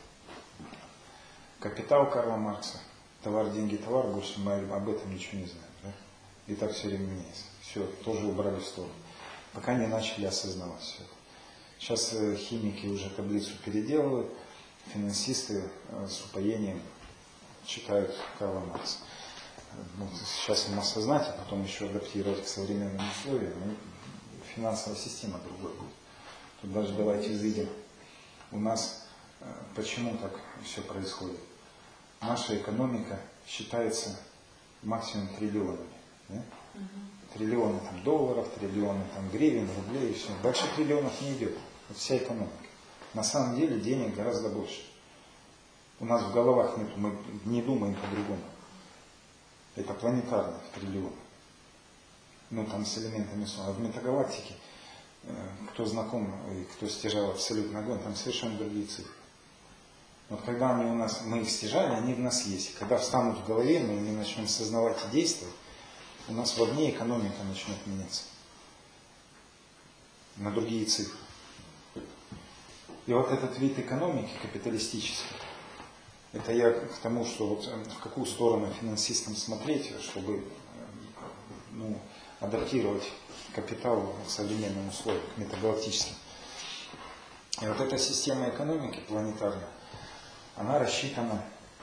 Капитал Карла Маркса. Товар, деньги, товар, больше мы об этом ничего не знаем. Да? И так все время меняется. Все, тоже убрали в сторону. Пока не начали осознавать все это. Сейчас химики уже таблицу переделывают, финансисты с упоением читают Карла Маркса. Сейчас им осознать, а потом еще адаптировать к современным условиям. И финансовая система другой будет. Тут даже давайте увидим, у нас почему так все происходит. Наша экономика считается максимум триллионами. Да? Триллионы там, долларов, триллионы там, гривен, рублей и все. Дальше триллионов не идет. Вот вся экономика. На самом деле денег гораздо больше. У нас в головах нет, мы не думаем по-другому. Это планетарно в триллионах. Там с элементами Солнца. А в метагалактике, кто знаком и кто стяжал абсолютно огонь, там совершенно другие цифры. Вот когда они у нас, мы их стяжали, они в нас есть. И когда встанут в голове, мы не начнем сознавать и действовать, у нас вовне экономика начнет меняться. На другие цифры. И вот этот вид экономики капиталистический, это я к тому, что вот в какую сторону финансистам смотреть, чтобы адаптировать капитал к современным условиям, к метагалактическим. И вот эта система экономики планетарная, она рассчитана,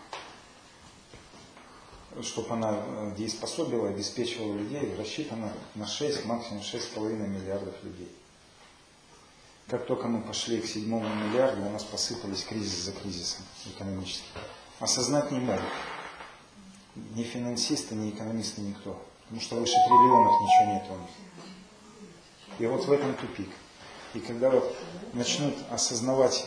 чтобы она дееспособила, обеспечивала людей, рассчитана на 6, максимум 6,5 миллиардов людей. Как только мы пошли к 7 миллиарду, у нас посыпались кризис за кризисом экономическим. Осознать не могут. Ни финансисты, ни экономисты, никто. Потому что выше триллионов ничего нет у них. И вот в этом тупик. И когда вот начнут осознавать,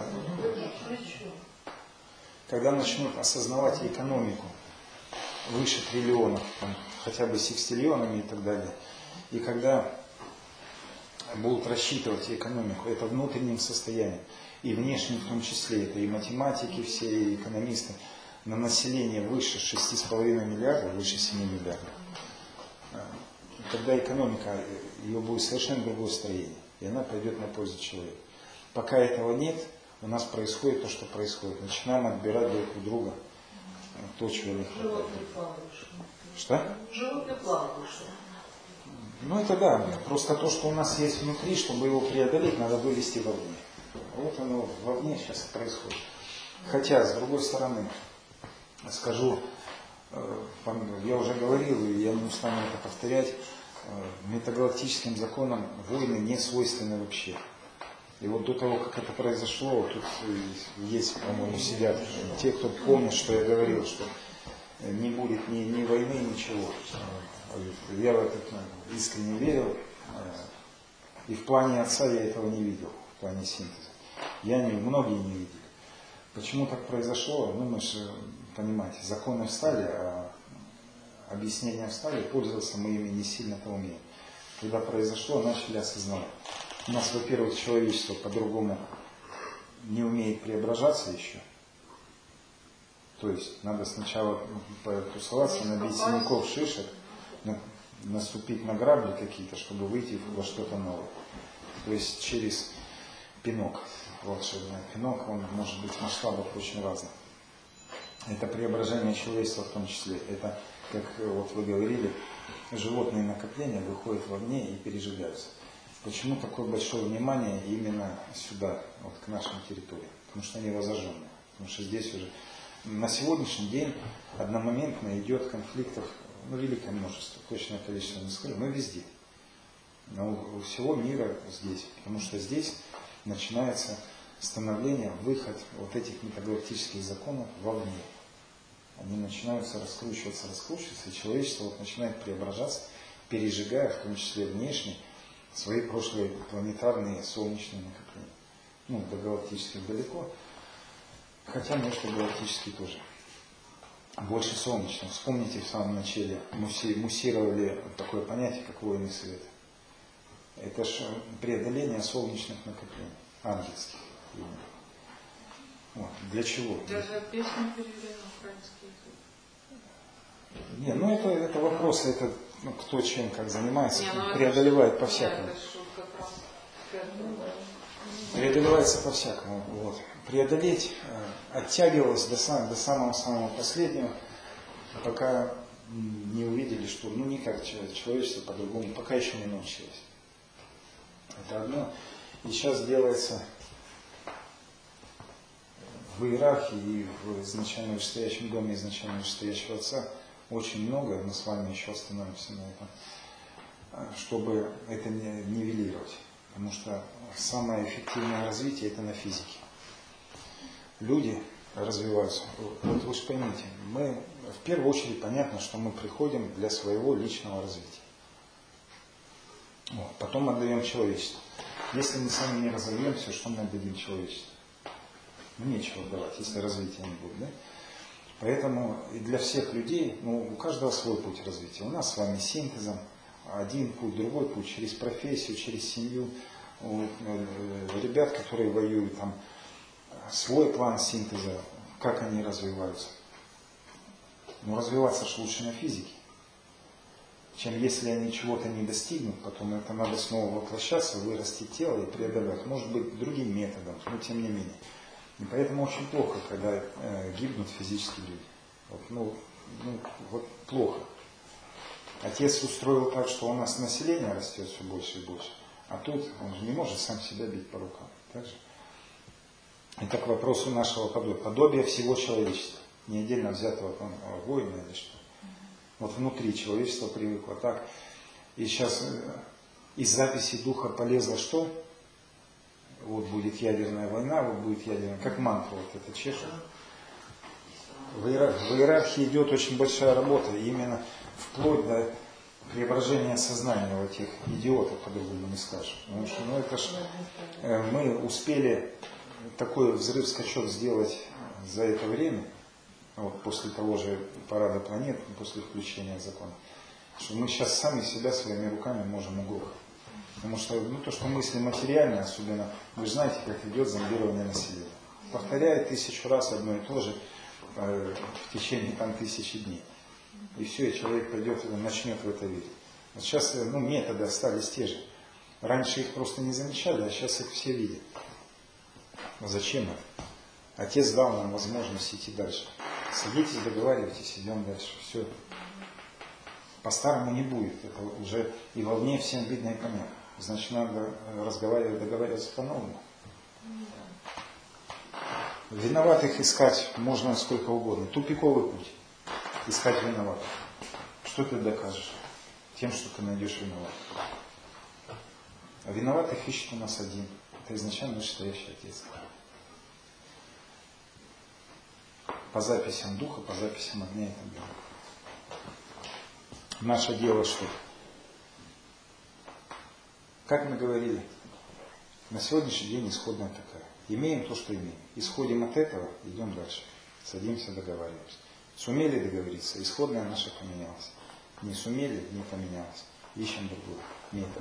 экономику выше триллионов, хотя бы секстиллионами и так далее, и когда будут рассчитывать экономику, это внутренним состоянием, и внешним в том числе, это и математики все, и экономисты, на население выше 6,5 миллиардов, выше 7 миллиардов, тогда экономика, ее будет совершенно другое строение, и она пойдет на пользу человеку. Пока этого нет, у нас происходит то, что происходит. Начинаем отбирать друг у друга то, чего не хватает. Что? Животный план вышел. Это да. Просто то, что у нас есть внутри, чтобы его преодолеть, надо вывести вовне. Вот оно вовне сейчас происходит. Хотя, с другой стороны, скажу, я уже говорил, и я не устану это повторять, метагалактическим законам войны не свойственны вообще. И вот до того, как это произошло, тут есть, по-моему, сидят те, кто помнит, что я говорил, что не будет ни войны, ничего. Я в это искренне верил. И в плане отца я этого не видел, в плане синтеза. Многие не видели. Почему так произошло? Ну, мы же, понимаете, законы встали, а объяснения встали, пользоваться мы ими не сильно-то умеем. Когда произошло, начали осознавать. У нас, во-первых, человечество по-другому не умеет преображаться еще. То есть надо сначала потусоваться, набить синяков, шишек, наступить на грабли какие-то, чтобы выйти во что-то новое. То есть через пинок, волшебный пинок, он может быть в масштабах очень разных. Это преображение человечества в том числе. Это, как вот вы говорили, животные накопления выходят вовне и пережигаются. Почему такое большое внимание именно сюда, вот к нашим территориям? Потому что они возожженные. Потому что здесь уже на сегодняшний день одномоментно идет конфликтов, великое множество, точное количество не скажу, но везде. Но у всего мира здесь. Потому что здесь начинается становление, выход вот этих метагалактических законов вовне. Они начинаются раскручиваться, и человечество вот начинает преображаться, пережигая, в том числе внешне, свои прошлые планетарные солнечные накопления. До галактических далеко, хотя межгалактические тоже. Больше солнечных. Вспомните, в самом начале муссировали такое понятие, как войны света. Это же преодоление солнечных накоплений, ангельских. Вот. Для чего? Даже песню перевели на украинский язык. Это вопрос, это кто чем как занимается, преодолевает по-всякому. Преодолевается по-всякому. Вот. Преодолеть оттягивалось до самого-самого последнего, пока не увидели, что никак человечество по-другому, пока еще не научилось. Это одно. И сейчас делается в иерархии и в изначально вышестоящем доме изначально вышестоящего отца очень много, мы с вами еще остановимся на этом, чтобы это нивелировать. Потому что самое эффективное развитие это на физике. Люди развиваются. Вот вы же поймите, мы в первую очередь понятно, что мы приходим для своего личного развития. Вот. Потом отдаем человечеству. Если мы сами не разовьемся, что мы отдадим человечеству? Нечего давать, если развития не будет. Да? Поэтому и для всех людей, у каждого свой путь развития. У нас с вами синтезом, один путь, другой путь, через профессию, через семью. У ребят, которые воюют, там свой план синтеза, как они развиваются. Развиваться же лучше на физике. Чем если они чего-то не достигнут, потом это надо снова воплощаться, вырастить тело и преодолевать. Может быть, другим методом, но тем не менее. И поэтому очень плохо, когда гибнут физически люди. Вот плохо. Отец устроил так, что у нас население растет все больше и больше. А тут он же не может сам себя бить по рукам. Так же? Это к вопросу нашего подобия. Подобие всего человечества. Не отдельно взятого воина или что. Вот внутри человечество привыкло так. И сейчас из записи духа полезло что? Вот будет ядерная война, вот будет ядерная, как мантра, вот это Чехов. В иерархии идет очень большая работа, именно вплоть до преображения сознания у этих идиотов, по-другому не скажешь. Потому что, это ж, мы успели такой взрыв-скачок сделать за это время, вот после того же парада планет, после включения закона, что мы сейчас сами себя своими руками можем угрохать. Потому что то, что мысли материальные, особенно, вы же знаете, как идет зомбирование населения. Повторяет 1000 раз одно и то же в течение 1000 дней. И все, и человек пойдет и начнет в это верить. Вот сейчас методы остались те же. Раньше их просто не замечали, а сейчас их все видят. Зачем это? Отец дал нам возможность идти дальше. Садитесь, договаривайтесь, идем дальше. Все. По-старому не будет. Это уже и вовне всем видно и понятно. Значит, надо разговаривать, договариваться по-новому. Виноватых искать можно сколько угодно. Тупиковый путь. Искать виноватых. Что ты докажешь? Тем, что ты найдешь виноватых. А виноватых ищет у нас один. Это изначально вышестоящий Отец. По записям Духа, по записям огня и так далее. Наше дело что? Как мы говорили, на сегодняшний день исходная такая. Имеем то, что имеем. Исходим от этого, идем дальше. Садимся, договариваемся. Сумели договориться, исходная наша поменялась. Не сумели, не поменялась. Ищем другой метод.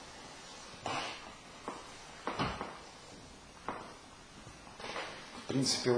В принципе,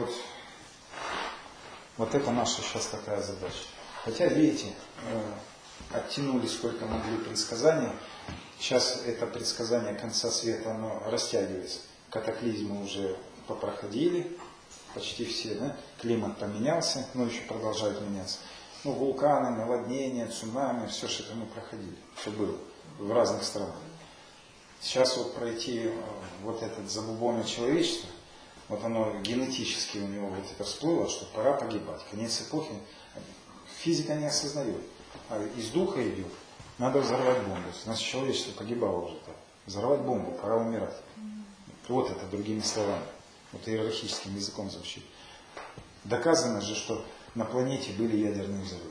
вот это наша сейчас такая задача. Хотя, видите, оттянули сколько могли предсказания. Сейчас это предсказание конца света, оно растягивается. Катаклизмы уже попроходили, почти все, да? Климат поменялся, но еще продолжают меняться. Вулканы, наводнения, цунами, все, что это мы проходили. Все было в разных странах. Сейчас вот пройти вот этот забубонное человечество, вот оно генетически у него вот это всплыло, что пора погибать. Конец эпохи. Физика не осознает. А из духа идет. Надо взорвать бомбу. Значит, человечество погибало уже так. Взорвать бомбу, пора умирать. Вот это другими словами. Вот иерархическим языком звучит. Доказано же, что на планете были ядерные взрывы.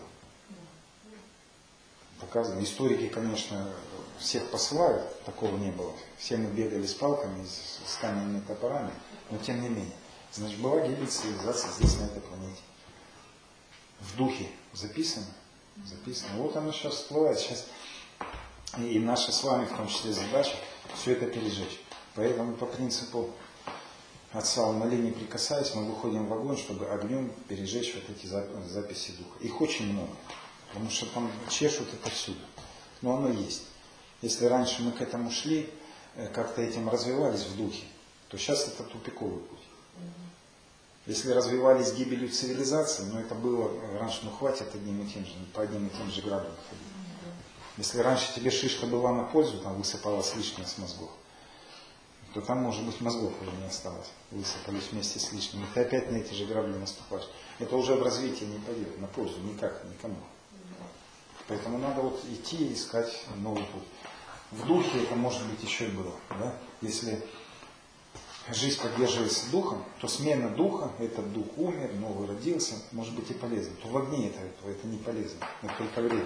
Доказано. Историки, конечно, всех посылают, такого не было. Все мы бегали с палками, с каменными топорами, но тем не менее. Значит, была гибель цивилизации здесь, на этой планете. В духе записано. Записано. Вот оно сейчас всплывает. Сейчас и наша с вами, в том числе, задача, все это пережечь. Поэтому по принципу Отца «Умоли, не прикасаясь», мы выходим в огонь, чтобы огнем пережечь вот эти записи духа. Их очень много, потому что там чешут это всюду. Но оно есть. Если раньше мы к этому шли, как-то этим развивались в духе, то сейчас это тупиковый путь. Если развивались гибелью цивилизации, но это было раньше, ну хватит одним и тем же, по одним и тем же градам ходить. Если раньше тебе шишка была на пользу, там высыпалась лишнее с мозгов, то там, может быть, мозгов уже не осталось. Высыпались вместе с лишним. И ты опять на эти же грабли наступаешь. Это уже в развитие не пойдет, на пользу никак, никому. Поэтому надо вот идти и искать новый путь. В духе это, может быть, еще и было. Да? Если жизнь поддерживается духом, то смена духа, этот дух умер, новый родился, может быть и полезно. То в огне это не полезно, это только время.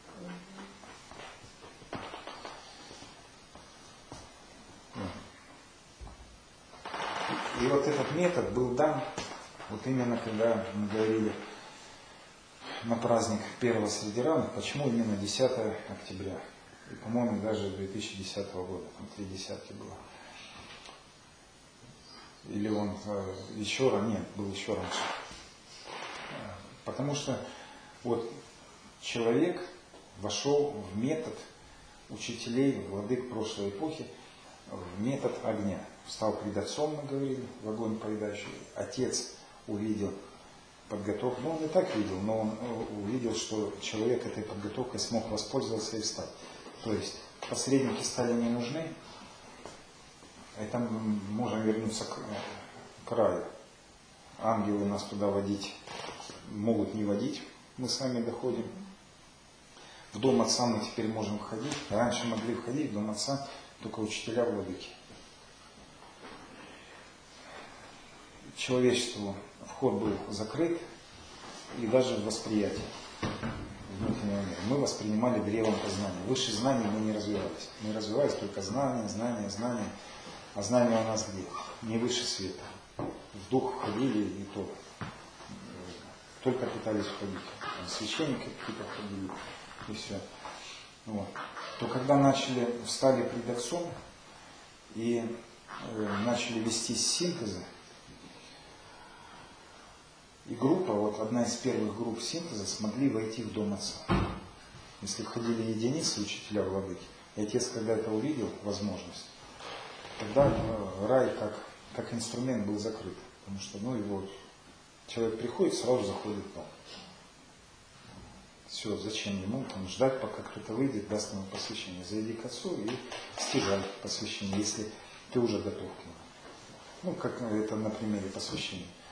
И вот этот метод был дан, вот именно когда мы говорили на праздник первого среди равных, почему именно 10 октября. И, по-моему, даже 2010 года, там 3 десятки было. Или он еще раньше, нет, был еще раньше. Потому что вот человек вошел в метод учителей, владык прошлой эпохи, в метод огня. Встал пред отцом, мы говорили, в огонь поедающий. Отец увидел подготовку, ну он и так видел, но он увидел, что человек этой подготовкой смог воспользоваться и встать. То есть посредники стали не нужны, и там можем вернуться к раю. Ангелы нас туда водить могут не водить, мы сами доходим. В дом отца мы теперь можем входить. Раньше могли входить в дом отца только учителя владыки. Человечеству вход был закрыт, и даже в восприятии внутреннего мира. Мы воспринимали древом познания. Выше знаний мы не развивались. Мы развивались только знания, знания, знания. А знания у нас где? Не выше света. В дух входили и то. Только пытались входить. Священники какие-то входили. И все. Вот. То когда встали пред отцом и начали вести синтезы, и группа, вот одна из первых групп синтеза, смогли войти в дом отца. Если входили единицы учителя владыки, и отец, когда это увидел, возможность, тогда рай как инструмент был закрыт. Потому что, его человек приходит, сразу заходит в дом. Все, зачем ему там ждать, пока кто-то выйдет, даст ему посвящение. Зайди к отцу и стяжай посвящение, если ты уже готов к нему. Как это на примере посвящения.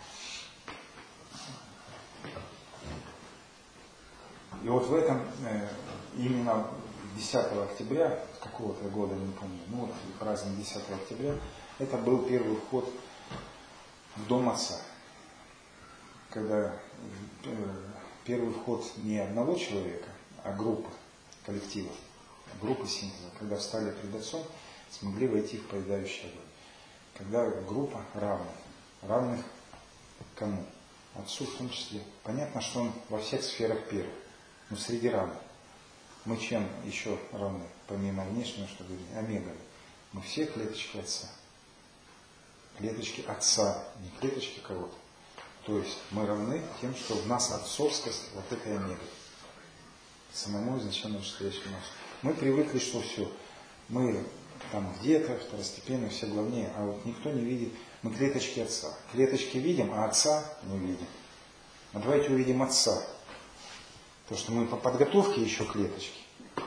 И вот в этом, именно 10 октября, какого-то года, не помню, ну вот праздник 10 октября, это был первый вход в Дом Отца. Когда первый вход не одного человека, а группы, коллектива, группы синтеза, когда встали пред Отцом, смогли войти в поедающий огонь. Когда группа равных кому? Отцу в том числе. Понятно, что он во всех сферах первый, но среди равных. Мы чем еще равны, помимо внешнего, что говорим, омегой? Мы все клеточки Отца. Клеточки Отца, не клеточки кого-то. То есть мы равны тем, что в нас отцовскость вот этой омегой. Самому изначально вышестоящему нас. Мы привыкли, что все. Мы там где-то, второстепенно, все главнее, а вот никто не видит. Мы клеточки Отца. Клеточки видим, а Отца не видим. А давайте увидим Отца. Потому что мы по подготовке еще клеточки.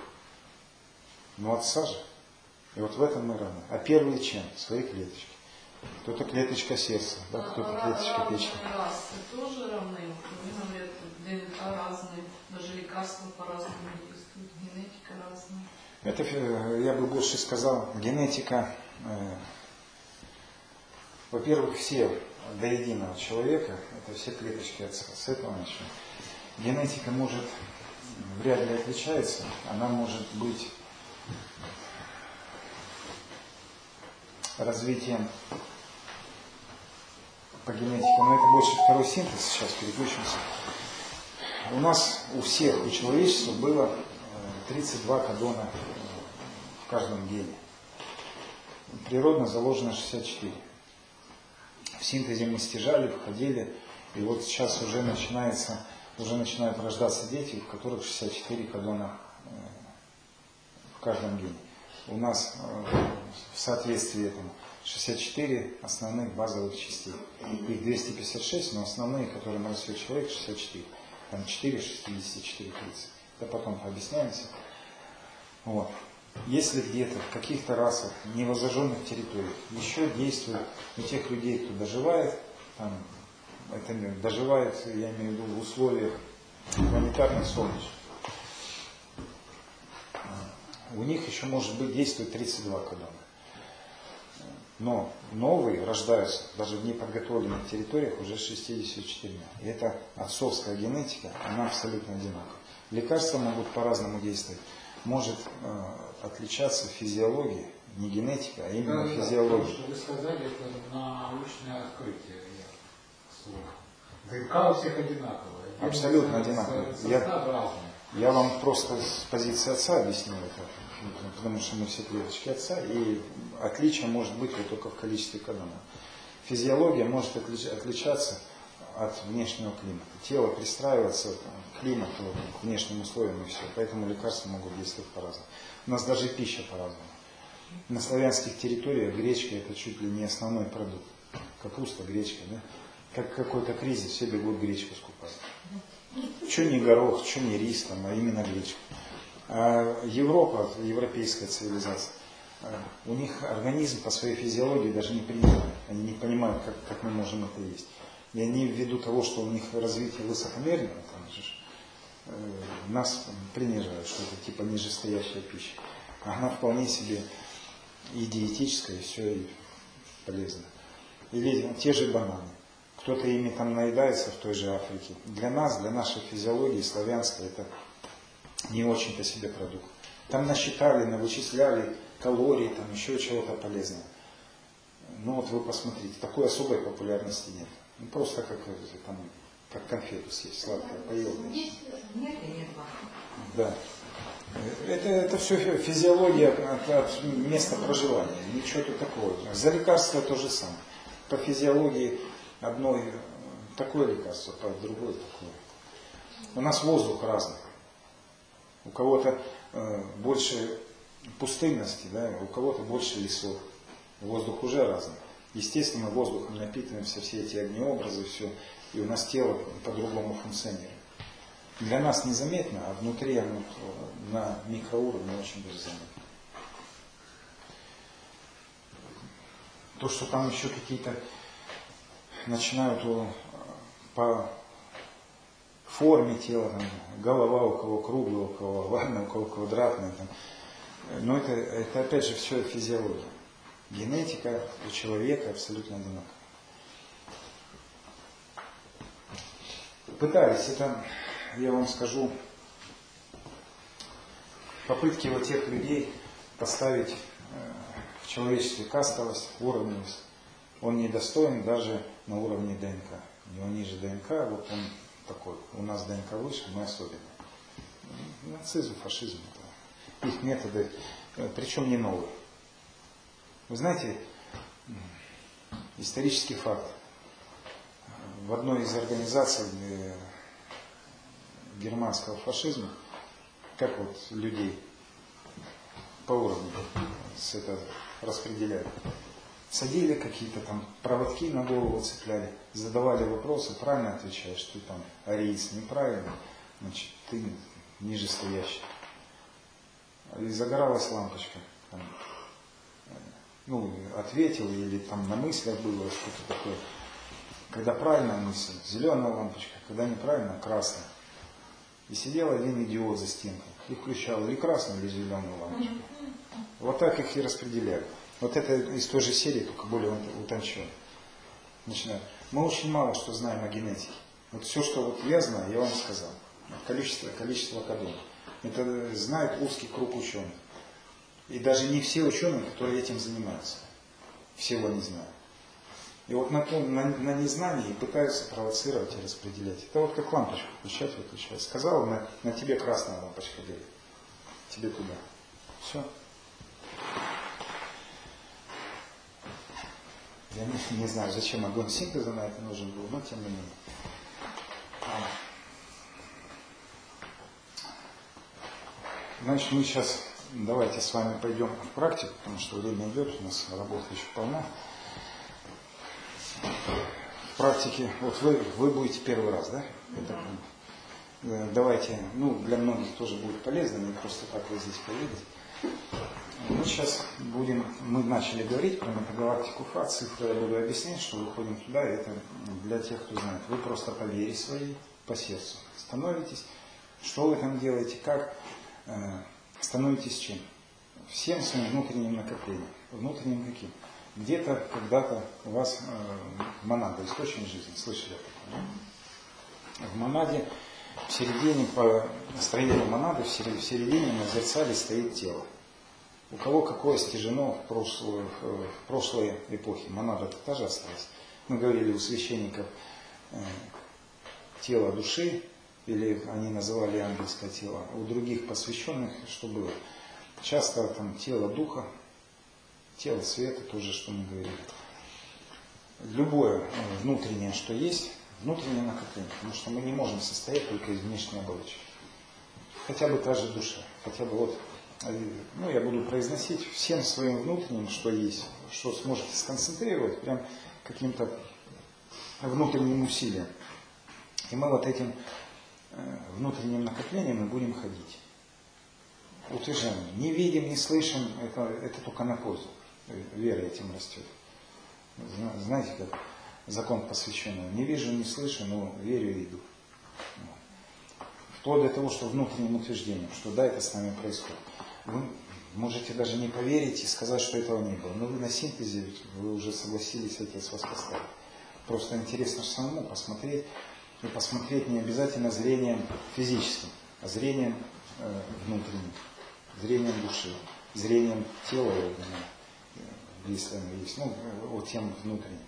Но Отца же. И вот в этом мы равны. А первые чем? Свои клеточки. Кто-то клеточка сердца, да, кто-то клеточка печени. Расы тоже равны. Например, ДНК разные, даже лекарства по-разному действуют, генетика разная. Это, я бы больше сказал, генетика, во-первых, все до единого человека, это все клеточки Отца, с этого начнем. Генетика может, вряд ли отличается, она может быть развитием по генетике, но это больше второй синтез, сейчас переключимся. У нас, у всех, у человечества было 32 кодона в каждом гене. Природно заложено 64. В синтезе мы стяжали, входили, и вот сейчас уже начинают рождаться дети, у которых 64 кодона в каждом гене. У нас в соответствии этому 64 основных базовых частей. Их 256, но основные, которые нарастет человек, 64. Там 4, 64 30. Это потом пообъясняемся. Вот. Если где-то в каких-то расах, невозожженных территориях, еще действует у тех людей, кто доживает, там, это доживает, я имею в виду, в условиях планетарных солнечных, у них еще может быть действует 32 кодона. Но новые рождаются даже в неподготовленных территориях уже 64. И это отцовская генетика, она абсолютно одинакова. Лекарства могут по-разному действовать. Может отличаться физиология, не генетика, а именно физиология. То, что вы сказали, это научное открытие. ДНК у всех одинаковая. Абсолютно одинаковая. Я вам просто с позиции Отца объяснил это, потому что мы все клеточки Отца, и отличие может быть вот только в количестве кодонов. Физиология может отличаться от внешнего климата. Тело пристраивается к климату, к внешним условиям и все. Поэтому лекарства могут действовать по-разному. У нас даже пища по-разному. На славянских территориях гречка это чуть ли не основной продукт. Капуста, гречка, да? Как какой-то кризис, все бегут гречку скупать. Что не горох, что не рис, там, а именно гречка. А Европа, европейская цивилизация, у них организм по своей физиологии даже не принимает. Они не понимают, как мы можем это есть. И они ввиду того, что у них развитие высокомерное, нас принижают, что это типа нижестоящая пища. Она вполне себе и диетическая, и все и полезно. Или те же бананы. Кто-то ими там наедается в той же Африке. Для нас, для нашей физиологии славянской, это не очень-то себе продукт. Там насчитали, навычисляли калорий, там еще чего-то полезного. Ну вот вы посмотрите, такой особой популярности нет. Ну, просто как конфету съесть, сладкое, поел. Нет и нет. Да. Это все физиология от места проживания. Ничего тут такого. За лекарство то же самое. По физиологии одной такое лекарство, по другое такое. У нас воздух разный. У кого-то больше пустынности, да, у кого-то больше лесов. Воздух уже разный. Естественно, воздухом напитываемся, все эти огнеобразы, все. И у нас тело по-другому функционирует. Для нас незаметно, а внутри на микроуровне очень даже заметно. То, что там еще какие-то начинают по форме тела, там, голова у кого круглая, у кого овальная, у кого квадратная. Там. Но это опять же все физиология. Генетика у человека абсолютно одинаковая. Пытались, это, я вам скажу, попытки вот тех людей поставить в человечестве кастовость, уровневость. Он недостоин даже на уровне ДНК. У него ниже ДНК, вот он такой. У нас ДНК выше, мы особенные. Нацизм, фашизм, это их методы, причем не новые. Вы знаете, исторический факт. В одной из организаций германского фашизма, как вот людей по уровню распределяют, садили какие-то там проводки на голову цепляли, задавали вопросы, правильно отвечаешь, ты там ариец, неправильно, значит, ты нижестоящий. И загоралась лампочка. Там, ответил, или там на мыслях было что-то такое. Когда правильная мысль, зеленая лампочка, когда неправильно, красная. И сидел один идиот за стенкой и включал или красную, или зеленую лампочку. Вот так их и распределяют. Вот это из той же серии, только более утонченно. Начинаю. Мы очень мало что знаем о генетике. Вот все, что вот я знаю, я вам сказал. Количество кодов. Это знает узкий круг ученых. И даже не все ученые, которые этим занимаются. Всего не знают. И вот на незнании пытаются провоцировать и распределять. Это вот как лампочку включать, выключать. Сказал, на тебе красная лампочка горит. Тебе туда. Все. Я не знаю, зачем огонь синтеза на это нужен был, но тем не менее. Значит, мы сейчас давайте с вами пойдем в практику, потому что время идет, у нас работа еще полна. В практике, вот вы будете первый раз, да? Давайте, для многих тоже будет полезно, не просто так вы здесь поедете. Мы сейчас мы начали говорить про метагалактику Фа, цифры я буду объяснять, что выходим туда, это для тех, кто знает. Вы просто по вере своей, по сердцу становитесь. Что вы там делаете, как становитесь чем? Всем своим внутренним накоплением. Внутренним каким? Где-то, когда-то у вас монада, источник жизни. Слышали о таком? Да? В монаде, в середине, по строению монады, в середине на зеркале стоит тело. У кого какое стяжено в прошлой эпохе. Монада-то тоже осталась. Мы говорили у священников тело души, или они называли ангельское тело. У других посвященных что было? Часто там тело духа, тело света, тоже что мы говорили. Любое внутреннее, что есть, внутреннее накопление. Потому что мы не можем состоять только из внешней оболочки. Хотя бы та же душа. Хотя бы вот, я буду произносить всем своим внутренним, что есть, что сможете сконцентрировать прям каким-то внутренним усилием. И мы вот этим внутренним накоплением мы будем ходить. Утверждение. Не видим, не слышим, это только на пользу. Вера этим растет. Знаете, как закон посвященного. Не вижу, не слышу, но верю и иду. Вплоть до того, что внутренним утверждением, что да, это с нами происходит. Вы можете даже не поверить и сказать, что этого не было. Но вы на синтезе, вы уже согласились, Отец вас поставить. Просто интересно самому посмотреть. И посмотреть не обязательно зрением физическим, а зрением внутренним, зрением души, зрением тела, если оно есть, вот тем внутренним.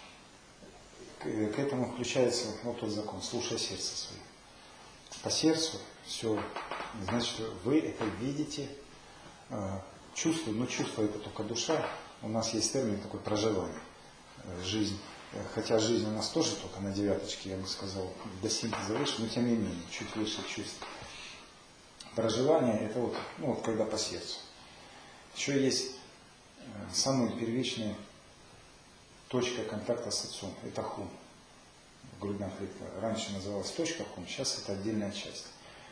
К этому включается вот тот закон, слушай сердце свое. По сердцу все, значит, вы это видите, чувствуете, но чувство это только душа. У нас есть термин такой проживание, жизнь. Хотя жизнь у нас тоже только на девяточке, я бы сказал, до синтеза выше, но тем не менее, чуть выше чувств. Проживание это вот когда по сердцу. Еще есть самая первичная точка контакта с Отцом. Это хум. Грудная клетка. Раньше называлась точка хум, сейчас это отдельная часть.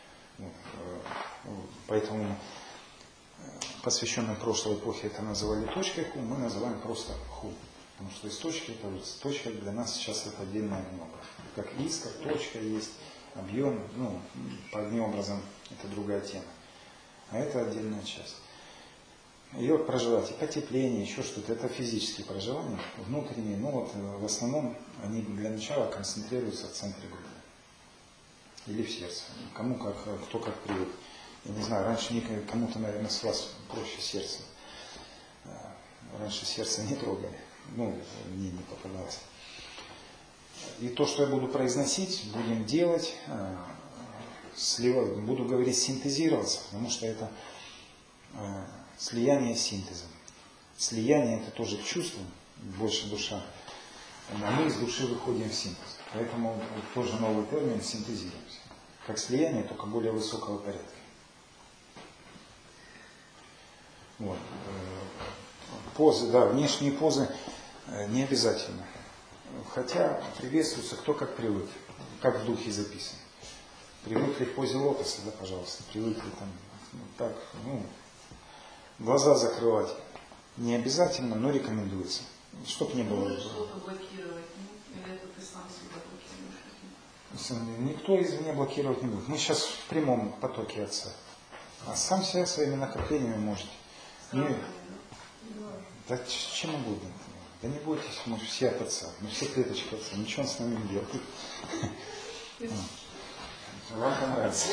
Поэтому посвященные прошлой эпохе это называли точкой хум, мы называем просто хум. Потому что источник, это вот точка для нас сейчас это отдельное много. Как искра, точка есть, объем, ну, по огнеобразам это другая тема. А это отдельная часть. Ее проживать, и потепление, еще что-то, это физические проживания, внутренние, но вот в основном они для начала концентрируются в центре груди или в сердце. Кому как, кто как привык. Я не знаю, раньше кому-то, наверное, с вас проще сердце. Раньше сердце не трогали, ну, мне не попадалось. И то, что я буду произносить, будем делать, буду говорить синтезироваться, потому что это слияние с синтезом. Слияние это тоже чувство, больше душа. А мы из души выходим в синтез. Поэтому тоже новый термин синтезируемся. Как слияние, только более высокого порядка. Вот. Позы, да, внешние позы не обязательно. Хотя приветствуется кто как привык, как в духе записано. Привыкли к позе лотоса, да, пожалуйста, привыкли там, так, ну, глаза закрывать не обязательно, но рекомендуется. Чтоб не было. Можешь что-то блокировать, ну, или это ты сам себя блокируешь? Никто извне блокировать не будет. Мы сейчас в прямом потоке Отца. А сам себя своими накоплениями можете. Да чем угодно. Да не бойтесь, мы все от Отца, мы все клеточки Отца, ничего он с нами не делает. Вам понравится.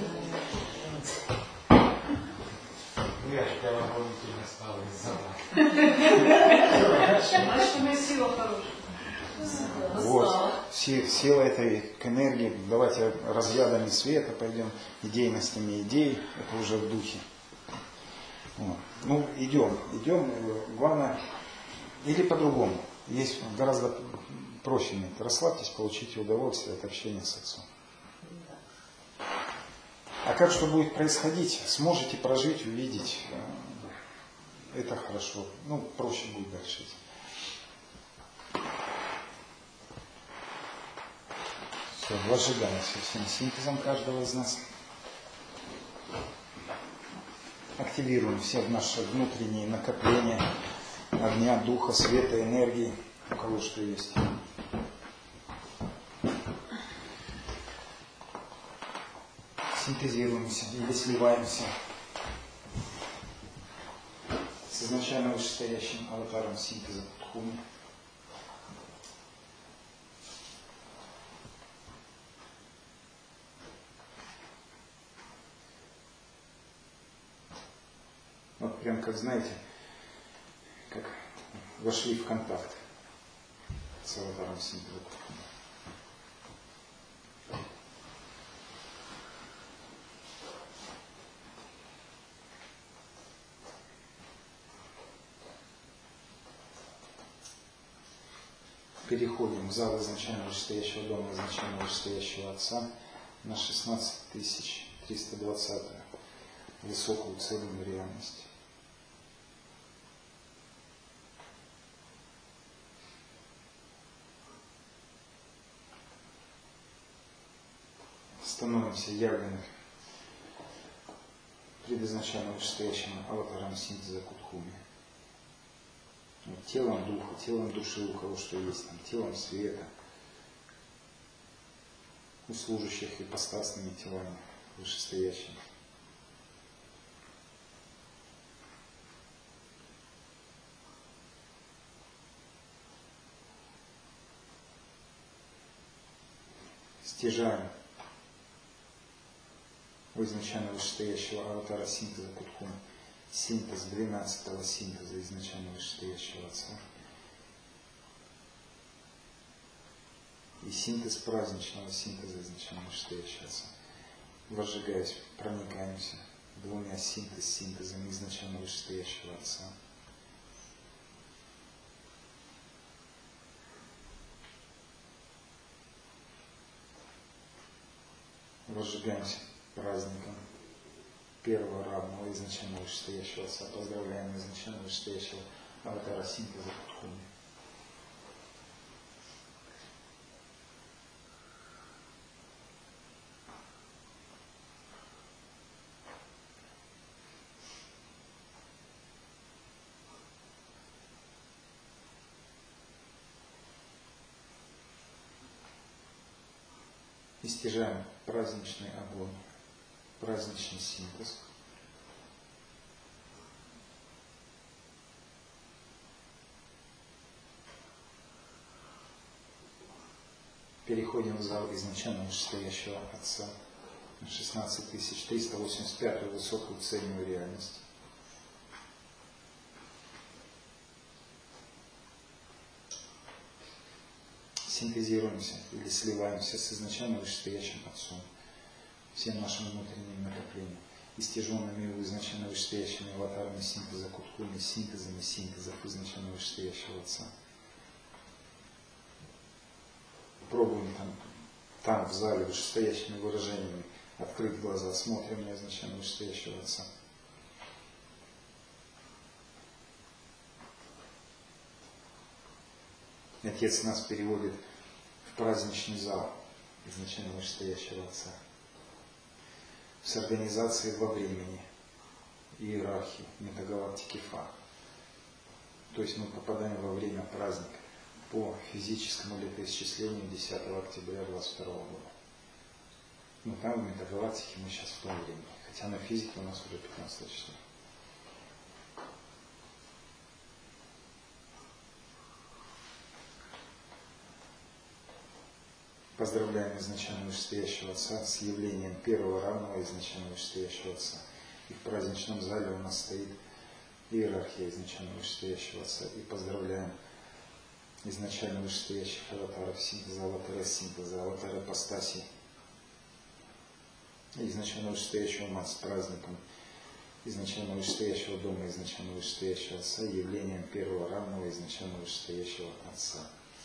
Я вам не стала из-за Значит, у меня сила хорошая. Вот, сила этой энергии, давайте разрядами света пойдем, идейностями идей, это уже в духе. Вот. Ну, идем, главное, или по-другому, есть гораздо проще метод. Расслабьтесь, получите удовольствие от общения с Отцом. А как что будет происходить, сможете прожить, увидеть, это хорошо, ну, проще будет дальше. Все, возжигаемся всем синтезом каждого из нас. Активируем все наши внутренние накопления огня, духа, света, энергии, у кого что есть. Синтезируемся или сливаемся с изначально вышестоящим аватаром синтеза Тхуми. Вот прям как, знаете, как вошли в контакт с аватаром синтеза Тхуми. Переходим в зал изначально вышестоящего дома, изначально вышестоящего Отца на 16320 высокую целую реальность. Становимся ягами предизначально вышестоящим аватаром синтеза Кутхуми. Телом духа, телом души, у кого что есть, там, телом света, у служащих ипостасными телами вышестоящими. Стяжаем у изначально вышестоящего аватара синтеза Кутхуми. Синтез 12-го синтеза изначально вышестоящего Отца. И синтез праздничного синтеза изначально вышестоящего Отца. Возжигаясь, проникаемся двумя синтезами изначально вышестоящего Отца. Возжигаемся праздником первого равного изначально вышестоящего Отца. Поздравляем изначально вышестоящего аватара синтеза Кутхуми. И стяжаем праздничный огонь, праздничный синтез. Переходим в зал изначально вышестоящего Отца на 16385 высокую цельную реальность. Синтезируемся или сливаемся с изначально вышестоящим Отцом, всем нашим внутренним накоплением, истяженными его изначально вышестоящими аватарами синтеза Куткуми, синтезами синтезов изначально вышестоящего Отца. Пробуем там в зале вышестоящими выражениями открыть глаза, смотрим на изначально вышестоящего Отца. И Отец нас переводит в праздничный зал изначально вышестоящего Отца. С организацией во времени, иерархии, метагалактики Фа. То есть мы попадаем во время праздника по физическому летоисчислению 10 октября 2022 года. Но там в метагалактике мы сейчас в том времени, хотя на физике у нас уже 15 число. Поздравляем изначально вышестоящего Отца с явлением первого равного изначально вышестоящего Отца. И в праздничном зале у нас стоит иерархия изначально вышестоящего Отца. И поздравляем изначально вышестоящих аватаров синтеза, аватара апостасии. И изначально вышестоящего Мать с праздником, изначально вышестоящего Дома, изначально вышестоящего Отца, явлением первого равного изначально вышестоящего Отца.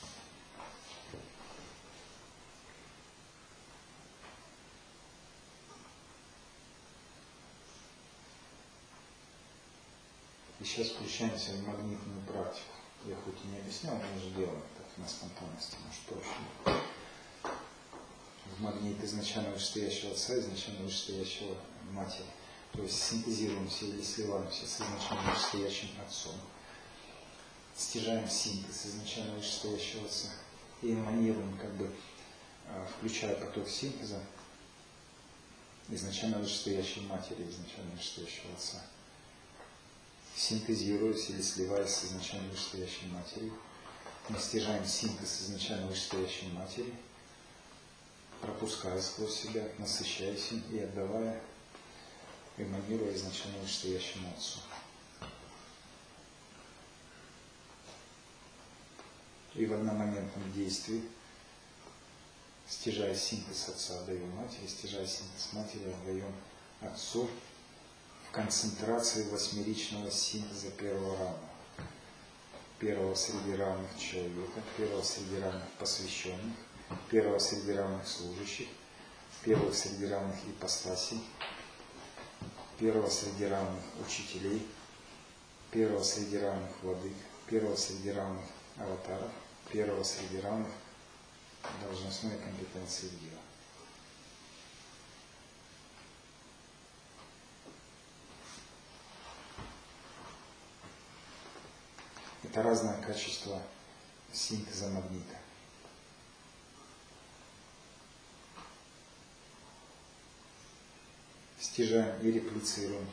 И сейчас включаемся в магнитную практику. Я хоть и не объяснял, мы уже делаем так на спонтанности, может проще. В магнит изначально вышестоящего Отца, изначально вышестоящего Матери. То есть синтезируемся или сливаемся с изначально вышестоящим Отцом. Стяжаем синтез изначально вышестоящего Отца. И эманируем, включая поток синтеза изначально вышестоящей Матери, изначально вышестоящего Отца. Синтезируясь или сливаясь с изначально вышестоящей Матерью, мы стяжаем синтез изначально вышестоящей Матери, пропуская сквозь себя, насыщаясь им и отдавая, эманируя изначально вышестоящему Отцу. И в одномоментном действии, стяжая синтез Отца, отдаем Матери, стяжая синтез Матери, отдаем Отцу, концентрации восьмеричного синтеза первого равного. Первого среди равных человека, первого среди равных посвященных, первого среди равных служащих, первого среди равных ипостасей, первого среди равных учителей, первого среди равных владык, первого среди равных аватаров, первого среди равных должностной компетенции в деле. Это разное качество синтеза магнита. Стяжаем и реплицируем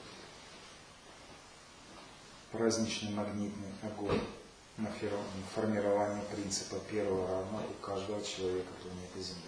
праздничный магнитный огонь на формирование принципа первого равного у каждого человека планеты Земля.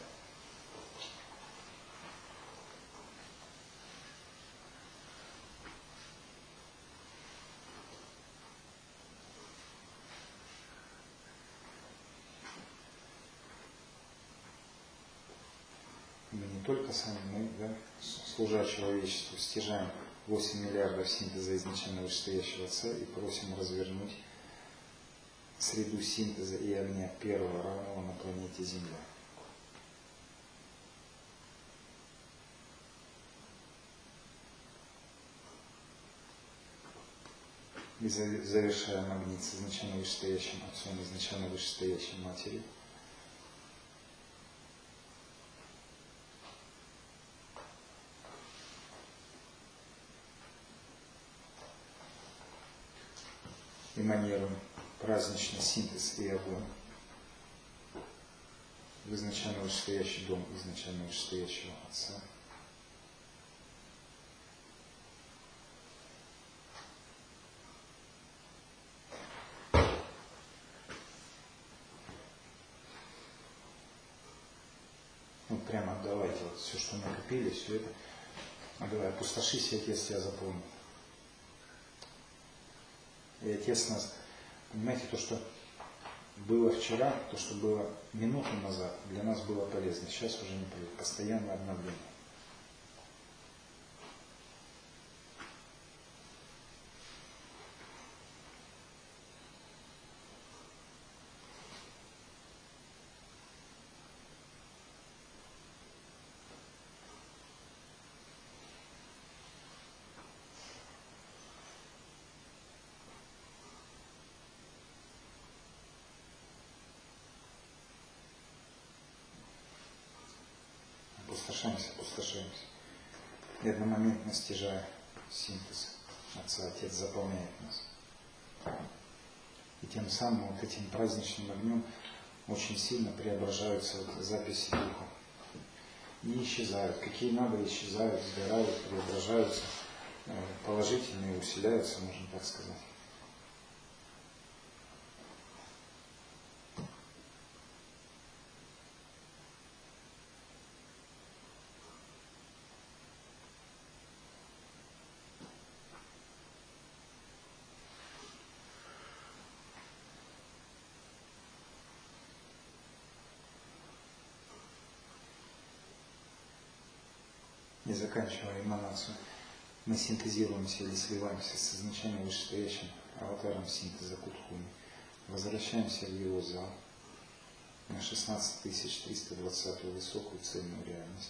Мы не только сами, мы, служа человечеству, стяжаем 8 миллиардов синтеза изначально вышестоящего Отца и просим развернуть среду синтеза и огня первого равного на планете Земля. И завершая магнит с изначально вышестоящим Отцом, изначально вышестоящей Матерью, эманируем праздничный синтез и огонь в изначально вышестоящий дом изначально вышестоящего Отца. Вот прямо отдавайте вот все, что накопили, все это. Отдавай, опустошись, и Отец тебя заполнит. И Отец нас, понимаете, то, что было вчера, то, что было минуту назад, для нас было полезно. Сейчас уже не полезно. Постоянное обновление. Опустошаемся. И одномоментно стяжая синтез Отца, Отец заполняет нас. И тем самым вот этим праздничным огнем очень сильно преображаются вот записи Духа. И исчезают. Какие надо, исчезают, сгорают, преображаются. Положительные усиляются, можно так сказать. И заканчивая эманацию, мы синтезируемся или сливаемся с изначально вышестоящим аватаром синтеза Кутхуми. Возвращаемся в его зал на 16320 высокую цельную реальность.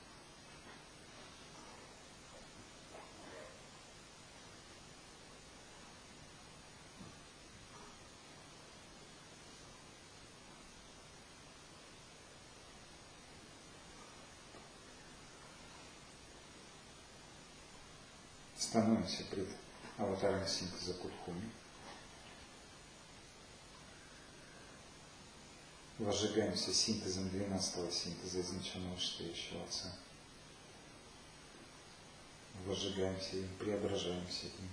Становимся пред аватаром синтеза Кутхуми. Возжигаемся синтезом 12-го синтеза изначально вышестоящего Отца. Возжигаемся им, преображаемся им.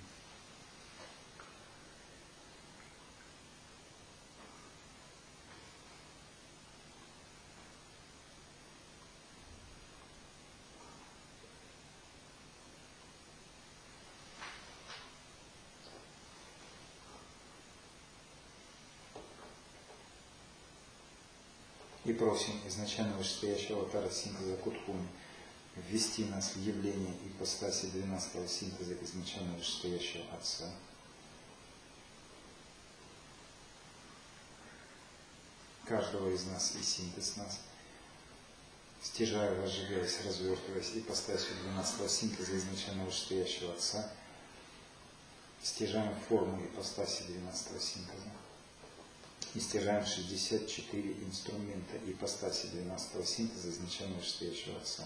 И просим изначально вышестоящего аватара синтеза Кутхуми ввести нас в явление ипостаси 12-го синтеза изначально вышестоящего Отца. Каждого из нас и синтез нас, стяжая, возжигаясь, развертываясь ипостасью 12-го синтеза изначально вышестоящего Отца, стяжаем форму ипостаси 12-го синтеза. И стяжаем 64 инструмента ипостаси 12-го синтеза изначально вышестоящего Отца.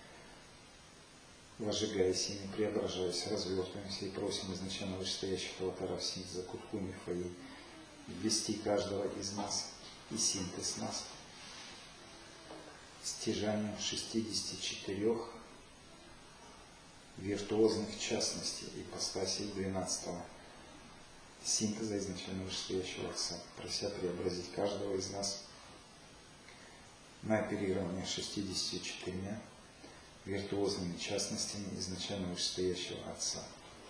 Возжигаясь ими, преображаясь, развертываемся и просим изначально вышестоящих аватаров синтеза Кутхуми Фаи ввести каждого из нас и синтез нас стяжанием 64 виртуозных частностей ипостасей 12-го синтеза изначально вышестоящего Отца, прося преобразить каждого из нас на оперирование 64 виртуозными частностями изначально вышестоящего Отца.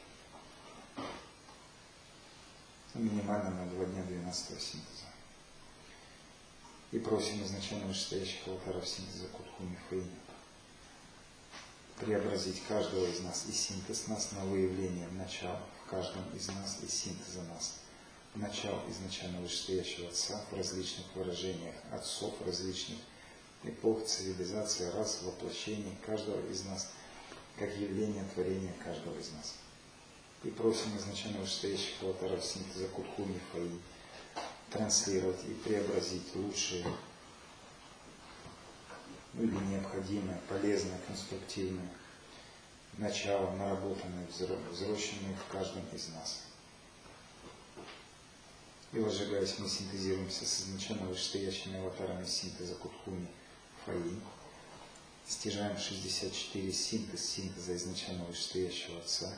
Минимально на 2 дня 12-го синтеза. И просим изначально вышестоящих аватаров синтеза Кутхуми Фаи преобразить каждого из нас и синтез нас на выявление начала в каждом из нас и синтеза нас. Начало изначально вышестоящего Отца в различных выражениях отцов различных эпох, цивилизации, рас, воплощений каждого из нас, как явление творения каждого из нас. И просим изначально вышестоящих аватаров синтеза Кутхуми Фаи транслировать и преобразить лучшие или необходимое, полезное, конструктивное начало, наработанное, взращенное в каждом из нас. И возжигаясь, мы синтезируемся с изначально вышестоящими аватарами синтеза Кутхуми Фаи. Стяжаем 64 синтеза изначально вышестоящего Отца.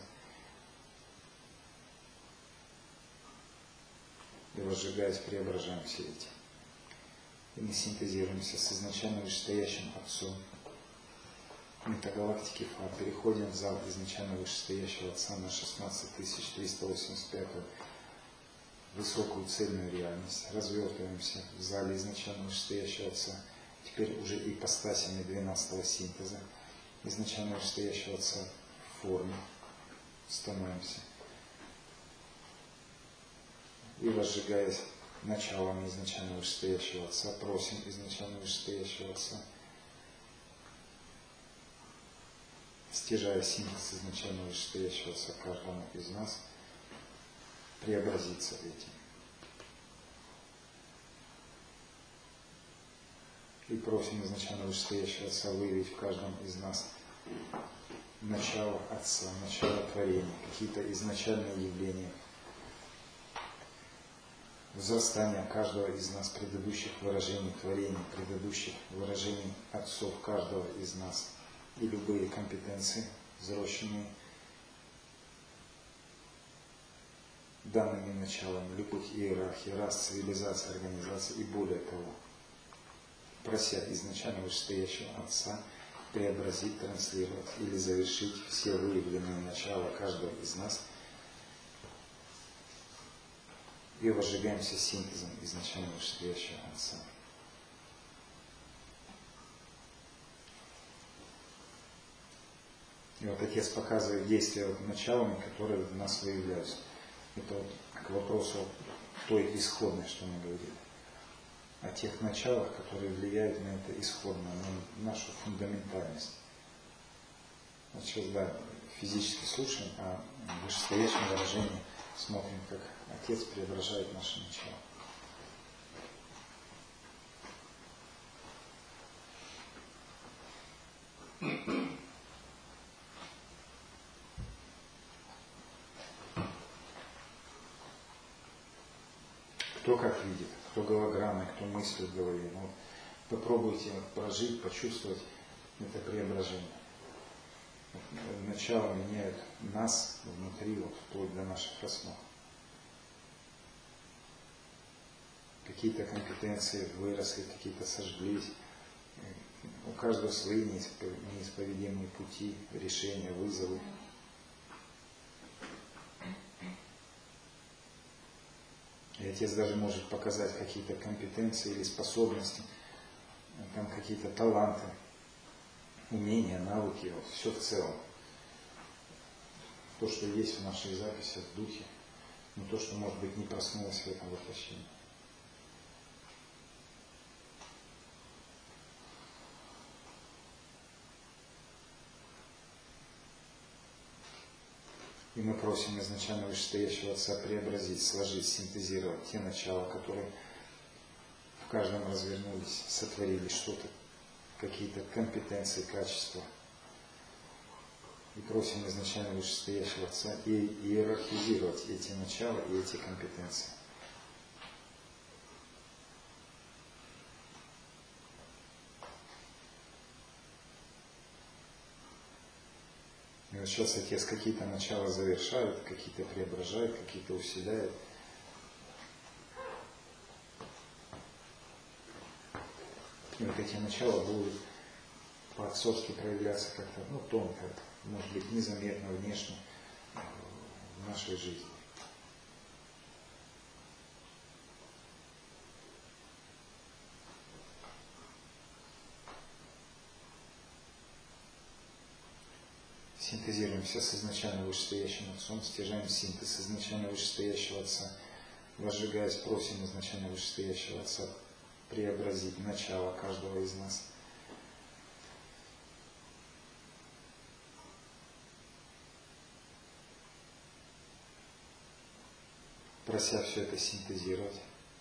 И возжигаясь, преображаем все эти. И мы синтезируемся с изначально вышестоящим Отцом метагалактики Фа. Переходим в зал изначально вышестоящего Отца на 16385 высокую цельную реальность. Развертываемся в зале изначально вышестоящего Отца. Теперь уже ипостасями 12-го синтеза изначально вышестоящего Отца в форме становимся. И возжигаясь началами изначально вышестоящего Отца, просим изначально вышестоящего Отца, стяжая синтез изначально вышестоящего Отца каждому из нас, преобразиться этим. И просим изначально вышестоящего Отца выявить в каждом из нас начало Отца, начало творения, какие-то изначальные явления, возрастание каждого из нас, предыдущих выражений творения, предыдущих выражений отцов каждого из нас и любые компетенции, взросшенные данными началами любых иерархий, рас, цивилизаций, организаций и более того, прося изначально вышестоящего Отца преобразить, транслировать или завершить все выявленные начала каждого из нас. И возжигаемся синтезом изначально вышестоящего Отца. И вот Отец показывает действия началами, которые в нас выявляются. Это вот к вопросу той исходной, что мы говорили. О тех началах, которые влияют на это исходное, на нашу фундаментальность. Вот сейчас, да, физически слушаем, а в вышестоящем выражении смотрим, как Отец преображает наше начало. Кто как видит, кто голограммой, кто мыслит в голове. Ну, попробуйте прожить, почувствовать это преображение. Начало меняет нас внутри, вот, вплоть до наших основ. Какие-то компетенции выросли, какие-то сожглись. У каждого свои неисповедимые пути, решения, вызовы. И Отец даже может показать какие-то компетенции или способности, там какие-то таланты, умения, навыки, вот, все в целом. То, что есть в нашей записи, в духе, но то, что, может быть, не проснулось в этом воплощении. И мы просим изначально вышестоящего Отца преобразить, сложить, синтезировать те начала, которые в каждом развернулись, сотворили что-то, какие-то компетенции, качества. И просим изначально вышестоящего Отца иерархизировать эти начала и эти компетенции. И вот сейчас Отец какие-то начала завершает, какие-то преображает, какие-то усиляет. И вот эти начала будут по-отцовски проявляться как-то, тонко, может быть, незаметно, внешне в нашей жизни. Синтезируемся с изначально вышестоящим Отцом, стяжаем синтез изначально вышестоящего Отца, возжигаясь, просим изначально вышестоящего Отца преобразить начало каждого из нас. Прося все это синтезировать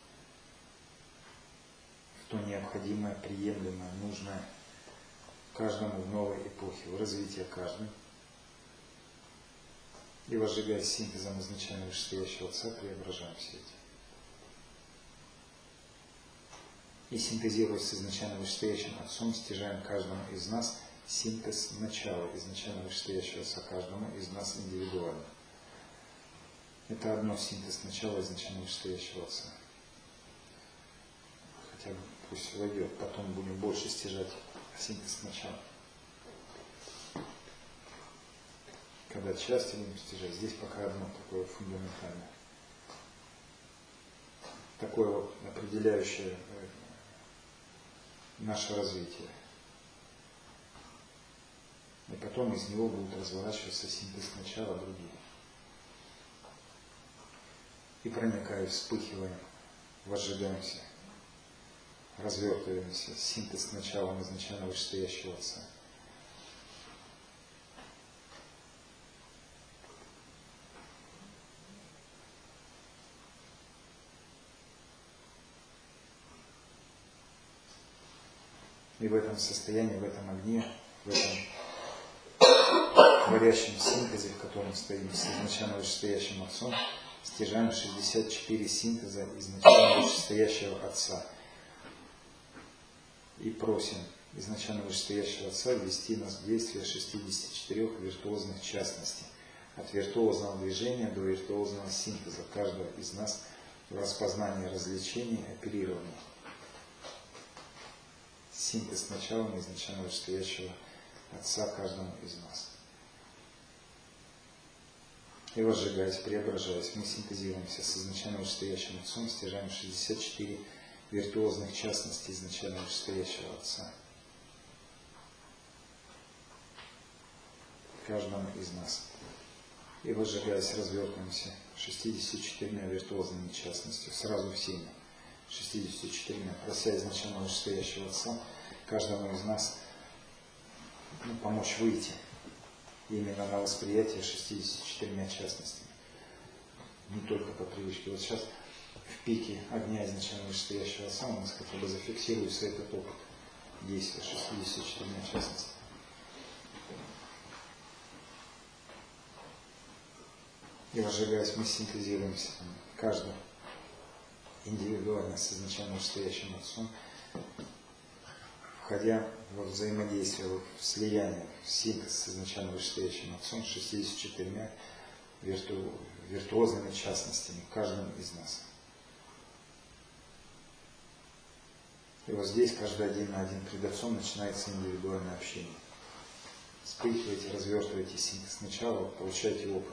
в то необходимое, приемлемое, нужное каждому в новой эпохе, в развитии каждого. И возжигаясь синтезом изначально вышестоящего Отца, преображаем все эти. И синтезируясь с изначально вышестоящим Отцом, стяжаем каждому из нас синтез начала изначально вышестоящего Отца, каждому из нас индивидуально. Это одно синтез начала изначально вышестоящего Отца. Хотя бы пусть войдет, потом будем больше стяжать синтез начала. Когда части будем стяжать, здесь пока одно такое фундаментальное. Такое вот определяющее наше развитие. И потом из него будут разворачиваться синтез начала другие. И проникая, вспыхиваем, возжигаемся, развертываемся, синтез начала изначально вышестоящего Отца. И в этом состоянии, в этом огне, в этом творящем синтезе, в котором стоим с изначально вышестоящим Отцом, стяжаем 64 синтеза изначально вышестоящего Отца. И просим изначально вышестоящего Отца ввести нас в действие 64 виртуозных частностей. От виртуозного движения до виртуозного синтеза каждого из нас в распознании развлечений, оперирований. Синтез начала изначально вышестоящего Отца каждому из нас. И возжигаясь, преображаясь, мы синтезируемся с изначально вышестоящим Отцом, стяжаем 64 виртуозных частностей изначально вышестоящего Отца. Каждому из нас. И возжигаясь, развертываемся 64 виртуозными частностью, сразу всеми. 64, прося изначально вышестоящего Отца, каждому из нас помочь выйти именно на восприятие 64 частностями. Не только по привычке. Вот сейчас в пике огня изначально вышестоящего Отца у нас хотя бы зафиксируется этот опыт действия 64 частностями. И возжигаясь, мы синтезируемся каждый индивидуально с изначально вышестоящим Отцом, входя во взаимодействие, в слияние, в синтез с изначально вышестоящим Отцом, 64 виртуозными частностями, каждым из нас. И вот здесь каждый один на один пред Отцом начинается индивидуальное общение. Вспыхиваете, развертываете синтез начала, получаете опыт.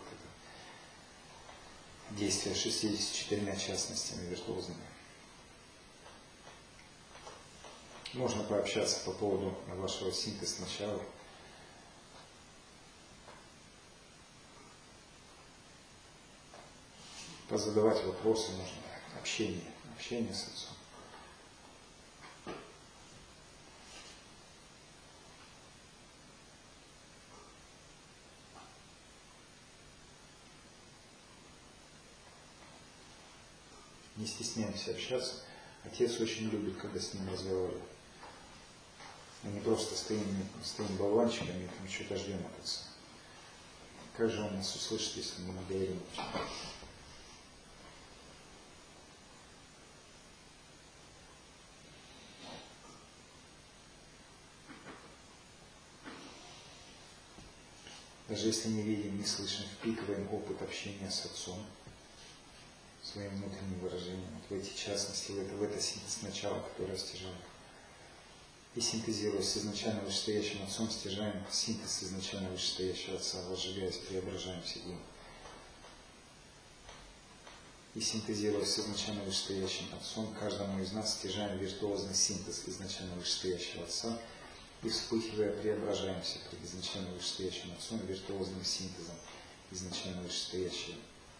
Действия 64 частностями виртуозными. Можно пообщаться по поводу вашего синтеза начала. Позадавать вопросы можно. Общение с Отцом. Не стесняемся общаться. Отец очень любит, когда с ним разговаривают. Мы не просто стоим болванчиками и там что-то ждем от Отца. Как же Он нас услышит, если мы говорим? Даже если не видим, не слышим, впитываем опыт общения с Отцом своим внутренним выражением, вот в эти частности, в это синтез начала, которое стяжаем. И синтезируясь с изначально вышестоящим Отцом, стяжаем синтез изначально вышестоящего Отца, возжигаясь, преображаемся им. И синтезируясь с изначально вышестоящим Отцом, каждому из нас стяжаем виртуозный синтез изначально вышестоящего Отца, и вспыхивая, преображаемся пред изначально вышестоящим Отцом виртуозным синтезом изначально вышестоящего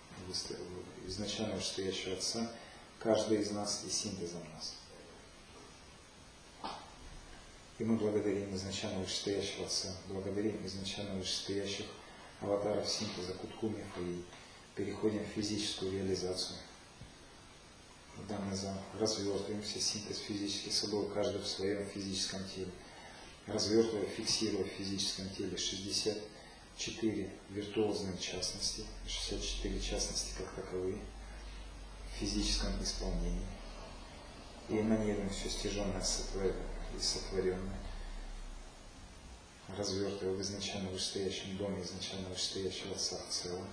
Отца, каждый из нас и синтезом нас. И мы благодарим изначально вышестоящего Отца, благодарим изначально вышестоящих аватаров синтеза Куткумев и переходим в физическую реализацию. В данный зал развертываемся, синтез физический собой, каждый в своем физическом теле. Развертывая, фиксируя в физическом теле 64 виртуозные частности, 64 частности как таковые в физическом исполнении. и эманируем все стяженное и сотворенное, развертывая в изначально вышестоящем доме изначально вышестоящего Отца в целом,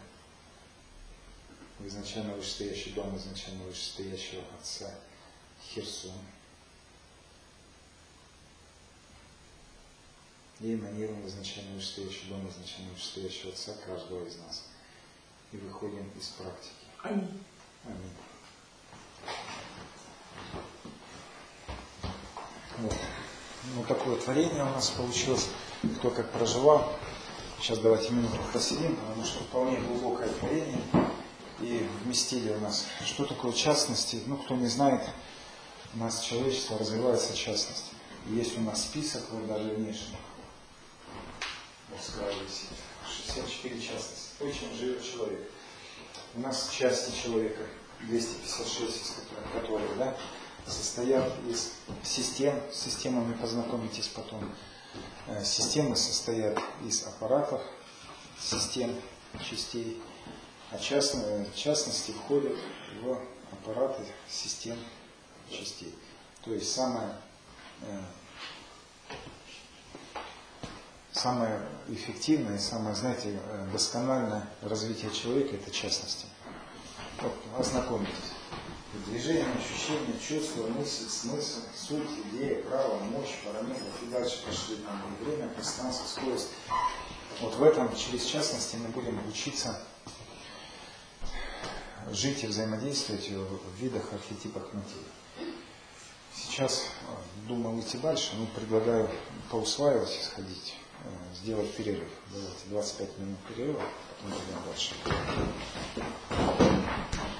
в изначально вышестоящий дом изначально вышестоящего Отца Херсон, и эманируем в изначально вышестоящий дом изначально вышестоящего Отца каждого из нас. И выходим из практики. Аминь. Аминь. Вот. Ну, такое творение у нас получилось. Кто как проживал. Сейчас давайте минуту посидим, потому что вполне глубокое творение. И вместили у нас. Что такое частности? Ну, кто не знает, у нас человечество развивается частности. И есть у нас список, вот даже внешний. Вот с краю висит. 64 частности. То, чем живет человек. У нас части человека 256, которые, да, состоят из систем. С системами познакомитесь потом. Системы состоят из аппаратов, систем, частей. А частности входят в аппараты систем частей. То есть самое эффективное, самое, знаете, доскональное развитие человека – это частности. Вот, ознакомьтесь. Движение, ощущение, чувство, мысль, смысл, суть, идея, право, мощь, параметры. И дальше пошли там и время, пространство, скорость. Вот в этом, через частности, мы будем учиться жить и взаимодействовать в видах, архетипах материи. Сейчас думаю идти дальше, но предлагаю поусваивать и сходить, сделать перерыв. Давайте 25 минут перерыва, потом пойдем дальше.